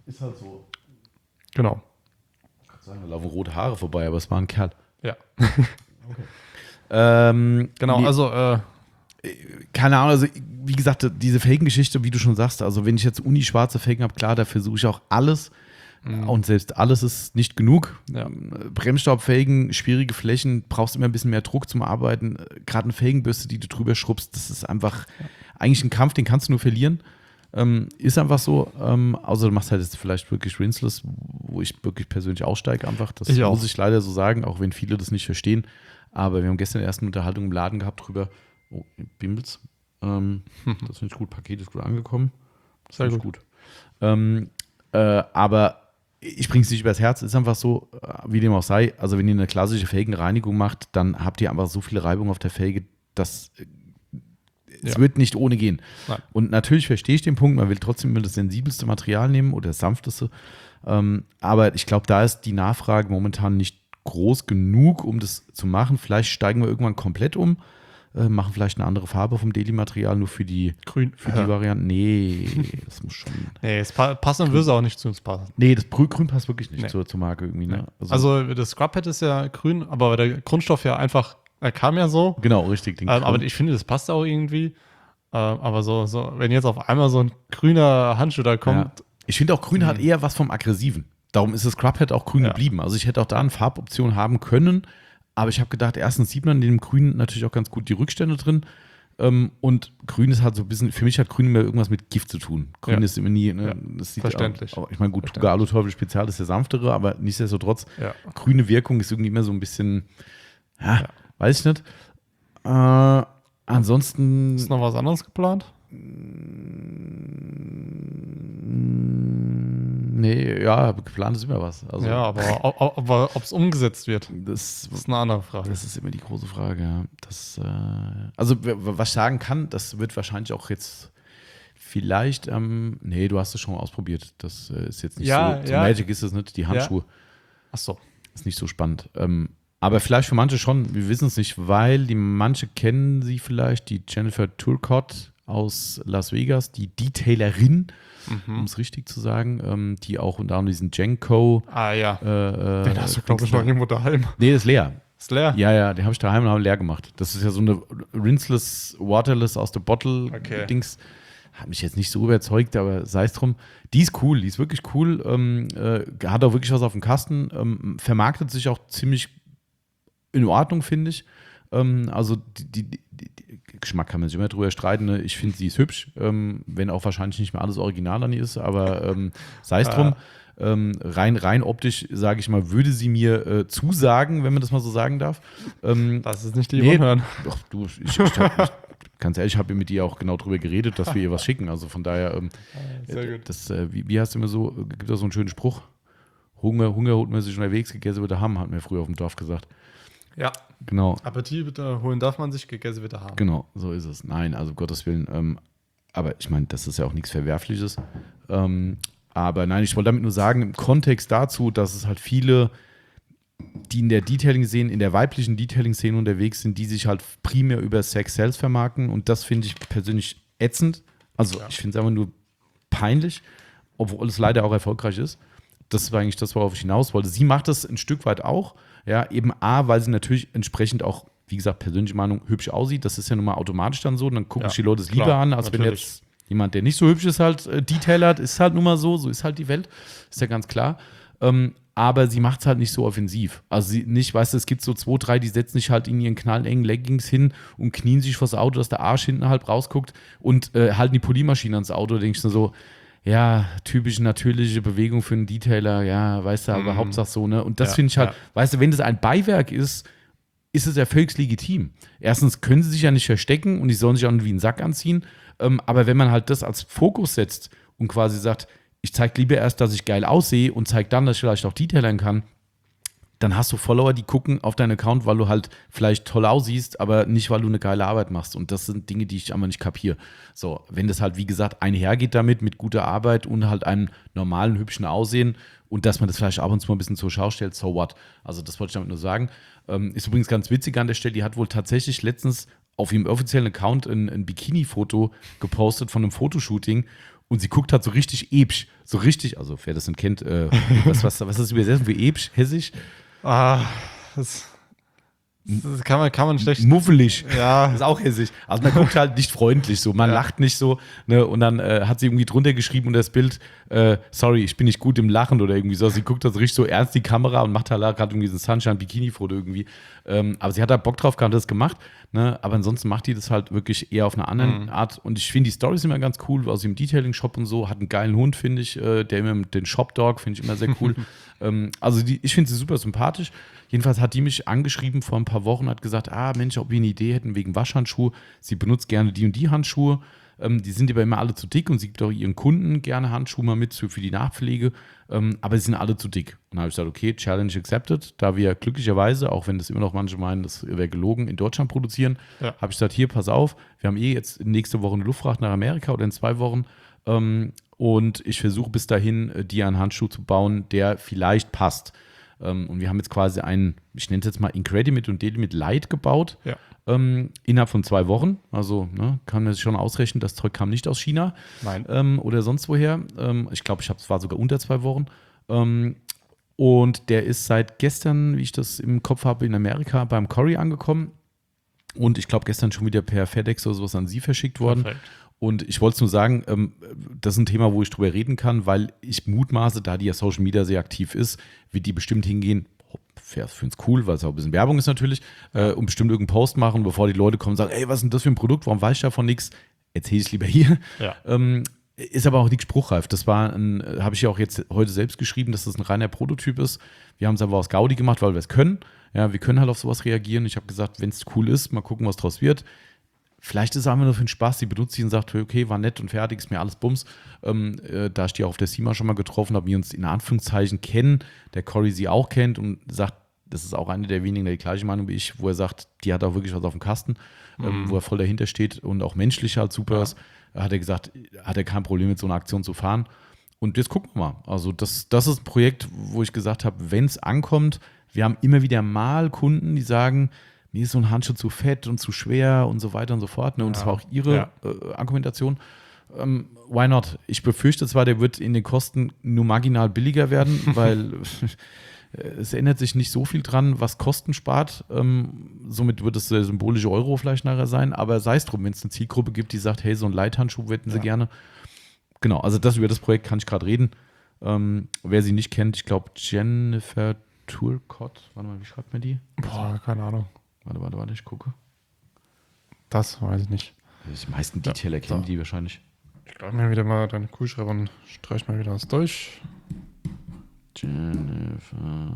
Ist halt so. Genau. Ich kann sagen, da laufen rote Haare vorbei, aber es war ein Kerl. Ja. Okay. Ähm, Genau, nee, also äh, keine Ahnung, also wie gesagt, diese Felgengeschichte, wie du schon sagst, also wenn ich jetzt uni-schwarze Felgen habe, klar, da versuche ich auch alles mhm. und selbst alles ist nicht genug. Ja. Bremsstaubfelgen, schwierige Flächen, brauchst immer ein bisschen mehr Druck zum Arbeiten. Gerade eine Felgenbürste, die du drüber schrubbst, das ist einfach ja. eigentlich ein Kampf, den kannst du nur verlieren. Ähm, ist einfach so, ähm, außer du machst halt jetzt vielleicht wirklich Rinseless, wo ich wirklich persönlich aussteige einfach. Das ich muss auch. ich leider so sagen, auch wenn viele das nicht verstehen. Aber wir haben gestern die erste Unterhaltung im Laden gehabt drüber. Oh, Bimbels. Ähm, hm. Das finde ich gut. Paket ist gut angekommen. Das Sehr gut. gut. Ähm, äh, aber ich bringe es nicht übers Herz. Ist einfach so, wie dem auch sei. Also wenn ihr eine klassische Felgenreinigung macht, dann habt ihr einfach so viel Reibung auf der Felge, dass es ja. wird nicht ohne gehen. Nein. Und natürlich verstehe ich den Punkt. Man will trotzdem immer das sensibelste Material nehmen oder das sanfteste. Ähm, aber ich glaube, da ist die Nachfrage momentan nicht groß genug, um das zu machen. Vielleicht steigen wir irgendwann komplett um, äh, machen vielleicht eine andere Farbe vom Deli-Material, nur für die, Grün. Für die ja. Variante. Nee, das muss schon. Nee, es pa- passt und würde auch nicht zu uns passen. Nee, das Grün passt wirklich nicht nee. zur, zur Marke irgendwie. Ne? Nee. Also, also das Scrubhead ist ja grün, aber der Grundstoff ja einfach, er kam ja so. Genau, richtig. Ähm, aber ich finde, das passt auch irgendwie. Ähm, aber so, so, wenn jetzt auf einmal so ein grüner Handschuh da kommt. Ja. Ich finde auch grün mhm. hat eher was vom Aggressiven. Darum ist das Scrubhead auch grün ja. geblieben. Also ich hätte auch da eine Farboption haben können, aber ich habe gedacht, erstens sieht man in dem Grün natürlich auch ganz gut die Rückstände drin ähm, und grün ist halt so ein bisschen, für mich hat grün immer irgendwas mit Gift zu tun. Grün ja. ist immer nie, ne, ja. das sieht verständlich. Auch, ich meine gut, Tuga Alu-Teufel Spezial ist der sanftere, aber nichtsdestotrotz, ja. grüne Wirkung ist irgendwie immer so ein bisschen, ja, ja. weiß ich nicht. Äh, ansonsten. Ist noch was anderes geplant? Nee, ja, geplant ist immer was. Also, ja, aber ob es umgesetzt wird, das, das ist eine andere Frage. Das ist immer die große Frage, ja. Das, äh, also, was ich sagen kann, das wird wahrscheinlich auch jetzt vielleicht, ähm, nee, du hast es schon mal ausprobiert. Das äh, ist jetzt nicht ja, so, so ja. Magic ist es nicht, die Handschuhe. Ja. Ach so. Ist nicht so spannend. Ähm, aber vielleicht für manche schon, wir wissen es nicht, weil die manche kennen sie vielleicht, die Jennifer Turcotte aus Las Vegas, die Detailerin, mhm. um es richtig zu sagen, ähm, die auch unter anderem diesen Jenko. Ah ja. Äh, den hast du, glaube ich, noch irgendwo daheim. Nee, das ist leer. Ist leer? Ja, ja, den habe ich daheim und habe leer gemacht. Das ist ja so eine Rinseless, Waterless aus der Bottle-Dings. Okay. Hat mich jetzt nicht so überzeugt, aber sei es drum. Die ist cool, die ist wirklich cool. Ähm, äh, hat auch wirklich was auf dem Kasten. Ähm, vermarktet sich auch ziemlich in Ordnung, finde ich. Ähm, also die, die, die, die Geschmack kann man sich immer drüber streiten. Ne? Ich finde, sie ist hübsch, ähm, wenn auch wahrscheinlich nicht mehr alles original an ihr ist, aber ähm, sei es drum. Ähm, rein, rein optisch, sage ich mal, würde sie mir äh, zusagen, wenn man das mal so sagen darf. Ähm, das ist nicht die nee, hören. Doch, du, ich, ich, ich, ich ganz ehrlich, ich habe mit ihr auch genau drüber geredet, dass wir ihr was schicken. Also von daher, ähm, Sehr gut. Das, äh, wie, wie heißt du immer so, gibt es so einen schönen Spruch? Hunger, Hunger holt man sich unterwegs, gegessen wird er haben, hat mir früher auf dem Dorf gesagt. Ja. Genau. Appetit bitte holen darf man sich, gegessen wird er haben. Genau, so ist es. Nein, also um Gottes Willen. Ähm, aber ich meine, das ist ja auch nichts Verwerfliches. Ähm, aber nein, ich wollte damit nur sagen, im Kontext dazu, dass es halt viele, die in der Detailing-Szene, in der weiblichen Detailing-Szene unterwegs sind, die sich halt primär über Sex-Sales vermarkten. Und das finde ich persönlich ätzend. Also ja. ich finde es einfach nur peinlich, obwohl es leider auch erfolgreich ist. Das war eigentlich das, worauf ich hinaus wollte. Sie macht das ein Stück weit auch. Ja, eben A, weil sie natürlich entsprechend auch, wie gesagt, persönliche Meinung, hübsch aussieht. Das ist ja nun mal automatisch dann so. Und dann gucken ja, sich die Leute es lieber an, als natürlich. Wenn jetzt jemand, der nicht so hübsch ist, halt äh, detailert, ist halt nun mal so. So ist halt die Welt. Ist ja ganz klar. Ähm, aber sie macht es halt nicht so offensiv. Also sie nicht, weißt du, es gibt so zwei, drei, die setzen sich halt in ihren knallengen Leggings hin und knien sich vors Auto, dass der Arsch hinten halt rausguckt und äh, halten die Polymaschine ans Auto. Da denke ich nur so, ja, typische natürliche Bewegung für einen Detailer, ja, weißt du, aber mm. Hauptsache so, ne? Und das ja, finde ich halt, ja. weißt du, wenn das ein Beiwerk ist, ist es ja völlig legitim. Erstens können sie sich ja nicht verstecken und die sollen sich auch nicht wie einen Sack anziehen. Ähm, aber wenn man halt das als Fokus setzt und quasi sagt, ich zeige lieber erst, dass ich geil aussehe und zeige dann, dass ich vielleicht auch detailern kann, dann hast du Follower, die gucken auf deinen Account, weil du halt vielleicht toll aussiehst, aber nicht, weil du eine geile Arbeit machst. Und das sind Dinge, die ich einfach nicht kapiere. So, wenn das halt, wie gesagt, einhergeht damit, mit guter Arbeit und halt einem normalen, hübschen Aussehen und dass man das vielleicht ab und zu mal ein bisschen zur Schau stellt, so what? Also das wollte ich damit nur sagen. Ähm, ist übrigens ganz witzig an der Stelle, die hat wohl tatsächlich letztens auf ihrem offiziellen Account ein, ein Bikini-Foto gepostet von einem Fotoshooting Und sie guckt halt so richtig episch, so richtig, also wer das nicht kennt, äh, was, was, was ist das übersetzen für episch, hessisch? Ah, das, das kann man, kann man schlecht. Muffelig. Ja. Das ist auch hessisch. Also man guckt halt nicht freundlich so, man Ja. lacht nicht so. Ne? Und dann äh, hat sie irgendwie drunter geschrieben unter das Bild, äh, sorry, ich bin nicht gut im Lachen oder irgendwie so. Sie guckt also richtig so ernst die Kamera und macht halt gerade irgendwie so ein Sunshine-Bikini-Foto irgendwie. Ähm, aber sie hat da Bock drauf gehabt, das gemacht. Ne? Aber ansonsten macht die das halt wirklich eher auf eine andere Mhm. Art. Und ich finde die Storys immer ganz cool, aus dem Detailing-Shop und so. Hat einen geilen Hund, finde ich. Äh, der immer mit den Shop-Dog, finde ich immer sehr cool. ähm, also die, ich finde sie super sympathisch. Jedenfalls hat die mich angeschrieben vor ein paar Wochen, hat gesagt, ah Mensch, ob wir eine Idee hätten wegen Waschhandschuhe. Sie benutzt gerne die und die Handschuhe. Ähm, die sind aber immer alle zu dick und sie gibt auch ihren Kunden gerne Handschuhe mal mit für, für die Nachpflege. Ähm, aber sie sind alle zu dick. Und dann habe ich gesagt, okay, Challenge accepted. Da wir glücklicherweise, auch wenn das immer noch manche meinen, das wäre gelogen, in Deutschland produzieren, Ja. habe ich gesagt, hier, pass auf, wir haben eh jetzt nächste Woche eine Luftfracht nach Amerika oder in zwei Wochen. Ähm, und ich versuche bis dahin, äh, dir einen Handschuh zu bauen, der vielleicht passt. Ähm, und wir haben jetzt quasi einen, ich nenne es jetzt mal Incredimate und Delimit Light gebaut. Ja. Ähm, innerhalb von zwei Wochen. Also ne, kann man sich schon ausrechnen, das Zeug kam nicht aus China Nein. ähm, oder sonst woher. Ähm, ich glaube, ich habe es war sogar unter zwei Wochen. Ähm, und der ist seit gestern, wie ich das im Kopf habe, in Amerika beim Cory angekommen. Und ich glaube, gestern schon wieder per FedEx oder sowas an Sie verschickt worden. Perfekt. Und ich wollte es nur sagen, ähm, das ist ein Thema, wo ich drüber reden kann, weil ich mutmaße, da die ja Social Media sehr aktiv ist, wird die bestimmt hingehen. Ich finde es cool, weil es auch ein bisschen Werbung ist natürlich, äh, und bestimmt irgendeinen Post machen, bevor die Leute kommen und sagen, ey, was ist denn das für ein Produkt, warum weiß ich davon nichts? Erzähle ich es lieber hier. Ja. Ähm, ist aber auch nicht spruchreif. Das war ein, habe ich ja auch jetzt heute selbst geschrieben, dass das ein reiner Prototyp ist. Wir haben es aber aus Gaudi gemacht, weil wir es können. Ja, wir können halt auf sowas reagieren. Ich habe gesagt, wenn es cool ist, mal gucken, was draus wird. Vielleicht ist es einfach nur für den Spaß, die benutzt sie und sagt, okay, war nett und fertig, ist mir alles Bums. Ähm, äh, da ich die auch auf der SEMA schon mal getroffen habe, wir uns in Anführungszeichen kennen, der Cory sie auch kennt und sagt, das ist auch eine der wenigen, der die gleiche Meinung wie ich, wo er sagt, die hat auch wirklich was auf dem Kasten, mhm. ähm, wo er voll dahinter steht und auch menschlich halt super ist. Ja. Hat er gesagt, hat er kein Problem mit so einer Aktion zu fahren. Und jetzt gucken wir mal. Also das, das ist ein Projekt, wo ich gesagt habe, wenn es ankommt, wir haben immer wieder mal Kunden, die sagen, mir ist so ein Handschuh zu fett und zu schwer und so weiter und so fort. Ne? Und ja. das war auch ihre ja. äh, Argumentation. Ähm, why not? Ich befürchte zwar, der wird in den Kosten nur marginal billiger werden, weil es ändert sich nicht so viel dran, was Kosten spart. Ähm, somit wird es der symbolische Euro vielleicht nachher sein. Aber sei es drum, wenn es eine Zielgruppe gibt, die sagt, hey, so einen Leithandschuh hätten sie ja. gerne. Genau, also das über das Projekt kann ich gerade reden. Ähm, wer sie nicht kennt, ich glaube Jennifer Turcott. Warte mal, wie schreibt man die? Boah, keine Ahnung. Warte, warte, warte, ich gucke. Das weiß ich nicht. Die meisten Detailer ja. kennen so. die wahrscheinlich. Ich glaube mir wieder mal deine Kuhschreiber und streich mal wieder was durch. Jennifer.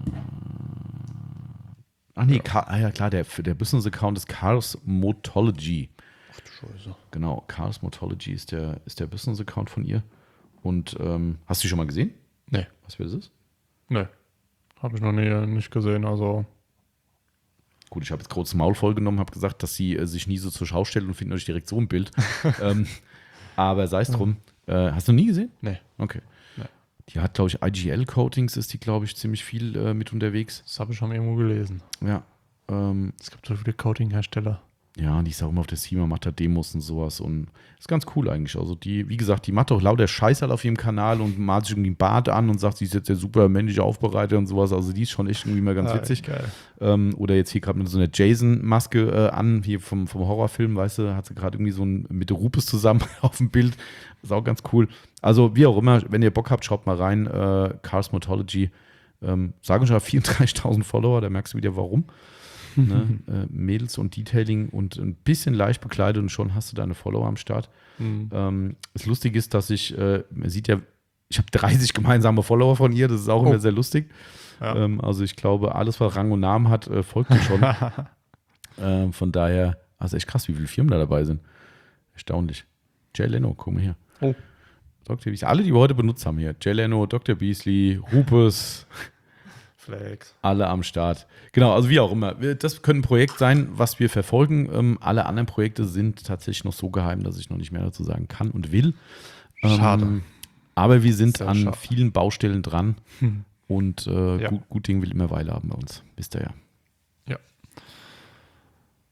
Ach nee, ja, Car- ah, ja klar, der, der Business-Account ist Cars Motology. Ach du Scheiße. Genau, Cars Motology ist der, ist der Business-Account von ihr. Und ähm, hast du die schon mal gesehen? Nee. Was für das ist? Nee. Habe ich noch nie, nicht gesehen, also. Gut, ich habe jetzt großes Maul vollgenommen, habe gesagt, dass sie äh, sich nie so zur Schau stellt und findet euch direkt so ein Bild. ähm, aber sei es drum. Äh, hast du nie gesehen? Nee. Okay. Nee. Die hat, glaube ich, I G L-Coatings, ist die, glaube ich, ziemlich viel äh, mit unterwegs. Das habe ich schon irgendwo gelesen. Ja. Ähm, es gibt so viele Coating-Hersteller. Ja, die ist auch immer auf der SEMA, macht da Demos und sowas und ist ganz cool eigentlich. Also die, wie gesagt, die macht auch lauter Scheiß halt auf ihrem Kanal und malt sich irgendwie ein Bart an und sagt, sie ist jetzt der super männliche Aufbereiter und sowas. Also die ist schon echt irgendwie mal ganz ah, witzig. Geil. Ähm, oder jetzt hier gerade mit so einer Jason-Maske äh, an, hier vom, vom Horrorfilm, weißt du, hat sie gerade irgendwie so ein mit der Rupes zusammen auf dem Bild. Ist auch ganz cool. Also wie auch immer, wenn ihr Bock habt, schaut mal rein. Äh, Cars Motology. Ähm, sagen schon vierunddreißigtausend Follower, da merkst du wieder warum. Ne? äh, Mädels und Detailing und ein bisschen leicht bekleidet und schon hast du deine Follower am Start. Mhm. Ähm, das Lustige ist, dass ich, äh, man sieht ja, ich habe dreißig gemeinsame Follower von ihr, das ist auch oh. immer sehr lustig. Ja. Ähm, also ich glaube, alles, was Rang und Namen hat, äh, folgt mir schon. ähm, von daher, also echt krass, wie viele Firmen da dabei sind. Erstaunlich. Jay Leno, guck mal hier. Oh. Doktor Beasley, alle, die wir heute benutzt haben hier. Jay Leno, Doktor Beasley, Rupes. Flex. Alle am Start. Genau, also wie auch immer. Das könnte ein Projekt sein, was wir verfolgen. Ähm, alle anderen Projekte sind tatsächlich noch so geheim, dass ich noch nicht mehr dazu sagen kann und will. Schade. Ähm, aber wir sind Sehr an schade. vielen Baustellen dran Hm. und äh, Ja. gut, gut Ding will immer Weile haben bei uns. Wisst ihr ja. Ja.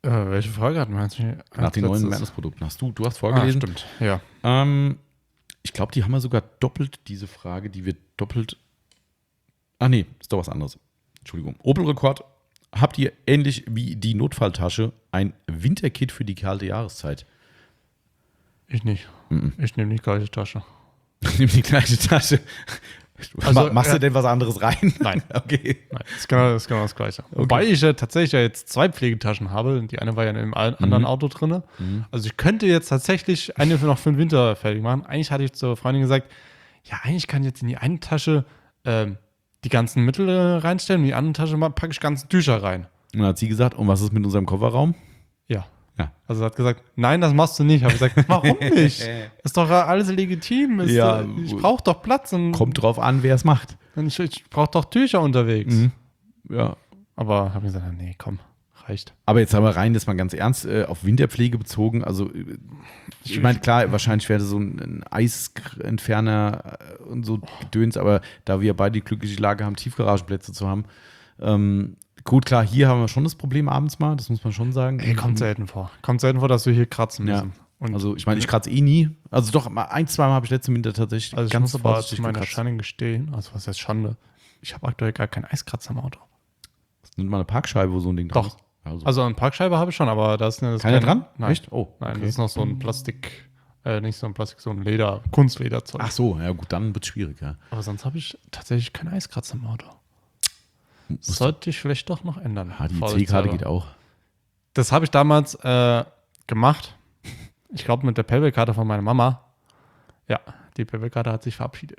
Äh, welche Frage hatten wir jetzt? Nach den neuen Mehrwertprodukten. Hast du, du hast vorgelesen. Ah, stimmt, ja. Ähm, ich glaube, die haben ja sogar doppelt diese Frage, die wird doppelt. Ah, nee, ist doch was anderes. Entschuldigung. Opel Rekord. Habt ihr ähnlich wie die Notfalltasche ein Winterkit für die kalte Jahreszeit? Ich nicht. Mhm. Ich nehme die gleiche Tasche. Nimm die gleiche Tasche. Also, Machst äh, du denn was anderes rein? Nein. Okay. Nein, das ist genau das, ist genau das Gleiche. Okay. Wobei ich ja tatsächlich ja jetzt zwei Pflegetaschen habe. Die eine war ja in einem anderen Mhm. Auto drin. Mhm. Also ich könnte jetzt tatsächlich eine für noch für den Winter fertig machen. Eigentlich hatte ich zur Freundin gesagt, ja, eigentlich kann ich jetzt in die eine Tasche ähm, die ganzen Mittel äh, reinstellen, in die andere Tasche packe ich ganze Tücher rein. Und dann hat sie gesagt, und was ist mit unserem Kofferraum? Ja. Ja. Also sie hat gesagt, nein, das machst du nicht. Habe ich gesagt, warum nicht? Ist doch alles legitim. Ist, Ja, äh, ich brauche doch Platz. Und, Kommt drauf an, wer es macht. und ich, ich brauche doch Tücher unterwegs. Mhm. Ja. Aber habe ich gesagt, nee, komm, reicht. Aber jetzt haben wir rein, das mal ganz ernst, äh, auf Winterpflege bezogen. Also, äh, ich meine, klar, wahrscheinlich wäre das so ein, ein Eisentferner äh, und so Gedöns, aber da wir beide die glückliche Lage haben, Tiefgaragenplätze zu haben, ähm, gut, klar, hier haben wir schon das Problem abends mal, das muss man schon sagen. Ey, kommt selten vor. Kommt selten vor, dass wir hier kratzen Ja. müssen. Und Also, ich meine, ich kratze eh nie. Also, doch, mal ein, zwei Mal habe ich letzten Winter tatsächlich also ich ganz muss aber vorsichtig zu meiner gekratzt. Schande gestehen, also was heißt Schande, ich habe aktuell gar keinen Eiskratzer im Auto. Das nimmt mal eine Parkscheibe, wo so ein Ding dran Doch. ist. Also, Also eine Parkscheibe habe ich schon, aber da ist eine... das keiner kein- dran? Nein. Echt? Oh, Nein, okay. das ist noch so ein Plastik, äh, nicht so ein Plastik, so ein Leder, Kunstlederzeug. Ach so, ja gut, dann wird es schwierig, ja. Aber sonst habe ich tatsächlich keinen Eiskratzer im Auto. Das sollte ich vielleicht doch noch ändern. Ah, die C-Karte Vorsichtshalber. geht auch. Das habe ich damals äh, gemacht. Ich glaube mit der Payback-Karte von meiner Mama. Ja, die Payback-Karte hat sich verabschiedet.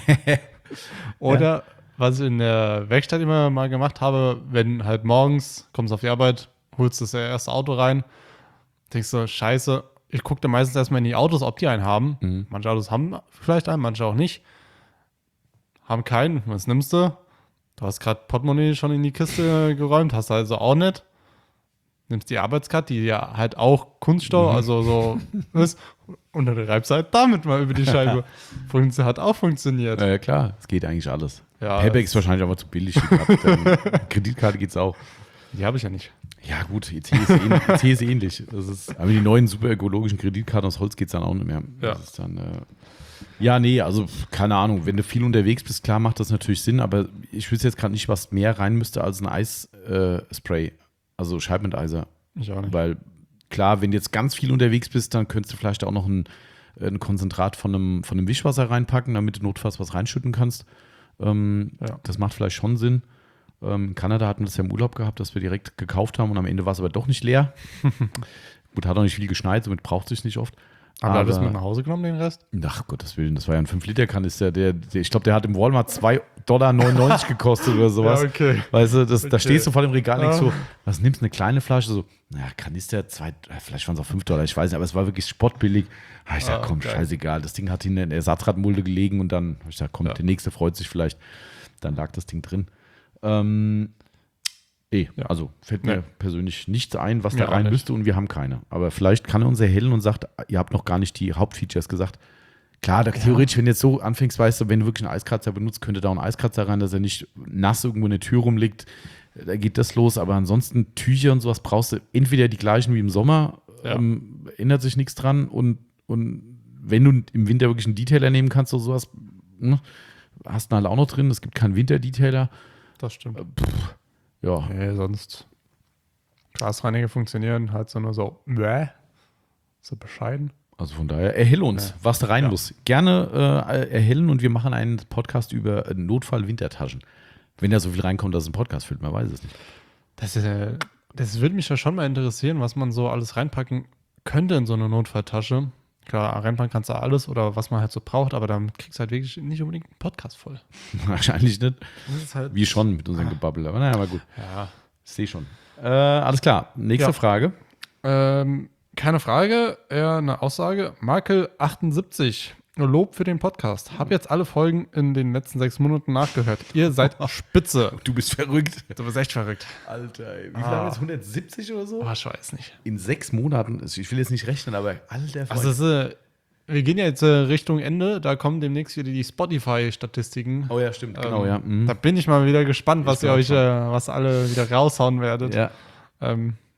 Oder was ich in der Werkstatt immer mal gemacht habe, wenn halt morgens kommst auf die Arbeit, holst das erste Auto rein, denkst du, scheiße, ich gucke dann meistens erstmal in die Autos, ob die einen haben. Mhm. Manche Autos haben vielleicht einen, manche auch nicht. Haben keinen, was nimmst du? Du hast gerade Portemonnaie schon in die Kiste geräumt, hast also auch nicht. Nimmst die Arbeitskarte, die ja halt auch Kunststoff, Mhm. also so ist, und dann reibst du halt damit mal über die Scheibe. Funktio- hat auch funktioniert. Ja, klar, es geht eigentlich alles. Ja, Payback ist wahrscheinlich aber zu billig. Die Karte. Kreditkarte geht es auch. Die habe ich ja nicht. Ja, gut, E C ist ähnlich. E C ist ähnlich. Das ist, aber die neuen super ökologischen Kreditkarten aus Holz geht es dann auch nicht mehr. Ja. Das ist dann, äh, ja, nee, also keine Ahnung. Wenn du viel unterwegs bist, klar macht das natürlich Sinn, aber ich wüsste jetzt gerade nicht, was mehr rein müsste als ein Eisspray. Also Scheibenteiser. Ich auch nicht. Weil klar, wenn du jetzt ganz viel unterwegs bist, dann könntest du vielleicht auch noch ein, ein Konzentrat von einem, von einem Wischwasser reinpacken, damit du notfalls was reinschütten kannst. Ähm, Ja. Das macht vielleicht schon Sinn. Ähm, in Kanada hatten wir das ja im Urlaub gehabt, dass wir direkt gekauft haben und am Ende war es aber doch nicht leer. Gut, hat auch nicht viel geschneit, somit braucht es sich nicht oft. Aber Aber, das mit nach Hause genommen, den Rest? ach Gottes Willen, das war ja ein fünf Liter Kanister. Der, der, ich glaube, der hat im Walmart zwei Dollar neunundneunzig gekostet oder sowas. Ja, okay. Weißt du, das, da Okay. stehst du vor dem Regal und denkst Ah. so, was nimmst du, eine kleine Flasche? So, naja, Kanister, zwei, vielleicht waren es auch fünf Dollar, ich weiß nicht, aber es war wirklich spottbillig. Ah, ich sag, Ah, komm, geil. scheißegal. Das Ding hat in der Ersatzradmulde gelegen und dann, hab ich sag, komm, Ja. der nächste freut sich vielleicht. Dann lag das Ding drin. Ähm, eh, Ja. also fällt mir Nee. persönlich nichts ein, was Mir da auch rein nicht. müsste und wir haben keine. Aber vielleicht kann er uns erhellen und sagt, ihr habt noch gar nicht die Hauptfeatures gesagt. Klar, da theoretisch, wenn du jetzt so anfängst, weißt du, wenn du wirklich einen Eiskratzer benutzt, könnte da auch ein Eiskratzer rein, dass er nicht nass irgendwo in der Tür rumliegt. Da geht das los. Aber ansonsten Tücher und sowas brauchst du entweder die gleichen wie im Sommer, Ja. ähm, ändert sich nichts dran. Und, und wenn du im Winter wirklich einen Detailer nehmen kannst oder sowas, ne, hast du halt auch noch drin. Es gibt keinen Winter-Detailer. Das stimmt. Ja, Nee, sonst Glasreiniger funktionieren halt so nur so, bäh, so bescheiden. also von daher, erhell uns, Ja. was da rein Ja. muss. Gerne äh, erhellen und wir machen einen Podcast über äh, Notfall-Wintertaschen. Wenn da so viel reinkommt, dass es ein Podcast füllt, man weiß es nicht. Das, äh, das würde mich ja schon mal interessieren, was man so alles reinpacken könnte in so eine Notfalltasche. Klar, reinpacken kannst du alles oder was man halt so braucht, aber dann kriegst du halt wirklich nicht unbedingt einen Podcast voll. Wahrscheinlich nicht. Das ist halt, Wie schon mit unserem Gebabbel. Aber naja, mal gut. ja. Ich sehe schon. Äh, alles klar. Nächste Ja. Frage. Ähm, keine Frage, eher eine Aussage. Markel achtundsiebzig. Lob für den Podcast. Hab jetzt alle Folgen in den letzten sechs Monaten nachgehört. Ihr seid spitze. Du bist verrückt. Du bist echt verrückt. Alter, ey. Wie Ah. viel haben wir jetzt? hundertsiebzig oder so? Oh, ich weiß nicht. In sechs Monaten. Ich will jetzt nicht rechnen, aber alter Also, es ist, äh, wir gehen ja jetzt äh, Richtung Ende. Da kommen demnächst wieder die Spotify-Statistiken. Oh ja, stimmt. Genau, Ähm, ja. Mhm. Da bin ich mal wieder gespannt, was Ich ihr bin euch, auch äh, was alle wieder raushauen werdet. Ja. Ähm,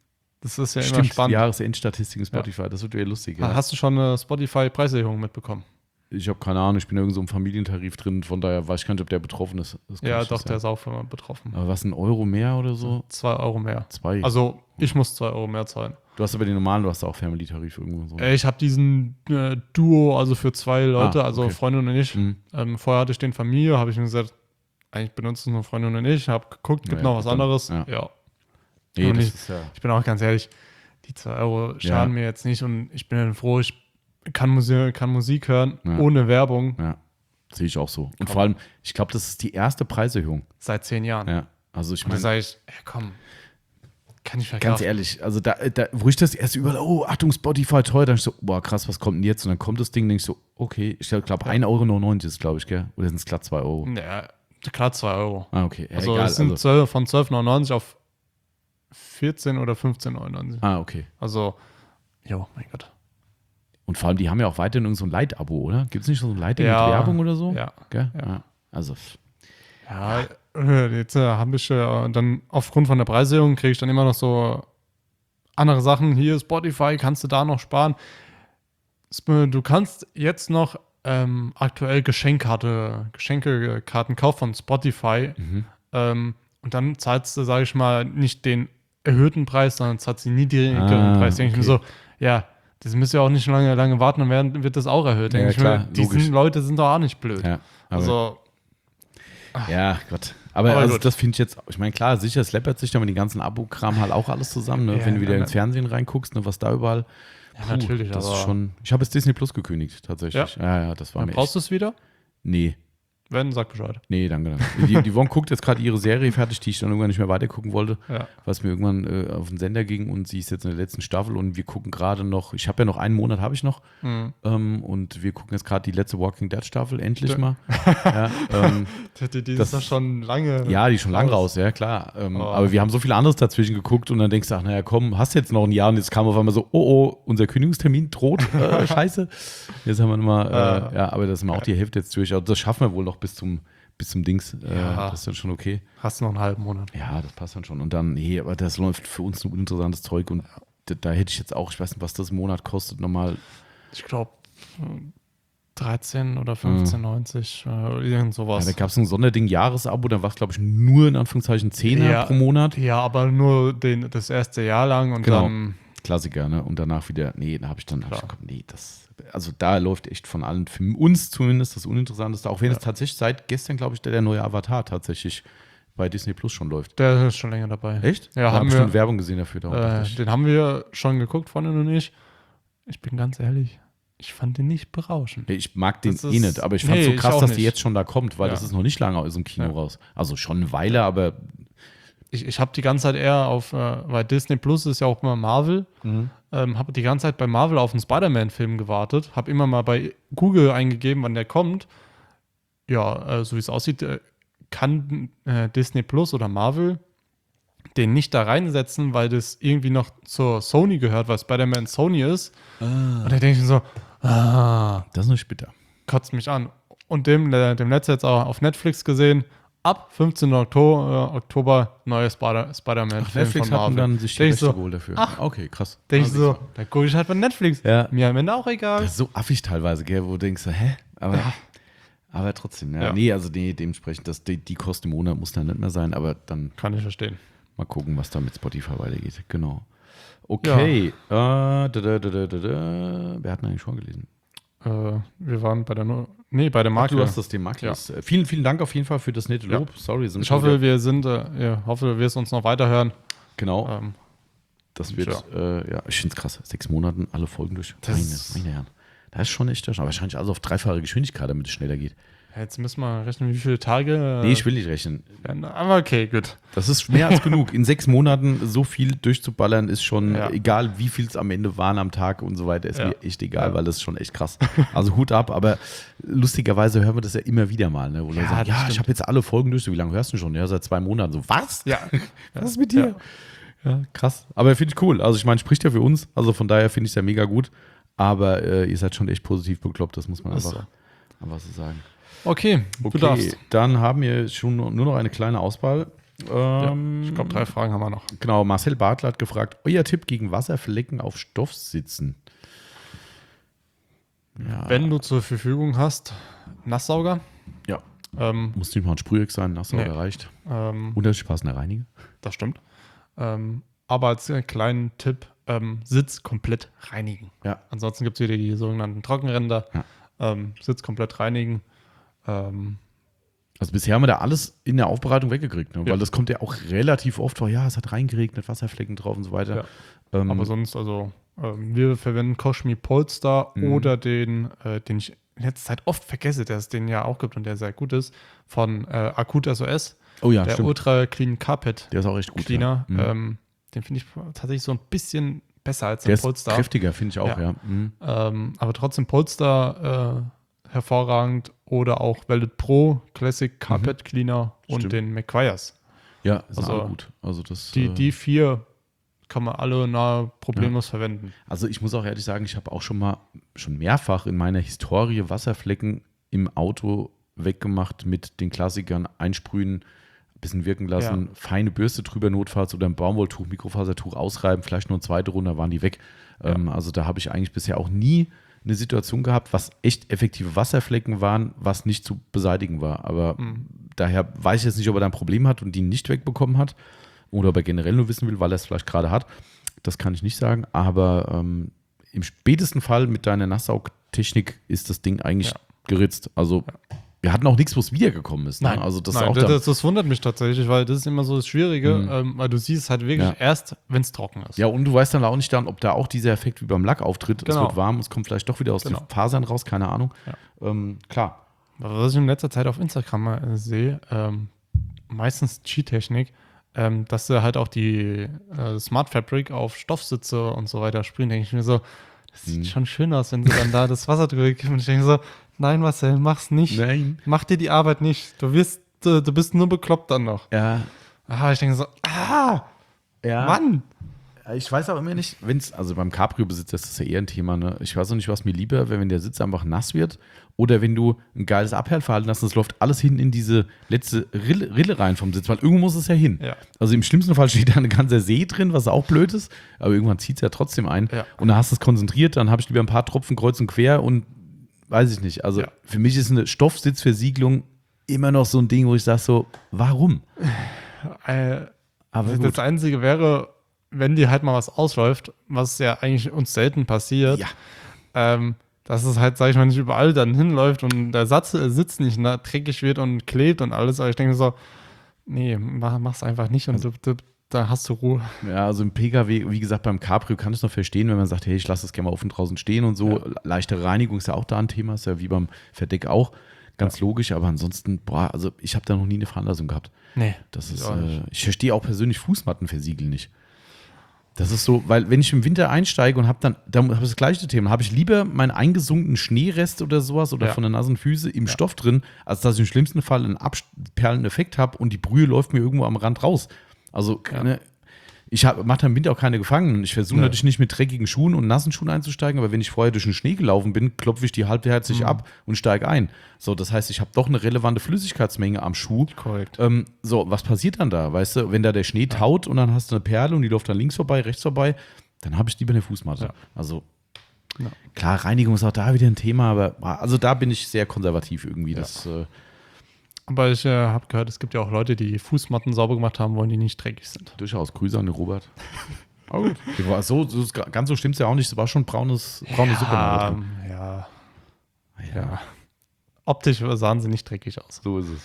Das ist ja immer Stimmt, spannend. Jahresendstatistiken Spotify, ja. Das wird ja lustig. Ja. Hast du schon eine Spotify-Preiserhöhung mitbekommen? Ich habe keine Ahnung, ich bin irgendwo im Familientarif drin, von daher weiß ich gar nicht, ob der betroffen ist. Ja, doch, der ist auch betroffen. Aber was, ein Euro mehr oder so? Zwei Euro mehr. Zwei? Also, ich muss zwei Euro mehr zahlen. Du hast aber den normalen, du hast auch Family-Tarif irgendwo so. Ich habe diesen äh, Duo, also für zwei Leute, ah, also okay. Freundin und ich. Mhm. Ähm, vorher hatte ich den Familie, habe ich mir gesagt, eigentlich benutzen nur Freundin und ich. Habe geguckt, gibt Ja, noch was dann, anderes. ja. ja. Nee, Und das ich, ist ja. ich bin auch ganz ehrlich, die zwei Euro schaden Ja. mir jetzt nicht und ich bin dann froh, ich kann Musik, kann Musik hören, Ja. ohne Werbung, Ja, sehe ich auch so. Und Komm. vor allem, ich glaube, das ist die erste Preiserhöhung. seit zehn Jahren. Ja, also ich Und da meine, sage ich, ey, komm, kann ich ganz verkaufen. ehrlich, also da, da, wo ich das erst überall, oh, Achtung, Spotify teuer, dann ich so, boah, krass, was kommt denn jetzt? Und dann kommt das Ding, denke ich so, okay, ich glaube, ein Euro neunundneunzig ist, glaube ich, gell? Oder sind es glatt zwei Euro? Ja, klar, zwei Euro. Ah, okay, ja, Also egal. es sind Also, zwölf, von zwölf Euro neunundneunzig auf vierzehn oder fünfzehn Euro neunundneunzig. ah, okay. Also, jo, mein Gott. Und vor allem, die haben ja auch weiterhin irgend so ein Leit-Abo, oder? Gibt es nicht so ein Leit Ja. mit Werbung oder so? Ja. Gell? Ja. Ja. Also, Ja, äh, jetzt äh, habe ich äh, dann aufgrund von der Preiserhöhung kriege ich dann immer noch so andere Sachen. Hier Spotify, kannst du da noch sparen. Sp- Du kannst jetzt noch ähm, aktuell Geschenkkarte, Geschenkekarten kaufen von Spotify. mhm. Ähm, und dann zahlst du, sage ich mal, nicht den erhöhten Preis, sondern zahlst den niedrigeren Ah, Preis. Denke ich mir okay. so, ja, das müsst ihr auch nicht lange, lange warten, dann werden, wird das auch erhöht. Denke Ja, ich klar, mir, die logisch. sind, Leute sind doch auch nicht blöd. ja. Aber, Also, ja, Gott. Aber, Aber also gut. das finde ich jetzt, ich meine, klar, sicher, es läppert sich dann mit den ganzen Abo-Kram halt auch alles zusammen, ne? Ja, Wenn du wieder ja, ins Fernsehen reinguckst, ne, was da überall. ja, natürlich, das aber ist schon. Ich habe jetzt Disney Plus gekündigt, tatsächlich. Ja, ja, das war dann mir brauchst echt. du es wieder? Nee, Wenn, sag Bescheid. nee, danke. danke. Die, die Yvonne guckt jetzt gerade ihre Serie fertig, die ich dann irgendwann nicht mehr weitergucken wollte, Ja. weil es mir irgendwann äh, auf den Sender ging und sie ist jetzt in der letzten Staffel und wir gucken gerade noch, ich habe ja noch einen Monat, habe ich noch, Mhm. ähm, und wir gucken jetzt gerade die letzte Walking Dead Staffel, endlich Ja. mal. ja, ähm, Die, die Das- ist doch schon lange. Ja, die ist schon lang raus. raus, ja klar. Ähm, Oh. Aber wir haben so viel anderes dazwischen geguckt und dann denkst du, ach, naja, komm, hast jetzt noch ein Jahr und jetzt kam auf einmal so, oh, oh, unser Kündigungstermin droht, äh, scheiße. Jetzt haben wir nochmal, äh, Ah. ja, aber das sind wir auch die Hälfte jetzt durch. Also das schaffen wir wohl noch bis zum, bis zum Dings. Äh, Ja. Das ist dann schon okay. Hast du noch einen halben Monat. Ja, das passt dann schon. Und dann, nee, aber das läuft für uns ein uninteressantes Zeug und da, da hätte ich jetzt auch, ich weiß nicht, was das im Monat kostet, nochmal. Ich glaube, dreizehn oder fünfzehn neunzig, äh, irgend Ja, sowas. da gab es ein Sonderding Jahresabo, da war es, glaube ich, nur in Anführungszeichen Zehner Ja. pro Monat. Ja, aber nur den, das erste Jahr lang und Genau. dann. Klassiker, ne? Und danach wieder, nee, da habe ich dann, hab ich Klar. gesagt, nee, das, also da läuft echt von allen, für uns zumindest das Uninteressanteste, auch wenn Ja. es tatsächlich seit gestern, glaube ich, der, der neue Avatar tatsächlich bei Disney Plus schon läuft. Der ist schon länger dabei. Echt? Ja, da haben hab ich wir- schon Werbung gesehen dafür. Darum dachte Äh, ich. den haben wir schon geguckt, Freundin und ich. Ich bin ganz ehrlich, ich fand den nicht berauschend. Nee, Ich mag den das eh ist- nicht, aber ich fand es nee, so ich krass, auch dass die nicht. jetzt schon da kommt, weil Ja. das ist noch nicht lange aus dem Kino Ja. raus. Also schon eine Weile, aber Ich, ich habe die ganze Zeit eher auf, äh, weil Disney Plus ist ja auch immer Marvel, ähm, habe die ganze Zeit bei Marvel auf einen Spider-Man-Film gewartet, habe immer mal bei Google eingegeben, wann der kommt. Ja, äh, so wie es aussieht, äh, kann äh, Disney Plus oder Marvel den nicht da reinsetzen, weil das irgendwie noch zur Sony gehört, weil Spider-Man Sony ist. Und da denke ich mir so, ah, das ist nicht bitter. kotzt mich an. Und dem, äh, dem letzten jetzt auch auf Netflix gesehen, ab fünfzehnten Oktober, äh, Oktober neue Spider- Spider-Man-Film Netflix von hat Marvel. dann sich die Denk ich Rechte so, geholt dafür. ach, okay, krass. Denke ich Ah, so, siehst du. da gucke ich halt bei Netflix. Ja. Mir am Ende auch egal. Das ist so affig teilweise, gell, wo du denkst, so, hä? Aber, aber trotzdem, ja. Ja. Nee, also nee, dementsprechend, das, die, die Kosten im Monat muss dann nicht mehr sein, aber dann Kann ich verstehen. mal gucken, was da mit Spotify weitergeht. Genau. Okay. Äh, da, da, da, da, da, da. Wer hat denn eigentlich schon gelesen? Äh, wir waren bei der, no nee, bei der Ach, Marke. du hast das Thema Maklis. Äh, Vielen, vielen Dank auf jeden Fall für das nette Lob. Sorry, sind Ich schon hoffe, wieder- wir sind, äh, ja, hoffe, du wirst uns noch weiterhören. genau. Ähm, Das wird, äh, ja, ich finde es krass. Sechs Monaten, alle Folgen durch. Das- meine, meine Herren. Das ist schon echt, aber wahrscheinlich alles auf dreifache Geschwindigkeit, damit es schneller geht. jetzt müssen wir rechnen, wie viele Tage. Äh, Nee, ich will nicht rechnen. werden. Aber okay, gut. Das ist mehr als genug. In sechs Monaten so viel durchzuballern, ist schon, Ja. egal wie viel es am Ende waren am Tag und so weiter, ist Ja. mir echt egal, Ja. weil das ist schon echt krass. Also Hut ab, aber lustigerweise hören wir das ja immer wieder mal, ne? Wo Leute Ja, sagen, das ja, stimmt. ich habe jetzt alle Folgen durch. So, wie lange hörst du schon? Ja, seit zwei Monaten. So, was? Ja. Was ist mit dir? Ja, krass. Aber finde ich cool. Also ich meine, spricht ja für uns. Also von daher finde ich es ja mega gut. Aber äh, ihr seid schon echt positiv bekloppt, das muss man Ach einfach, so. einfach so sagen. Okay, Okay, du darfst. dann haben wir schon nur noch eine kleine Auswahl. Ähm, Ja, ich glaube, drei Fragen haben wir noch. Genau, Marcel Bartler hat gefragt, euer Tipp gegen Wasserflecken auf Stoffsitzen. Ja. Wenn du zur Verfügung hast, Nasssauger. Ja. Ähm, Muss nicht mal ein Sprühöck sein, Nasssauger Nee. reicht. ähm, Unterschiedlich passender Reiniger. das stimmt. Ähm, aber als äh, kleinen Tipp, ähm, Sitz komplett reinigen. Ja. Ansonsten gibt es wieder die sogenannten Trockenränder. Ja. Ähm, Sitz komplett reinigen. Ähm, Also bisher haben wir da alles in der Aufbereitung weggekriegt, ne? Ja. Weil das kommt ja auch relativ oft vor, ja, es hat reingeregnet, Wasserflecken drauf und so weiter. Ja. Ähm, aber sonst, also, ähm, wir verwenden Koshmi Polestar Mhm. oder den, äh, den ich in letzter Zeit oft vergesse, der es den ja auch gibt und der sehr gut ist, von äh, Akut S O S. oh ja, der stimmt. Ultra Clean Carpet Der ist auch echt gut. Cleaner. Ja. Mhm. Ähm, den finde ich tatsächlich so ein bisschen besser als Der der ist Polestar. kräftiger, finde ich auch, ja. Ja. Mhm. Ähm, aber trotzdem Polestar äh, hervorragend oder auch Velvet Pro Classic Carpet Cleaner und Stimmt. den McQuires. Ja, ist Also, alle gut. Also das, Die, äh, die vier kann man alle nahe problemlos verwenden. Also ich muss auch ehrlich sagen, ich habe auch schon mal, schon mehrfach in meiner Historie Wasserflecken im Auto weggemacht mit den Klassikern einsprühen, ein bisschen wirken lassen, Ja. feine Bürste drüber notfalls oder ein Baumwolltuch, Mikrofasertuch ausreiben, vielleicht nur eine zweite Runde, waren die weg. Ja. Ähm, also da habe ich eigentlich bisher auch nie eine Situation gehabt, was echt effektive Wasserflecken waren, was nicht zu beseitigen war. Aber Mhm. daher weiß ich jetzt nicht, ob er da ein Problem hat und die nicht wegbekommen hat oder ob er generell nur wissen will, weil er es vielleicht gerade hat. Das kann ich nicht sagen. Aber ähm, im spätesten Fall mit deiner Nasssaugtechnik ist das Ding eigentlich Ja. geritzt. Also wir hatten auch nichts, wo es wiedergekommen ist. Ne? Nein, also das Nein ist auch das, da, das, das wundert mich tatsächlich, weil das ist immer so das Schwierige, Mhm. ähm, weil du siehst halt wirklich Ja. erst, wenn es trocken ist. ja, und du weißt dann auch nicht dann, ob da auch dieser Effekt wie beim Lack auftritt. Es Genau. wird warm, es kommt vielleicht doch wieder aus Genau. den Fasern raus, keine Ahnung. Ja. Ähm, klar. Aber was ich in letzter Zeit auf Instagram mal äh, sehe, ähm, meistens Cheat-Technik, ähm, dass sie halt auch die äh, Smart Fabric auf Stoffsitze und so weiter sprühen, denke ich mir so, das sieht Mhm. schon schön aus, wenn sie dann da das Wasser drüber geben. Und ich denke so, nein, Marcel, mach's nicht. Nein. Mach dir die Arbeit nicht. Du wirst, du, du bist nur bekloppt dann noch. Ja, Ah, ich denke so, ah, ja. Mann. Ich weiß auch immer nicht, wenn es, also beim Cabrio-Besitzer ist das ja eher ein Thema, ne? Ich weiß auch nicht, was mir lieber wäre, wenn der Sitz einfach nass wird oder wenn du ein geiles Abhellverhalten hast und es läuft alles hinten in diese letzte Rille, Rille rein vom Sitz, weil irgendwo muss es ja hin. Ja. Also im schlimmsten Fall steht da ein ganzer See drin, was auch blöd ist, aber irgendwann zieht es ja trotzdem ein. Ja. Und dann hast du es konzentriert, dann habe ich lieber ein paar Tropfen kreuz und quer und weiß ich nicht. Also Ja. für mich ist eine Stoffsitzversiegelung immer noch so ein Ding, wo ich sage so, warum? Äh, Aber das gut. Einzige wäre, wenn dir halt mal was ausläuft, was ja eigentlich uns selten passiert, Ja. ähm, dass es halt, sag ich mal, nicht überall dann hinläuft und der Satz, äh, Sitz nicht na, dreckig wird und klebt und alles. Aber ich denke so, nee, mach, mach's einfach nicht und du, du, da hast du Ruhe. Ja, also im Pkw, wie gesagt, beim Cabrio kann ich es noch verstehen, wenn man sagt, hey, ich lasse das gerne mal offen draußen stehen und so. Ja. Leichte Reinigung ist ja auch da ein Thema, ist ja wie beim Verdeck auch. Ganz logisch, aber ansonsten, boah, also ich habe da noch nie eine Veranlassung gehabt. Nee. Das Ich ist, auch nicht. äh, ich verstehe auch persönlich Fußmattenversiegeln nicht. Das ist so, weil wenn ich im Winter einsteige und habe dann, dann habe ich das gleiche Thema, habe ich lieber meinen eingesunkenen Schneerest oder sowas oder Ja. von der nassen Füße im Stoff drin, als dass ich im schlimmsten Fall einen abperlenden Effekt habe und die Brühe läuft mir irgendwo am Rand raus. Also keine, ich mache da im Winter auch keine Gefangenen. Ich versuche Nee. natürlich nicht mit dreckigen Schuhen und nassen Schuhen einzusteigen, aber wenn ich vorher durch den Schnee gelaufen bin, klopfe ich die halbherzig Mhm. ab und steige ein. So, das heißt, ich habe doch eine relevante Flüssigkeitsmenge am Schuh. Korrekt. Ähm, so, was passiert dann da? Weißt du, wenn da der Schnee taut und dann hast du eine Perle und die läuft dann links vorbei, rechts vorbei, dann habe ich lieber eine Fußmatte. Ja. Also Ja. klar, Reinigung ist auch da wieder ein Thema, aber also da bin ich sehr konservativ irgendwie. Das, äh, Aber ich äh, habe gehört, es gibt ja auch Leute, die Fußmatten sauber gemacht haben wollen, die nicht dreckig sind. durchaus Grüße an den Robert. Aber gut. Die war so, so, ganz so stimmt es ja auch nicht. Es war schon braunes, braune Suppe. da drin. ja, Ja, ja. Optisch sahen sie nicht dreckig aus. so ist es.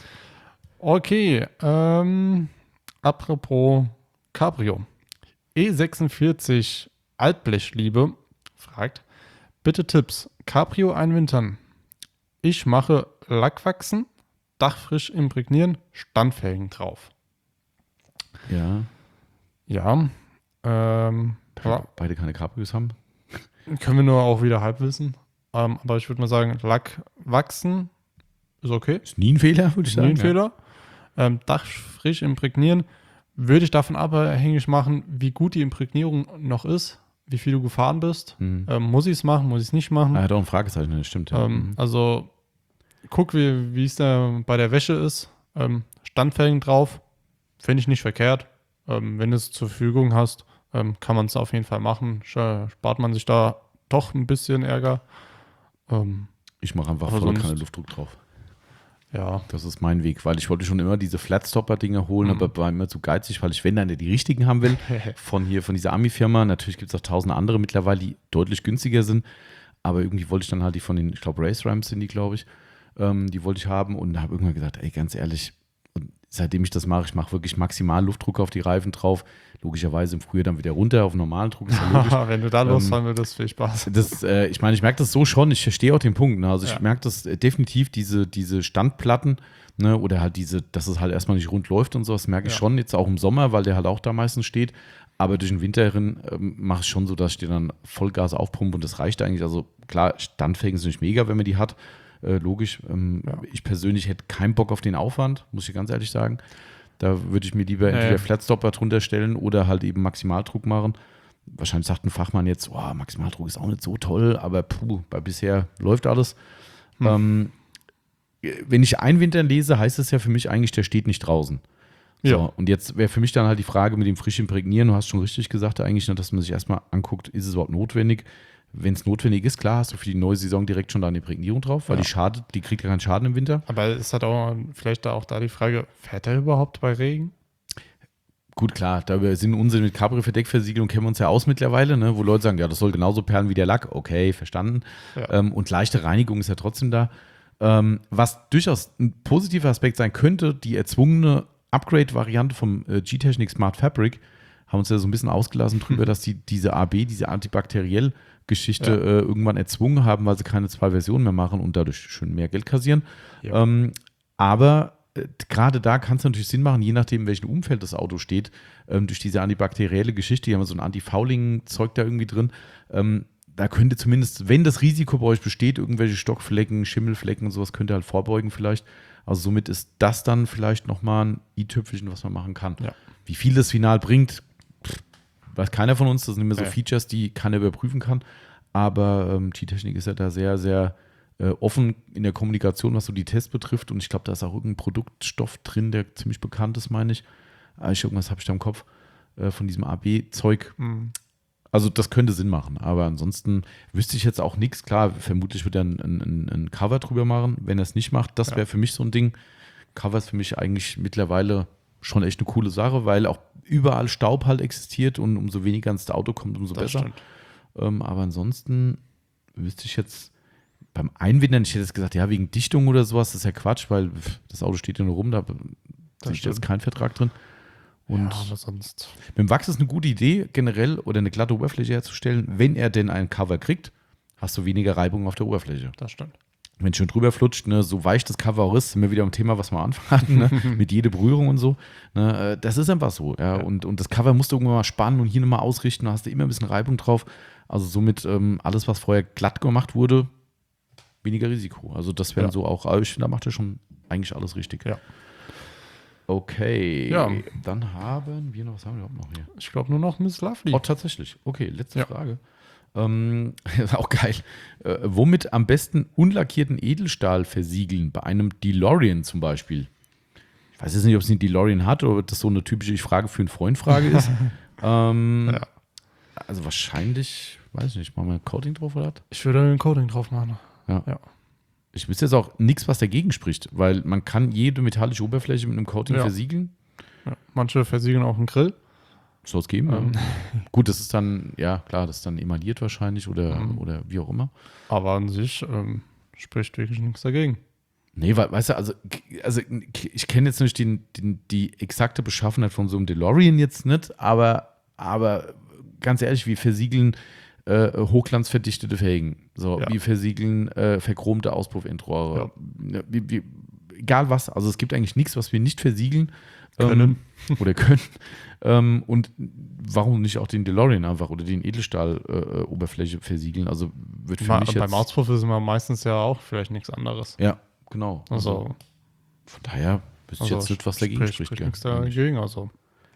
Okay, ähm, apropos Cabrio. E sechsundvierzig Altblechliebe fragt, bitte Tipps, Cabrio einwintern. Ich mache Lackwachsen, Dach frisch imprägnieren, Standfelgen drauf. Ja. Ja, ähm, aber Beide keine Cabrios haben. können wir nur auch wieder halb wissen. Ähm, aber ich würde mal sagen, Lack wachsen ist okay. Ist nie ein Fehler, würde ich Ist nie sagen. ein Fehler. Ähm, Dach frisch imprägnieren. Würde ich davon abhängig machen, wie gut die Imprägnierung noch ist, wie viel du gefahren bist. Ja. Mhm. Ähm, muss ich es machen, muss ich es nicht machen? Ah, er hat auch ein Fragezeichen, das stimmt. Ja. ähm, Mhm. also guck, wie wie es da bei der Wäsche ist. Ähm, Standfelgen drauf, finde ich nicht verkehrt. Ähm, wenn du es zur Verfügung hast, ähm, kann man es auf jeden Fall machen. Spart man sich da doch ein bisschen Ärger. Ähm, Ich mache einfach aber voll sonst- keine Luftdruck drauf. ja, Das ist mein Weg, weil ich wollte schon immer diese Flatstopper-Dinger holen, Mhm. aber war immer zu geizig, weil ich, wenn dann die richtigen haben will, von hier, von dieser Ami-Firma. Natürlich gibt es auch tausend andere mittlerweile, die deutlich günstiger sind, aber irgendwie wollte ich dann halt die von den, ich glaube, Race Rams sind die, glaube ich, ähm, die wollte ich haben und habe irgendwann gesagt, ey, ganz ehrlich, und seitdem ich das mache, ich mache wirklich maximal Luftdruck auf die Reifen drauf, logischerweise im Frühjahr dann wieder runter auf normalen Druck, ist ja logisch. wenn du da losfahren würdest, viel Spaß. Das, äh, ich meine, ich merke das so schon, ich verstehe auch den Punkt. Ne? Also ich Ja. merke das äh, definitiv, diese, diese Standplatten, ne? Oder halt diese, dass es halt erstmal nicht rund läuft und so, das merke ich Ja. schon, jetzt auch im Sommer, weil der halt auch da meistens steht. Aber durch den Winter hin ähm, mache ich schon so, dass ich den dann Vollgas aufpumpe und das reicht eigentlich. Also klar, Standfelgen sind nicht mega, wenn man die hat, äh, logisch. Ähm, Ja. Ich persönlich hätte keinen Bock auf den Aufwand, muss ich ganz ehrlich sagen. Da würde ich mir lieber Ja, entweder ja. Flatstopper drunter stellen oder halt eben Maximaldruck machen. Wahrscheinlich sagt ein Fachmann jetzt, oh, Maximaldruck ist auch nicht so toll, aber puh, bei bisher läuft alles. Hm. Ähm, wenn ich Einwintern lese, heißt es ja für mich eigentlich, der steht nicht draußen. So, Ja. und jetzt wäre für mich dann halt die Frage mit dem frisch imprägnieren, du hast schon richtig gesagt eigentlich, ne, dass man sich erstmal anguckt, ist es überhaupt notwendig? Wenn es notwendig ist, klar, hast du für die neue Saison direkt schon da eine Imprägnierung drauf, weil Ja. die schadet, die kriegt ja keinen Schaden im Winter. Aber es hat auch vielleicht da auch da die Frage, fährt er überhaupt bei Regen? Gut, klar, da sind Unsinn mit Cabrio-Verdeckversiegelung, kennen wir uns ja aus mittlerweile, ne, wo Leute sagen, ja, das soll genauso perlen wie der Lack. Okay, verstanden. Ja. Ähm, und leichte Reinigung ist ja trotzdem da. Ähm, was durchaus ein positiver Aspekt sein könnte, die erzwungene Upgrade-Variante vom äh, G-Technic Smart Fabric, haben uns ja so ein bisschen ausgelassen drüber, dass die diese A B, diese antibakteriell Geschichte Ja. äh, irgendwann erzwungen haben, weil sie keine zwei Versionen mehr machen und dadurch schön mehr Geld kassieren. Ja. Ähm, aber äh, gerade da kann es natürlich Sinn machen, je nachdem, in welchem Umfeld das Auto steht, ähm, durch diese antibakterielle Geschichte, die haben so ein Anti-Fouling-Zeug da irgendwie drin, ähm, da könnte zumindest, wenn das Risiko bei euch besteht, irgendwelche Stockflecken, Schimmelflecken und sowas, könnt ihr halt vorbeugen vielleicht. Also somit ist das dann vielleicht nochmal ein i-Tüpfelchen, was man machen kann. Ja. Wie viel das final bringt, pff, weiß keiner von uns. Das sind immer so Ja. Features, die keiner überprüfen kann. Aber ähm, T-Technik ist ja da sehr, sehr äh, offen in der Kommunikation, was so die Tests betrifft. Und ich glaube, da ist auch irgendein Produktstoff drin, der ziemlich bekannt ist, meine ich. Ah, ich irgendwas habe ich da im Kopf äh, von diesem A B-Zeug. Mhm. Also das könnte Sinn machen, aber ansonsten wüsste ich jetzt auch nichts. Klar, vermutlich wird er ein, ein, ein Cover drüber machen, wenn er es nicht macht. Das Ja. wäre für mich so ein Ding. Cover ist für mich eigentlich mittlerweile schon echt eine coole Sache, weil auch überall Staub halt existiert und umso weniger ins Auto kommt, umso Das besser. stimmt. Ähm, aber ansonsten wüsste ich jetzt beim Einwindern, ich hätte jetzt gesagt, ja, wegen Dichtung oder sowas, das ist ja Quatsch, weil pff, das Auto steht ja nur rum, da sehe ich jetzt stimmt. keinen Vertrag drin. Und ja, aber sonst. mit dem Wachs ist eine gute Idee, generell oder eine glatte Oberfläche herzustellen. Wenn er denn ein Cover kriegt, hast du weniger Reibung auf der Oberfläche. Das stimmt. Wenn es schön drüber flutscht, ne, so weich das Cover auch ist, sind wir wieder am Thema, was wir anfangen hatten, ne, mit jeder Berührung und so. Ne, äh, das ist einfach so. Ja, Ja. Und, und das Cover musst du irgendwann mal spannen und hier nochmal ausrichten, da hast du immer ein bisschen Reibung drauf. Also somit ähm, alles, was vorher glatt gemacht wurde, weniger Risiko. Also das wären Ja. so auch, aber ich finde, da macht er schon eigentlich alles richtig. Ja. Okay, Ja. dann haben wir noch, was haben wir überhaupt noch hier? Ich glaube nur noch Miss Lovely. Oh, tatsächlich. Okay, letzte Ja. Frage. Ähm, auch geil. Äh, womit am besten unlackierten Edelstahl versiegeln? Bei einem DeLorean zum Beispiel. Ich weiß jetzt nicht, ob es einen DeLorean hat oder ob das so eine typische Ich Frage für einen Freund-Frage ist. ähm, Ja. Also wahrscheinlich, weiß ich nicht, machen wir ein Coating drauf oder was? Ich würde ein Coating drauf machen. Ja. Ja. Ich wüsste jetzt auch nichts, was dagegen spricht, weil man kann jede metallische Oberfläche mit einem Coating Ja. versiegeln. Ja. Manche versiegeln auch einen Grill. Soll es geben. Ähm. Ja. Gut, das ist dann, ja klar, das ist dann emaliert wahrscheinlich oder, Mhm. oder wie auch immer. Aber an sich ähm, spricht wirklich nichts dagegen. Nee, we weißt du, also, also ich kenne jetzt nicht den, den, die exakte Beschaffenheit von so einem DeLorean jetzt nicht, aber, aber ganz ehrlich, wir versiegeln äh, hochglanzverdichtete Felgen. So, Ja. wir versiegeln äh, verchromte Auspuffendrohre. Ja. Wir, wir, egal was, also es gibt eigentlich nichts, was wir nicht versiegeln Können. ähm, oder können. ähm, und warum nicht auch den DeLorean einfach oder den Edelstahl-Oberfläche äh, versiegeln? Also wird für Ma mich beim jetzt... Auspuff ist immer meistens ja auch vielleicht nichts anderes. Ja, genau. Also, Von daher wüsste ich also jetzt nicht, was dagegen spricht, spricht. spricht gell? nichts dagegen. Also,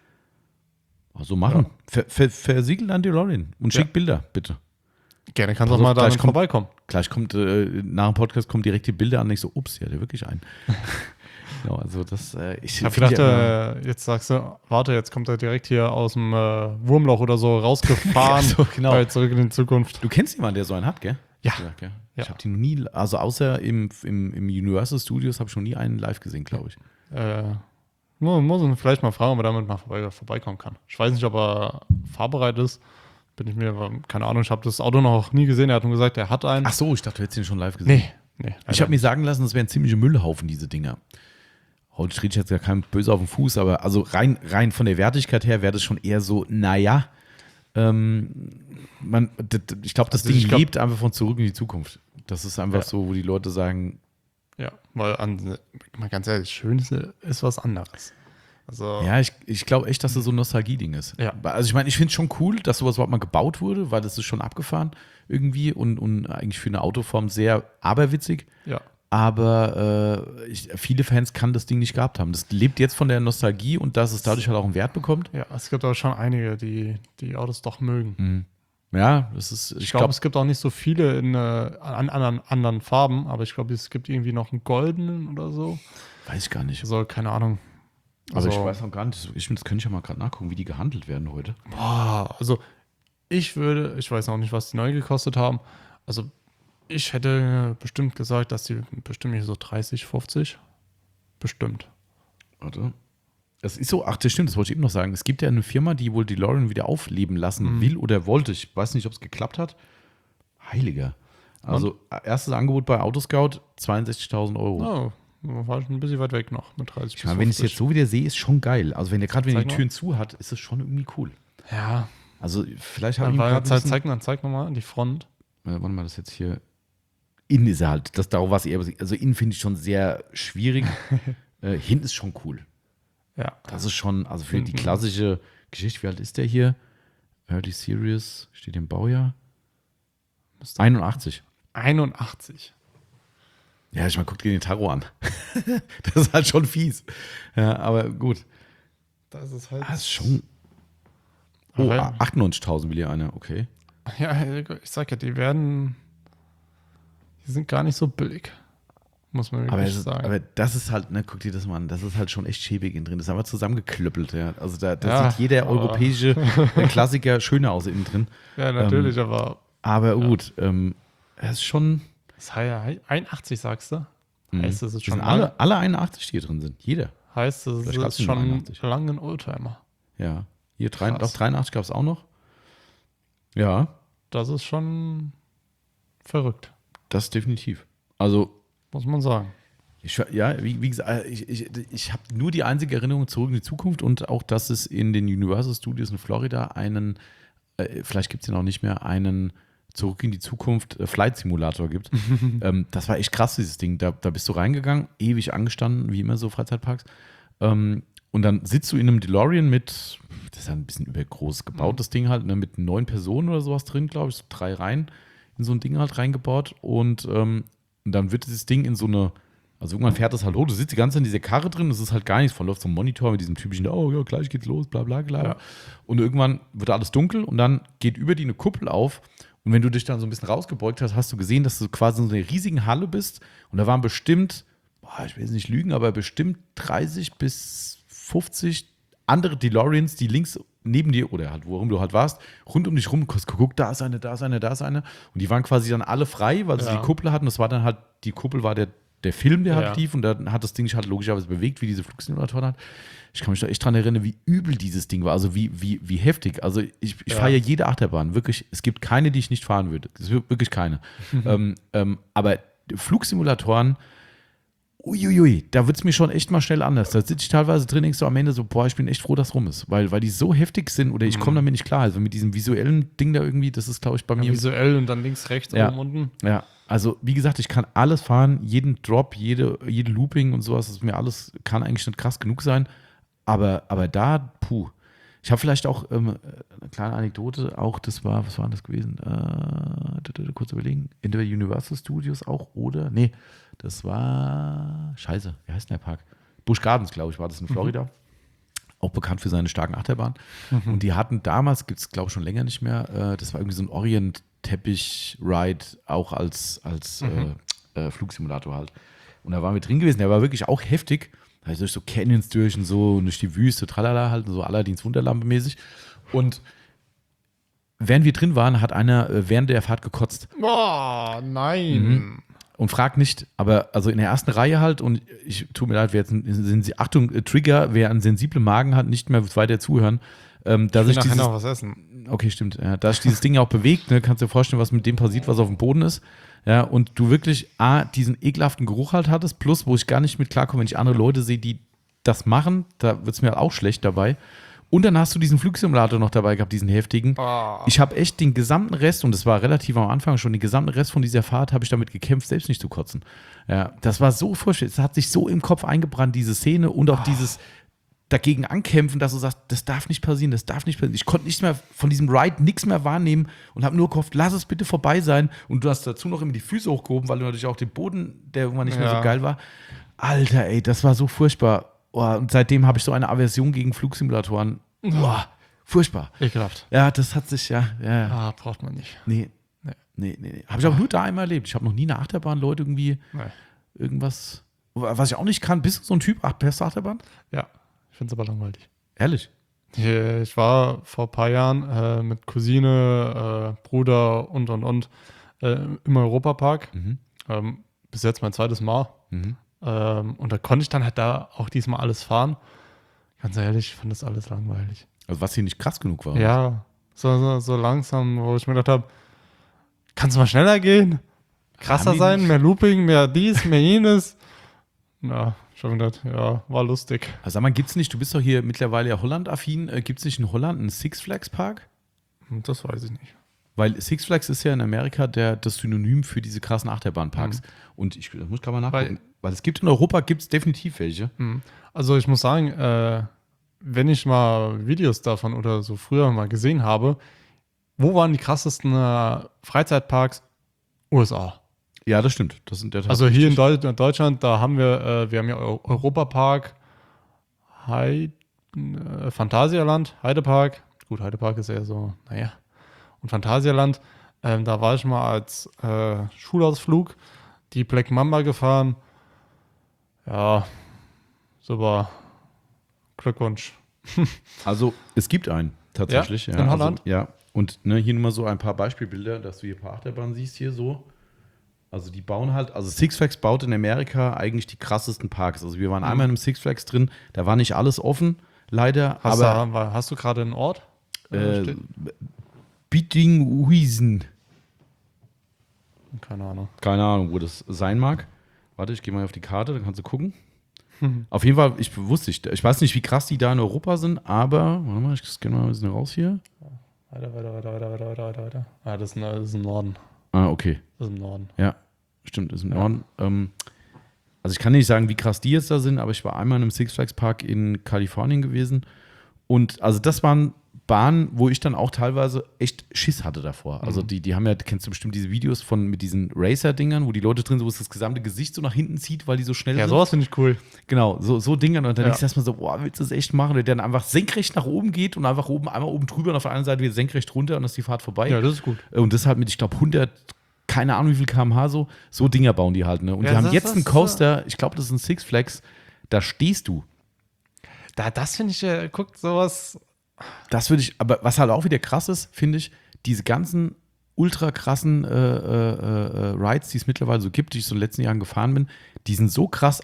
Also machen. Ja. Ver, ver, versiegelt an DeLorean und schick Ja. Bilder, bitte. gerne kannst Pass du auch auf, mal da gleich kommt- vorbeikommen. Gleich kommt, äh, nach dem Podcast kommen direkt die Bilder an und ich so, ups, ja, der wirklich ein. Genau, also das, äh, ich, Ich habe find gedacht, ja immer- äh, jetzt sagst du, warte, jetzt kommt er direkt hier aus dem äh, Wurmloch oder so rausgefahren. Ja, so, genau. Bei Zurück in die Zukunft. du kennst jemanden, der so einen hat, gell? Ja. Ja, gell? Ja. Ich habe die noch nie, also außer im, im, im Universal Studios habe ich noch nie einen live gesehen, glaube ich. Äh, muss, muss ihn vielleicht mal fragen, ob er damit mal vorbei, vorbeikommen kann. Ich weiß nicht, ob er fahrbereit ist. Bin ich mir, keine Ahnung, ich habe das Auto noch nie gesehen. Er hat nur gesagt, er hat einen. Ach so, ich dachte, du hättest ihn schon live gesehen. Nee, nee. Ich habe mir sagen lassen, das wären ziemliche Müllhaufen, diese Dinger. Heute steht ich jetzt gar kein böse auf dem Fuß, aber also rein, rein von der Wertigkeit her wäre das schon eher so, naja, ähm, man, d- d- ich glaube, das Also Ding ich glaub- lebt einfach von Zurück in die Zukunft. Das ist einfach Ja. so, wo die Leute sagen, Ja, weil an, mal ganz ehrlich, Schönste ist was anderes. Also, ja, ich, ich glaube echt, dass das so ein Nostalgie-Ding ist. Ja. Also ich meine, ich finde es schon cool, dass sowas überhaupt mal gebaut wurde, weil das ist schon abgefahren irgendwie und, und eigentlich für eine Autoform sehr aberwitzig. ja. Aber äh, ich, viele Fans kann das Ding nicht gehabt haben. Das lebt jetzt von der Nostalgie und dass es dadurch halt auch einen Wert bekommt. Ja, es gibt aber schon einige, die die Autos doch mögen. Ja, das ist, ich, Ich glaube, glaube, es gibt auch nicht so viele in äh, an anderen, anderen Farben, aber ich glaube, es gibt irgendwie noch einen goldenen oder so. weiß ich gar nicht. Also, keine Ahnung. Aber Also, ich weiß auch gar nicht, ich, das könnte ich ja mal gerade nachgucken, wie die gehandelt werden heute. boah, also ich würde, ich weiß auch nicht, was die neu gekostet haben. Also, ich hätte bestimmt gesagt, dass die bestimmt nicht so dreißig, fünfzig. Bestimmt. Warte. Das ist so, ach, das stimmt, das wollte ich eben noch sagen. Es gibt ja eine Firma, die wohl DeLorean wieder aufleben lassen will oder wollte. Ich weiß nicht, ob es geklappt hat. Heiliger. Also, erstes Angebot bei Autoscout, zweiundsechzigtausend Euro. Oh, war schon ein bisschen weit weg noch mit dreißig Ich meine, wenn ich es jetzt so wieder sehe, ist schon geil. Also, wenn der gerade, wenn Zeig die mal. Türen zu hat, ist es schon irgendwie cool. Ja, Also, vielleicht habe dann ich ihn war, gerade ein zeig, bisschen- zeig, dann zeig nochmal die Front. Äh, warte mal, das jetzt hier. Innen ist er halt, das darauf war es eher. Also, innen finde ich schon sehr schwierig. äh, hinten ist schon cool. Ja, Das ist schon, also für die Hinten. klassische Geschichte, wie alt ist der hier? Early Series, steht im Baujahr. einundachtzig. einundachtzig. Ja, ich mal, guck dir den Tarot an. Das ist halt schon fies. Ja, aber gut. Das ist halt. Das ist schon. Oh, Aber- achtundneunzigtausend will hier einer, okay. Ja, ich sag ja, die werden. Die sind gar nicht so billig. Muss man wirklich Aber, es ist, sagen. aber das ist halt, ne, guck dir das mal an, das ist halt schon echt schäbig innen drin. Das ist einfach zusammengeklöppelt, ja. Also da, da Ja, sieht jeder aber- europäische der Klassiker schöner aus innen drin. ja, natürlich, aber. Aber gut, ähm, es ist schon. Das heißt ja einundachtzig, sagst du? Heißt, das ist Das schon sind lang, alle, alle einundachtzig, die hier drin sind. Jeder. heißt, das Vielleicht gab's ist nur schon einundachtzig. lang ein Oldtimer. Ja. Hier drei, Krass. doch, dreiundachtzig gab es auch noch. Ja, Das ist schon verrückt, das definitiv. Also, muss man sagen. ich, ja, wie, wie gesagt, ich, ich, ich habe nur die einzige Erinnerung zurück in die Zukunft und auch, dass es in den Universal Studios in Florida einen, äh, vielleicht gibt es den auch nicht mehr, einen Zurück in die Zukunft äh, Flight Simulator gibt. ähm, das war echt krass, dieses Ding. Da, da bist du reingegangen, ewig angestanden, wie immer so Freizeitparks. Ähm, und dann sitzt du in einem DeLorean mit, das ist ja ein bisschen übergroß gebaut, das Ding halt, ne, mit neun Personen oder sowas drin, glaube ich, so drei Reihen in so ein Ding halt reingebaut. Und, ähm, und dann wird dieses Ding in so eine, also irgendwann fährt das halt hoch, du sitzt die ganze Zeit in dieser Karre drin, das ist halt gar nichts, von läuft so ein Monitor mit diesem typischen, oh ja, gleich geht's los, bla bla bla. Ja. Und irgendwann wird alles dunkel und dann geht über die eine Kuppel auf. Und wenn du dich dann so ein bisschen rausgebeugt hast, hast du gesehen, dass du quasi in so einer riesigen Halle bist. Und da waren bestimmt, boah, ich will jetzt nicht lügen, aber bestimmt dreißig bis fünfzig andere DeLoreans, die links neben dir oder halt, worum du halt warst, rund um dich rum, guck, da ist eine, da ist eine, da ist eine. Und die waren quasi dann alle frei, weil sie Ja. die Kuppel hatten. Das war dann halt, die Kuppel war der, der Film, der Ja. halt lief. Und dann hat das Ding sich halt logischerweise bewegt, wie diese Flugsimulatoren hat. Ich kann mich da echt dran erinnern, wie übel dieses Ding war. Also wie, wie, wie heftig. Also ich, ich Ja. fahre ja jede Achterbahn. Wirklich, es gibt keine, die ich nicht fahren würde. Es wird wirklich keine. ähm, ähm, aber Flugsimulatoren, uiuiui, da wird es mir schon echt mal schnell anders. Da sitze ich teilweise drin, denkst du am Ende so, boah, ich bin echt froh, dass es rum ist. Weil, weil die so heftig sind oder ich komme damit nicht klar. Also mit diesem visuellen Ding da irgendwie, das ist, glaube ich, bei mir. Visuell und dann links, rechts, Ja. oben, unten. Ja, also wie gesagt, ich kann alles fahren, jeden Drop, jede, jede Looping und sowas, das ist mir alles, kann eigentlich nicht krass genug sein. Aber, aber da, puh. Ich habe vielleicht auch ähm, eine kleine Anekdote, auch das war, was war denn das gewesen? Äh, kurz überlegen, entweder Universal Studios auch oder, nee, das war, scheiße, wie heißt denn der Park? Busch Gardens, glaube ich, war das in Florida. Auch bekannt für seine starken Achterbahnen. Und die hatten damals, gibt es glaube ich schon länger nicht mehr, äh, das war irgendwie so ein Orient-Teppich-Ride, auch als, als äh, äh, Flugsimulator halt. Und da waren wir drin gewesen, der war wirklich auch heftig. Da durch so Canyons durch und so und durch die Wüste, tralala, halt so Aladdins Wunderlampe mäßig. Und während wir drin waren, hat einer äh, während der Fahrt gekotzt. Oh, nein. Mhm. Und frag nicht, aber also in der ersten Reihe halt, und ich tut mir leid, wer jetzt sind Sie, Achtung, äh, Trigger, wer einen sensiblen Magen hat, nicht mehr weiter zuhören. Ähm, dass Ich will ich nachher dieses, noch was essen. okay, stimmt, ja, da sich dieses Ding ja auch bewegt, ne, kannst du dir vorstellen, was mit dem passiert, was auf dem Boden ist. Ja, und du wirklich A, diesen ekelhaften Geruch halt hattest, plus, wo ich gar nicht mit klarkomme, wenn ich andere Leute sehe, die das machen, da wird es mir halt auch schlecht dabei. Und dann hast du diesen Flugsimulator noch dabei gehabt, diesen heftigen. Oh. Ich habe echt den gesamten Rest, und das war relativ am Anfang schon, den gesamten Rest von dieser Fahrt habe ich damit gekämpft, selbst nicht zu kotzen. Ja, das war so furchtbar. Es hat sich so im Kopf eingebrannt, diese Szene und auch oh. dieses dagegen ankämpfen, dass du sagst, das darf nicht passieren, das darf nicht passieren. Ich konnte nicht mehr von diesem Ride nichts mehr wahrnehmen und habe nur gehofft, lass es bitte vorbei sein. Und du hast dazu noch immer die Füße hochgehoben, weil du natürlich auch den Boden, der irgendwann nicht ja. mehr so geil war. Alter, ey, das war so furchtbar. Oh, und seitdem habe ich so eine Aversion gegen Flugsimulatoren. Oh, furchtbar. Ekelhaft. Ja, das hat sich, ja. ja. Ah, braucht man nicht. Nee. Nee, nee, nee. Habe ich auch nur da einmal erlebt. Ich habe noch nie eine Achterbahn, Leute, irgendwie nee. irgendwas. Was ich auch nicht kann, bist du so ein Typ, ach, beste Achterbahn? Ja, ich finde es aber langweilig. Ehrlich? Ich war vor ein paar Jahren äh, mit Cousine, äh, Bruder und, und, und äh, im Europapark. Mhm. Ähm, bis jetzt mein zweites Mal. Mhm. Ähm, und da konnte ich dann halt da auch diesmal alles fahren. Ganz ehrlich, ich fand das alles langweilig. Also was hier nicht krass genug war? Ja, so, so, so langsam, wo ich mir gedacht habe, kann es mal schneller gehen? Krasser sein, nicht? Mehr Looping, mehr dies, mehr jenes. Na, schon gedacht, ja, war lustig. Also sag mal, gibt's nicht, du bist doch hier mittlerweile ja Holland-affin, äh, gibt es nicht in Holland einen Six Flags Park? Das weiß ich nicht. Weil Six Flags ist ja in Amerika der, das Synonym für diese krassen Achterbahnparks. Mhm. Und ich das muss gerade mal nachgucken. Weil, Weil es gibt in Europa gibt's definitiv welche. Mhm. Also ich muss sagen, äh, wenn ich mal Videos davon oder so früher mal gesehen habe, wo waren die krassesten äh, Freizeitparks? U S A. Ja, das stimmt. Das sind der also hier in, Deu- in Deutschland, da haben wir, äh, wir haben ja Europapark, Heid- äh, Phantasialand, Heidepark. Gut, Heidepark ist eher so, naja. Und Phantasialand, ähm, da war ich mal als äh, Schulausflug die Black Mamba gefahren. Ja, super. Glückwunsch. Also, es gibt einen, tatsächlich. Ja, ja, in Holland? Also, ja, und ne, hier nur mal so ein paar Beispielbilder, dass du hier ein paar Achterbahnen siehst, hier so. Also, die bauen halt, also Six Flags baut in Amerika eigentlich die krassesten Parks. Also, wir waren mhm. einmal in einem Six Flags drin, da war nicht alles offen, leider. Hast, aber, da, hast du gerade einen Ort? Äh, Bietinghuisen. Keine Ahnung. Keine Ahnung, wo das sein mag. Warte, ich gehe mal auf die Karte, dann kannst du gucken. Mhm. Auf jeden Fall, ich wusste ich, ich weiß nicht, wie krass die da in Europa sind, aber, warte mal, ich scanne mal ein bisschen raus hier. Weiter, weiter, weiter, weiter, weiter, weiter, weiter. Ah, das ist, das ist im Norden. Ah, okay. Das ist im Norden. Ja, stimmt, das ist im ja. Norden. Ähm, also ich kann nicht sagen, wie krass die jetzt da sind, aber ich war einmal in einem Six Flags Park in Kalifornien gewesen. Und also das waren Bahnen, wo ich dann auch teilweise echt Schiss hatte davor. Also die, die haben ja, kennst du bestimmt diese Videos von mit diesen Racer-Dingern, wo die Leute drin sind, wo es das gesamte Gesicht so nach hinten zieht, weil die so schnell ja, sind. Ja, sowas finde ich cool. Genau, so, so Dingern. Und dann ja. denkst du erstmal so, boah, willst du das echt machen? Der dann einfach senkrecht nach oben geht und einfach oben, einmal oben drüber und auf der anderen Seite wieder senkrecht runter und dann ist die Fahrt vorbei. Ja, das ist gut. Und das halt mit, ich glaube, hundert, keine Ahnung wie viel Kilometer pro Stunde, so, so Dinger bauen die halt. Ne? Und ja, die haben das, jetzt das, einen Coaster, ich glaube, das ist ein Six Flags, da stehst du. Da, das finde ich, äh, guckt sowas. Das würde ich, aber was halt auch wieder krass ist, finde ich, diese ganzen ultra krassen äh, äh, äh, Rides, die es mittlerweile so gibt, die ich so in den letzten Jahren gefahren bin, die sind so krass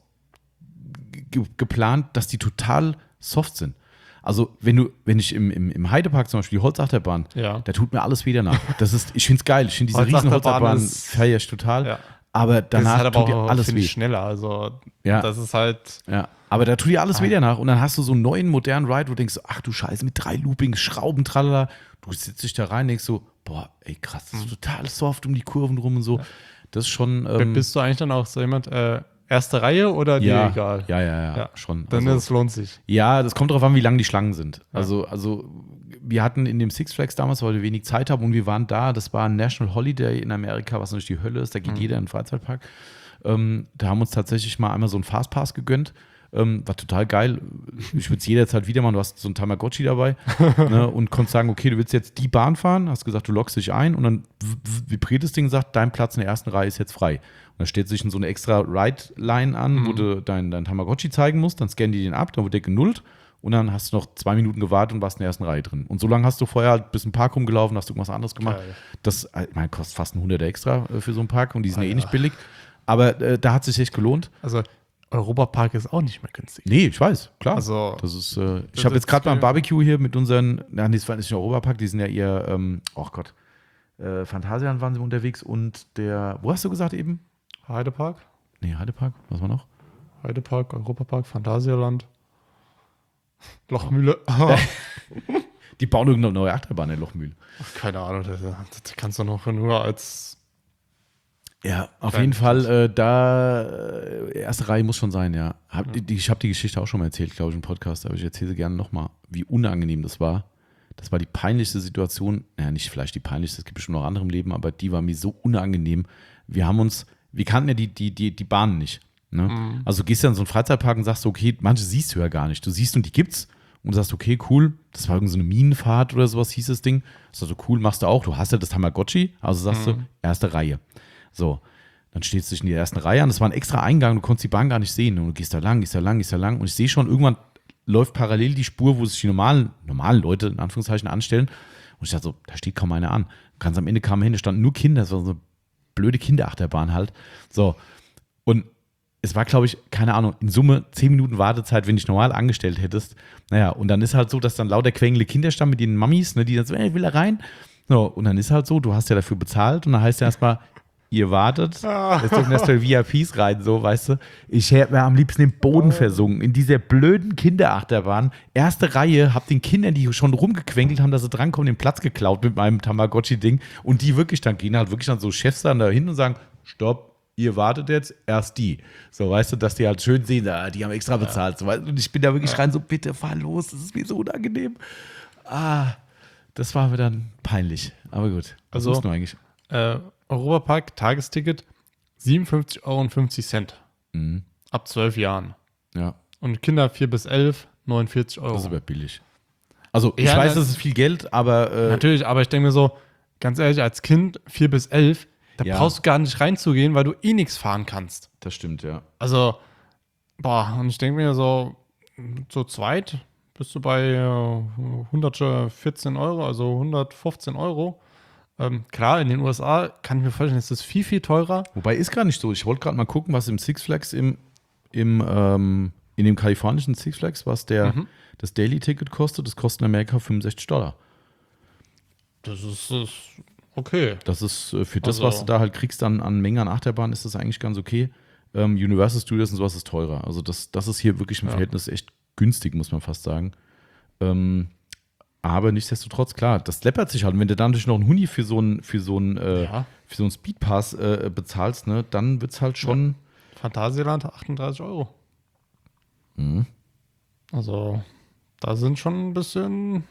ausgeplant, dass die total soft sind. Also, wenn du, wenn ich im, im, im Heidepark zum Beispiel die Holzachterbahn, ja. da tut mir alles wieder nach. Das ist, ich finde es geil. Ich finde diese riesen Holzachterbahn feiere ich total. Ja. Aber danach das ist halt tut dir aber auch, alles weh. schneller. Also, ja. das ist halt. Ja. Aber da tut dir alles ah. wieder nach. Und dann hast du so einen neuen, modernen Ride, wo du denkst, ach du Scheiße, mit drei Loopings, Schrauben, tralala. Du sitzt dich da rein und denkst so, boah, ey krass, das ist mhm. total soft um die Kurven rum und so. Ja. Das ist schon. Ähm, Bist du eigentlich dann auch so jemand, äh, erste Reihe oder dir ja, egal? Ja, ja, ja, ja, schon. Dann also, es lohnt sich. Ja, das kommt darauf an, wie lang die Schlangen sind. Ja. Also, also wir hatten in dem Six Flags damals, weil wir wenig Zeit haben und wir waren da, das war ein National Holiday in Amerika, was natürlich die Hölle ist, da geht mhm. jeder in den Freizeitpark. Ähm, da haben wir uns tatsächlich mal einmal so einen Fastpass gegönnt. Ähm, war total geil. Ich würde es jederzeit wieder machen. Du hast so ein Tamagotchi dabei ne, und konntest sagen, okay, du willst jetzt die Bahn fahren, hast gesagt, du loggst dich ein und dann vibriert das Ding und sagt, dein Platz in der ersten Reihe ist jetzt frei. Und dann steht sich in so eine extra Ride-Line an, mhm. wo du dein, dein Tamagotchi zeigen musst, dann scannen die den ab, dann wird der genullt und dann hast du noch zwei Minuten gewartet und warst in der ersten Reihe drin. Und so lange hast du vorher halt bis im Park rumgelaufen, hast du irgendwas anderes gemacht. Geil. Das ich meine, kostet fast ein Hunderter extra für so einen Park und die sind ah, ja eh nicht billig. Aber äh, da hat es sich echt gelohnt. Also Europapark ist auch nicht mehr günstig. Nee, ich weiß, klar. Also, das ist, äh, ich habe jetzt gerade mal ein Barbecue hier mit unseren, na, nee, das war nicht der Europapark, die sind ja eher, ähm, oh Gott, äh, Phantasialand waren sie unterwegs und der, wo hast du gesagt eben? Heidepark? Nee, Heidepark, was war noch? Heidepark, Europapark, Phantasialand, Lochmühle. Die bauen irgendeine neue Achterbahn in Lochmühle. Keine Ahnung, das, das kannst du noch nur als ja, auf jeden Fall, äh, da, äh, erste Reihe muss schon sein, ja. Hab, ja. Die, ich habe die Geschichte auch schon mal erzählt, glaube ich, im Podcast, aber ich erzähle sie gerne nochmal, wie unangenehm das war. Das war die peinlichste Situation, naja, nicht vielleicht die peinlichste, es gibt bestimmt noch andere im Leben, aber die war mir so unangenehm. Wir haben uns, wir kannten ja die, die, die, die Bahnen nicht. Ne? Mhm. Also du gehst ja in so einen Freizeitpark und sagst, okay, manche siehst du ja gar nicht. Du siehst und die gibt's und du sagst, okay, cool, das war irgendwie so eine Minenfahrt oder sowas, hieß das Ding. Das war so cool, machst du auch. Du hast ja das Tamagotchi, also sagst mhm. du, erste Reihe. So, dann stehst du in der ersten Reihe an. Das war ein extra Eingang, du konntest die Bahn gar nicht sehen. Und du gehst da lang, gehst da lang, gehst da lang. Und ich sehe schon, irgendwann läuft parallel die Spur, wo sich die normalen, normalen Leute in Anführungszeichen anstellen. Und ich dachte so, da steht kaum einer an. Ganz am Ende kamen hin, da standen nur Kinder, das war so eine blöde Kinderachterbahn halt. So, und es war, glaube ich, keine Ahnung, in Summe zehn Minuten Wartezeit, wenn du dich normal angestellt hättest. Naja, und dann ist halt so, dass dann lauter quengelnde Kinder standen mit ihren Mammis, ne, die dann so, ey, ich will da rein. So, und dann ist halt so, du hast ja dafür bezahlt und dann heißt ja erstmal, ihr wartet, jetzt dürfen erstmal V I Ps rein, so, weißt du. Ich wäre am liebsten im Boden versunken, in dieser blöden Kinderachterbahn. Erste Reihe, hab den Kindern, die schon rumgequengelt haben, dass sie drankommen, den Platz geklaut mit meinem Tamagotchi-Ding. Und die wirklich, dann gehen halt wirklich dann so Chefs dann da hin und sagen, stopp, ihr wartet jetzt, erst die. So, weißt du, dass die halt schön sehen, ah, die haben extra bezahlt. So, weißt du? Und ich bin da wirklich ja. rein, so, bitte fahr los, das ist mir so unangenehm. Ah, das war mir dann peinlich. Aber gut, was also, musst du eigentlich? Äh, Europapark, Tagesticket, siebenundfünfzig Euro und fünfzig Cent. Mhm. Ab zwölf Jahren. Ja. Und Kinder vier bis elf, neunundvierzig Euro. Das ist aber billig. Also, ich ja, weiß, das ist viel Geld, aber. Äh, natürlich, aber ich denke mir so, ganz ehrlich, als Kind vier bis elf, da ja. brauchst du gar nicht reinzugehen, weil du eh nichts fahren kannst. Das stimmt, ja. Also, boah, und ich denke mir so, zu zweit bist du bei äh, hundertvierzehn Euro, also hundertfünfzehn Euro. Ähm, klar, in den U S A kann ich mir vorstellen, ist das viel, viel teurer. Wobei ist gar nicht so. Ich wollte gerade mal gucken, was im Six Flags im, im ähm, in dem kalifornischen Six Flags, was der, mhm. das Daily-Ticket kostet. Das kostet in Amerika fünfundsechzig Dollar. Das ist, ist okay. Das ist äh, für das, also, was du da halt kriegst an, an Mengen an Achterbahn, ist das eigentlich ganz okay. Ähm, Universal Studios und sowas ist teurer. Also das, das ist hier wirklich im ja. Verhältnis echt günstig, muss man fast sagen. Ähm, Aber nichtsdestotrotz, klar, das läppert sich halt. Und wenn du dann natürlich noch einen Huni für so einen, für so einen, äh, ja. für so einen Speedpass äh, bezahlst, ne, dann wird es halt schon. Ja. Phantasialand achtunddreißig Euro. Mhm. Also, da sind schon ein bisschen.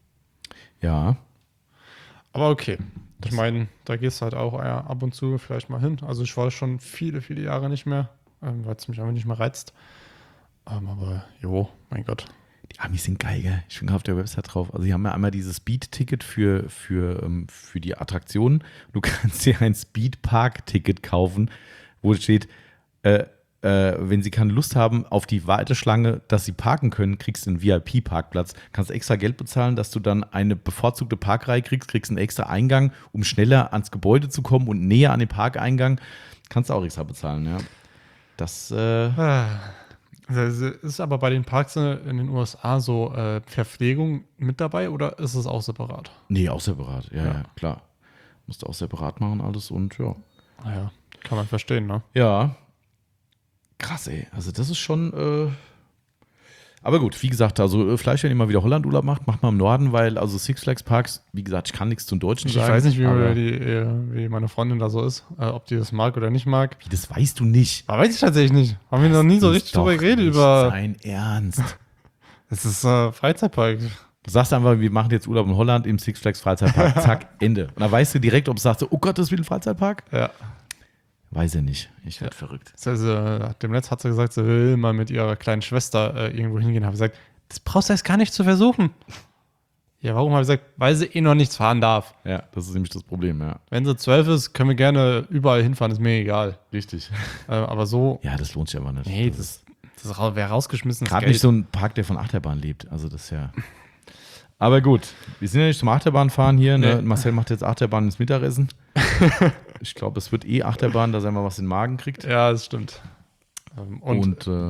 Ja. Aber okay. Ich meine, da gehst du halt auch ja, ab und zu vielleicht mal hin. Also, ich war schon viele, viele Jahre nicht mehr, ähm, weil es mich einfach nicht mehr reizt. Ähm, aber, jo, mein Gott. Die Amis sind geil, gell? Ich bin gerade auf der Website drauf. Also, die haben ja einmal dieses Speed-Ticket für, für, ähm, für die Attraktionen. Du kannst dir ein Speed-Park-Ticket kaufen, wo steht, äh, äh, wenn sie keine Lust haben auf die Warteschlange, dass sie parken können, kriegst du einen V I P-Parkplatz. Kannst extra Geld bezahlen, dass du dann eine bevorzugte Parkreihe kriegst, kriegst einen extra Eingang, um schneller ans Gebäude zu kommen und näher an den Parkeingang. Kannst du auch extra bezahlen, ja. Das, äh. Also ist aber bei den Parks in den U S A so äh, Verpflegung mit dabei oder ist es auch separat? Nee, auch separat, ja, ja, ja klar. Musst du auch separat machen alles und ja. Naja, kann man verstehen, ne? Ja. Krass, ey. Also das ist schon, äh aber gut, wie gesagt, also vielleicht, wenn ihr mal wieder Holland-Urlaub macht, macht mal im Norden, weil also Six Flags Parks, wie gesagt, ich kann nichts zum Deutschen ich sagen. Ich weiß nicht, wie, die, wie meine Freundin da so ist, äh, ob die das mag oder nicht mag. Wie, das weißt du nicht? Aber weiß ich tatsächlich nicht. Haben wir noch nie so richtig drüber geredet. Über sein Ernst. Das ist äh, Freizeitpark. Du sagst einfach, wir machen jetzt Urlaub in Holland im Six Flags Freizeitpark. Zack, Ende. Und dann weißt du direkt, ob du sagst, oh Gott, das ist wieder ein Freizeitpark? Ja. Weiß er nicht. Ich werde ja. verrückt. Also, demnächst hat sie gesagt, sie will mal mit ihrer kleinen Schwester äh, irgendwo hingehen. Habe ich gesagt, das brauchst du jetzt gar nicht zu versuchen. Ja, warum? Habe ich gesagt, weil sie eh noch nichts fahren darf. Ja, das ist nämlich das Problem, ja. Wenn sie zwölf ist, können wir gerne überall hinfahren, ist mir egal. Richtig. Äh, aber so. Ja, das lohnt sich aber nicht. Nee, das, das, das wäre rausgeschmissenes Geld. Gerade nicht so ein Park, der von Achterbahn lebt. Also, das ist ja. Aber gut, wir sind ja nicht zum Achterbahnfahren hier. Ne? Nee. Marcel macht jetzt Achterbahn ins Mittagessen. Ich glaube, es wird eh Achterbahn, dass er mal was in den Magen kriegt. Ja, das stimmt. Und, Und äh,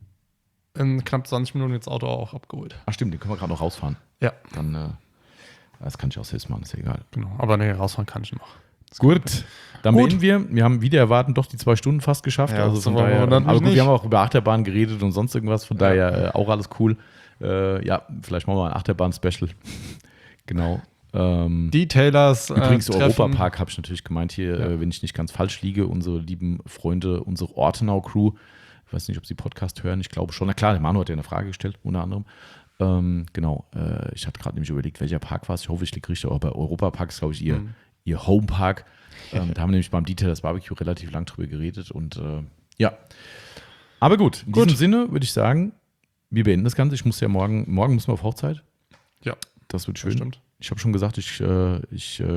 in knapp zwanzig Minuten jetzt Auto auch abgeholt. Ach stimmt, den können wir gerade noch rausfahren. Ja. Dann, äh, das kann ich auch selbst machen, ist ja egal. Genau, aber nee, rausfahren kann ich noch. Gut, dann Gut. beenden wir. Wir haben wieder erwarten doch die zwei Stunden fast geschafft. Ja, also von daher, aber gut, nicht. Wir haben auch über Achterbahn geredet und sonst irgendwas, von ja. daher äh, auch alles cool. Äh, ja, vielleicht machen wir ein Achterbahn-Special. Genau. Ähm, Detailers. Übrigens, äh, Europapark habe ich natürlich gemeint hier, ja. äh, wenn ich nicht ganz falsch liege, unsere lieben Freunde, unsere Ortenau-Crew. Ich weiß nicht, ob sie Podcast hören. Ich glaube schon. Na klar, der Manu hat ja eine Frage gestellt, unter anderem. Ähm, genau. Äh, ich hatte gerade nämlich überlegt, welcher Park war es. Ich hoffe, ich liege richtig. Aber bei Europapark ist, glaube ich, ihr, mhm. ihr Homepark. Ähm, da haben wir nämlich beim Detailers Barbecue relativ lang drüber geredet. Und äh, ja. Aber gut, in gut. diesem Sinne würde ich sagen, wir beenden das Ganze. Ich muss ja morgen, morgen müssen wir auf Hochzeit. Ja. Das wird schön. Das stimmt. Ich habe schon gesagt, ich, äh, ich äh,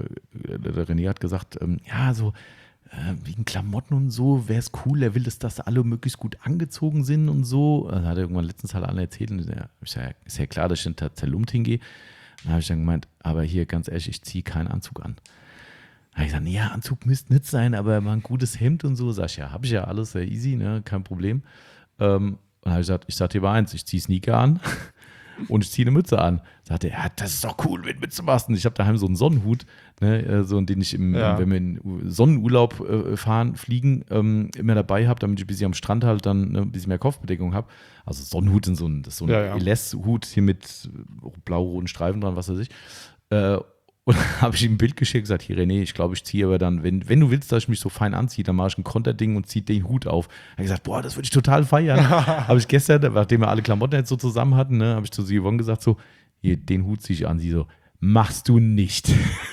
der René hat gesagt, ähm, ja, so äh, wegen Klamotten und so wäre es cool, er will, dass das alle möglichst gut angezogen sind und so. Das hat er irgendwann letztens halt alle erzählt. Und ja, ist, ja, ist ja klar, dass ich dann zerlumpt hingehe. Dann habe ich dann gemeint, aber hier, ganz ehrlich, ich ziehe keinen Anzug an. Da habe ich gesagt, nee, ja, Anzug müsste nicht sein, aber mal ein gutes Hemd und so. Sag ich, ja, habe ich ja alles, sehr easy, ne, kein Problem. Ähm, und dann habe ich gesagt, ich sag dir mal eins, ich ziehe Sneaker an. Und ich ziehe eine Mütze an. Sagte er, ja, das ist doch cool, wenn du Mütze machst. Und ich habe daheim so einen Sonnenhut, ne, so, den ich, im, ja. wenn wir in Sonnenurlaub äh, fahren, fliegen, ähm, immer dabei habe, damit ich ein bisschen am Strand halt dann ne, ein bisschen mehr Kopfbedeckung habe. Also Sonnenhut in so ein, das ist so ein ja, ja. L S-Hut hier mit blau-roten Streifen dran, was weiß ich. Äh, Und dann habe ich ihm ein Bild geschickt und gesagt, hier René, ich glaube, ich ziehe aber dann, wenn, wenn du willst, dass ich mich so fein anziehe, dann mache ich ein Konterding und ziehe den Hut auf. Er hat gesagt, boah, das würde ich total feiern. Habe ich gestern, nachdem wir alle Klamotten jetzt so zusammen hatten, ne, habe ich zu Yvonne gesagt, so, hier, den Hut ziehe ich an. Sie so, machst du nicht.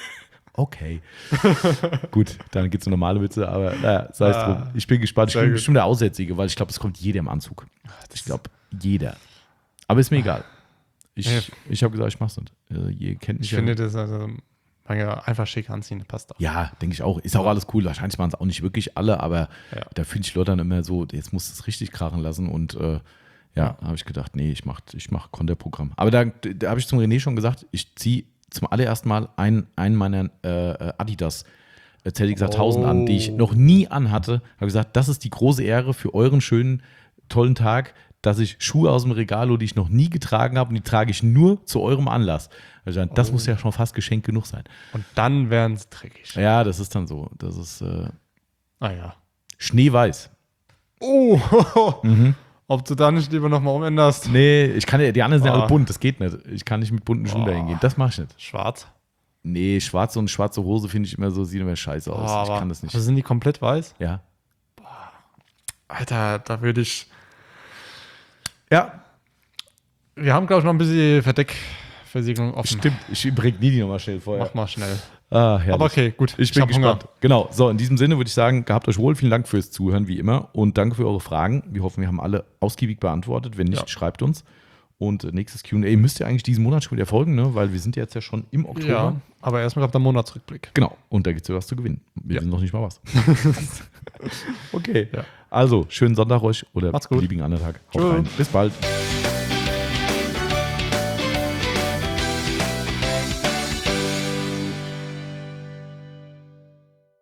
Okay. Gut, dann gibt es eine normale Witze, aber naja, sei es ah, drum. Ich bin gespannt. Ich bin bestimmt der Aussätzige, weil ich glaube, es kommt jeder im Anzug. Ich glaube, jeder. Aber ist mir egal. Ich, ja. ich habe gesagt, ich mach's nicht. Ihr kennt mich ich ja. finde das, also, man kann ja einfach schick anziehen, passt auch. Ja, denke ich auch. Ist auch alles cool. Wahrscheinlich waren es auch nicht wirklich alle, aber ja. da finde ich Leute dann immer so, jetzt musst du es richtig krachen lassen und äh, ja, ja. habe ich gedacht, nee, ich mache ich mach Konterprogramm. Aber da, da habe ich zum René schon gesagt, ich ziehe zum allerersten Mal einen, einen meiner äh, Adidas Z X tausend oh. an, die ich noch nie anhatte. Habe gesagt, das ist die große Ehre für euren schönen, tollen Tag, dass ich Schuhe aus dem Regal hole, die ich noch nie getragen habe und die trage ich nur zu eurem Anlass. Also das oh. muss ja schon fast Geschenk genug sein. Und dann wären es dreckig. Ja, das ist dann so. Das ist äh, ah ja. Schneeweiß. Oh, mhm. Ob du da nicht lieber nochmal umänderst? Nee, ich kann ja, die anderen sind ah. alle bunt, das geht nicht. Ich kann nicht mit bunten Schuhen oh. dahin gehen. Das mache ich nicht. Schwarz? Nee, schwarz und schwarze Hose finde ich immer so, sieht immer scheiße aus. Oh, ich kann das nicht. Also sind die komplett weiß? Ja. Boah. Alter, da würde ich... Ja. Wir haben, glaube ich, noch ein bisschen Verdeckversiegelung offen. Stimmt, ich imprägniere die nochmal schnell vorher. Mach mal schnell. Ah, herrlich. Aber okay, gut. Ich, ich bin gespannt. Hunger. Genau, so in diesem Sinne würde ich sagen, gehabt euch wohl. Vielen Dank fürs Zuhören, wie immer. Und danke für eure Fragen. Wir hoffen, wir haben alle ausgiebig beantwortet. Wenn nicht, ja. schreibt uns. Und nächstes Q und A müsst ihr eigentlich diesen Monat schon wieder folgen, ne? Weil wir sind jetzt ja schon im Oktober. Ja, aber erstmal kommt der Monatsrückblick. Genau, und da gibt es ja was zu gewinnen. Wir ja. wissen noch nicht mal was. Okay, ja. Also schönen Sonntag euch oder beliebigen anderen Tag. Haut rein. Bis bald.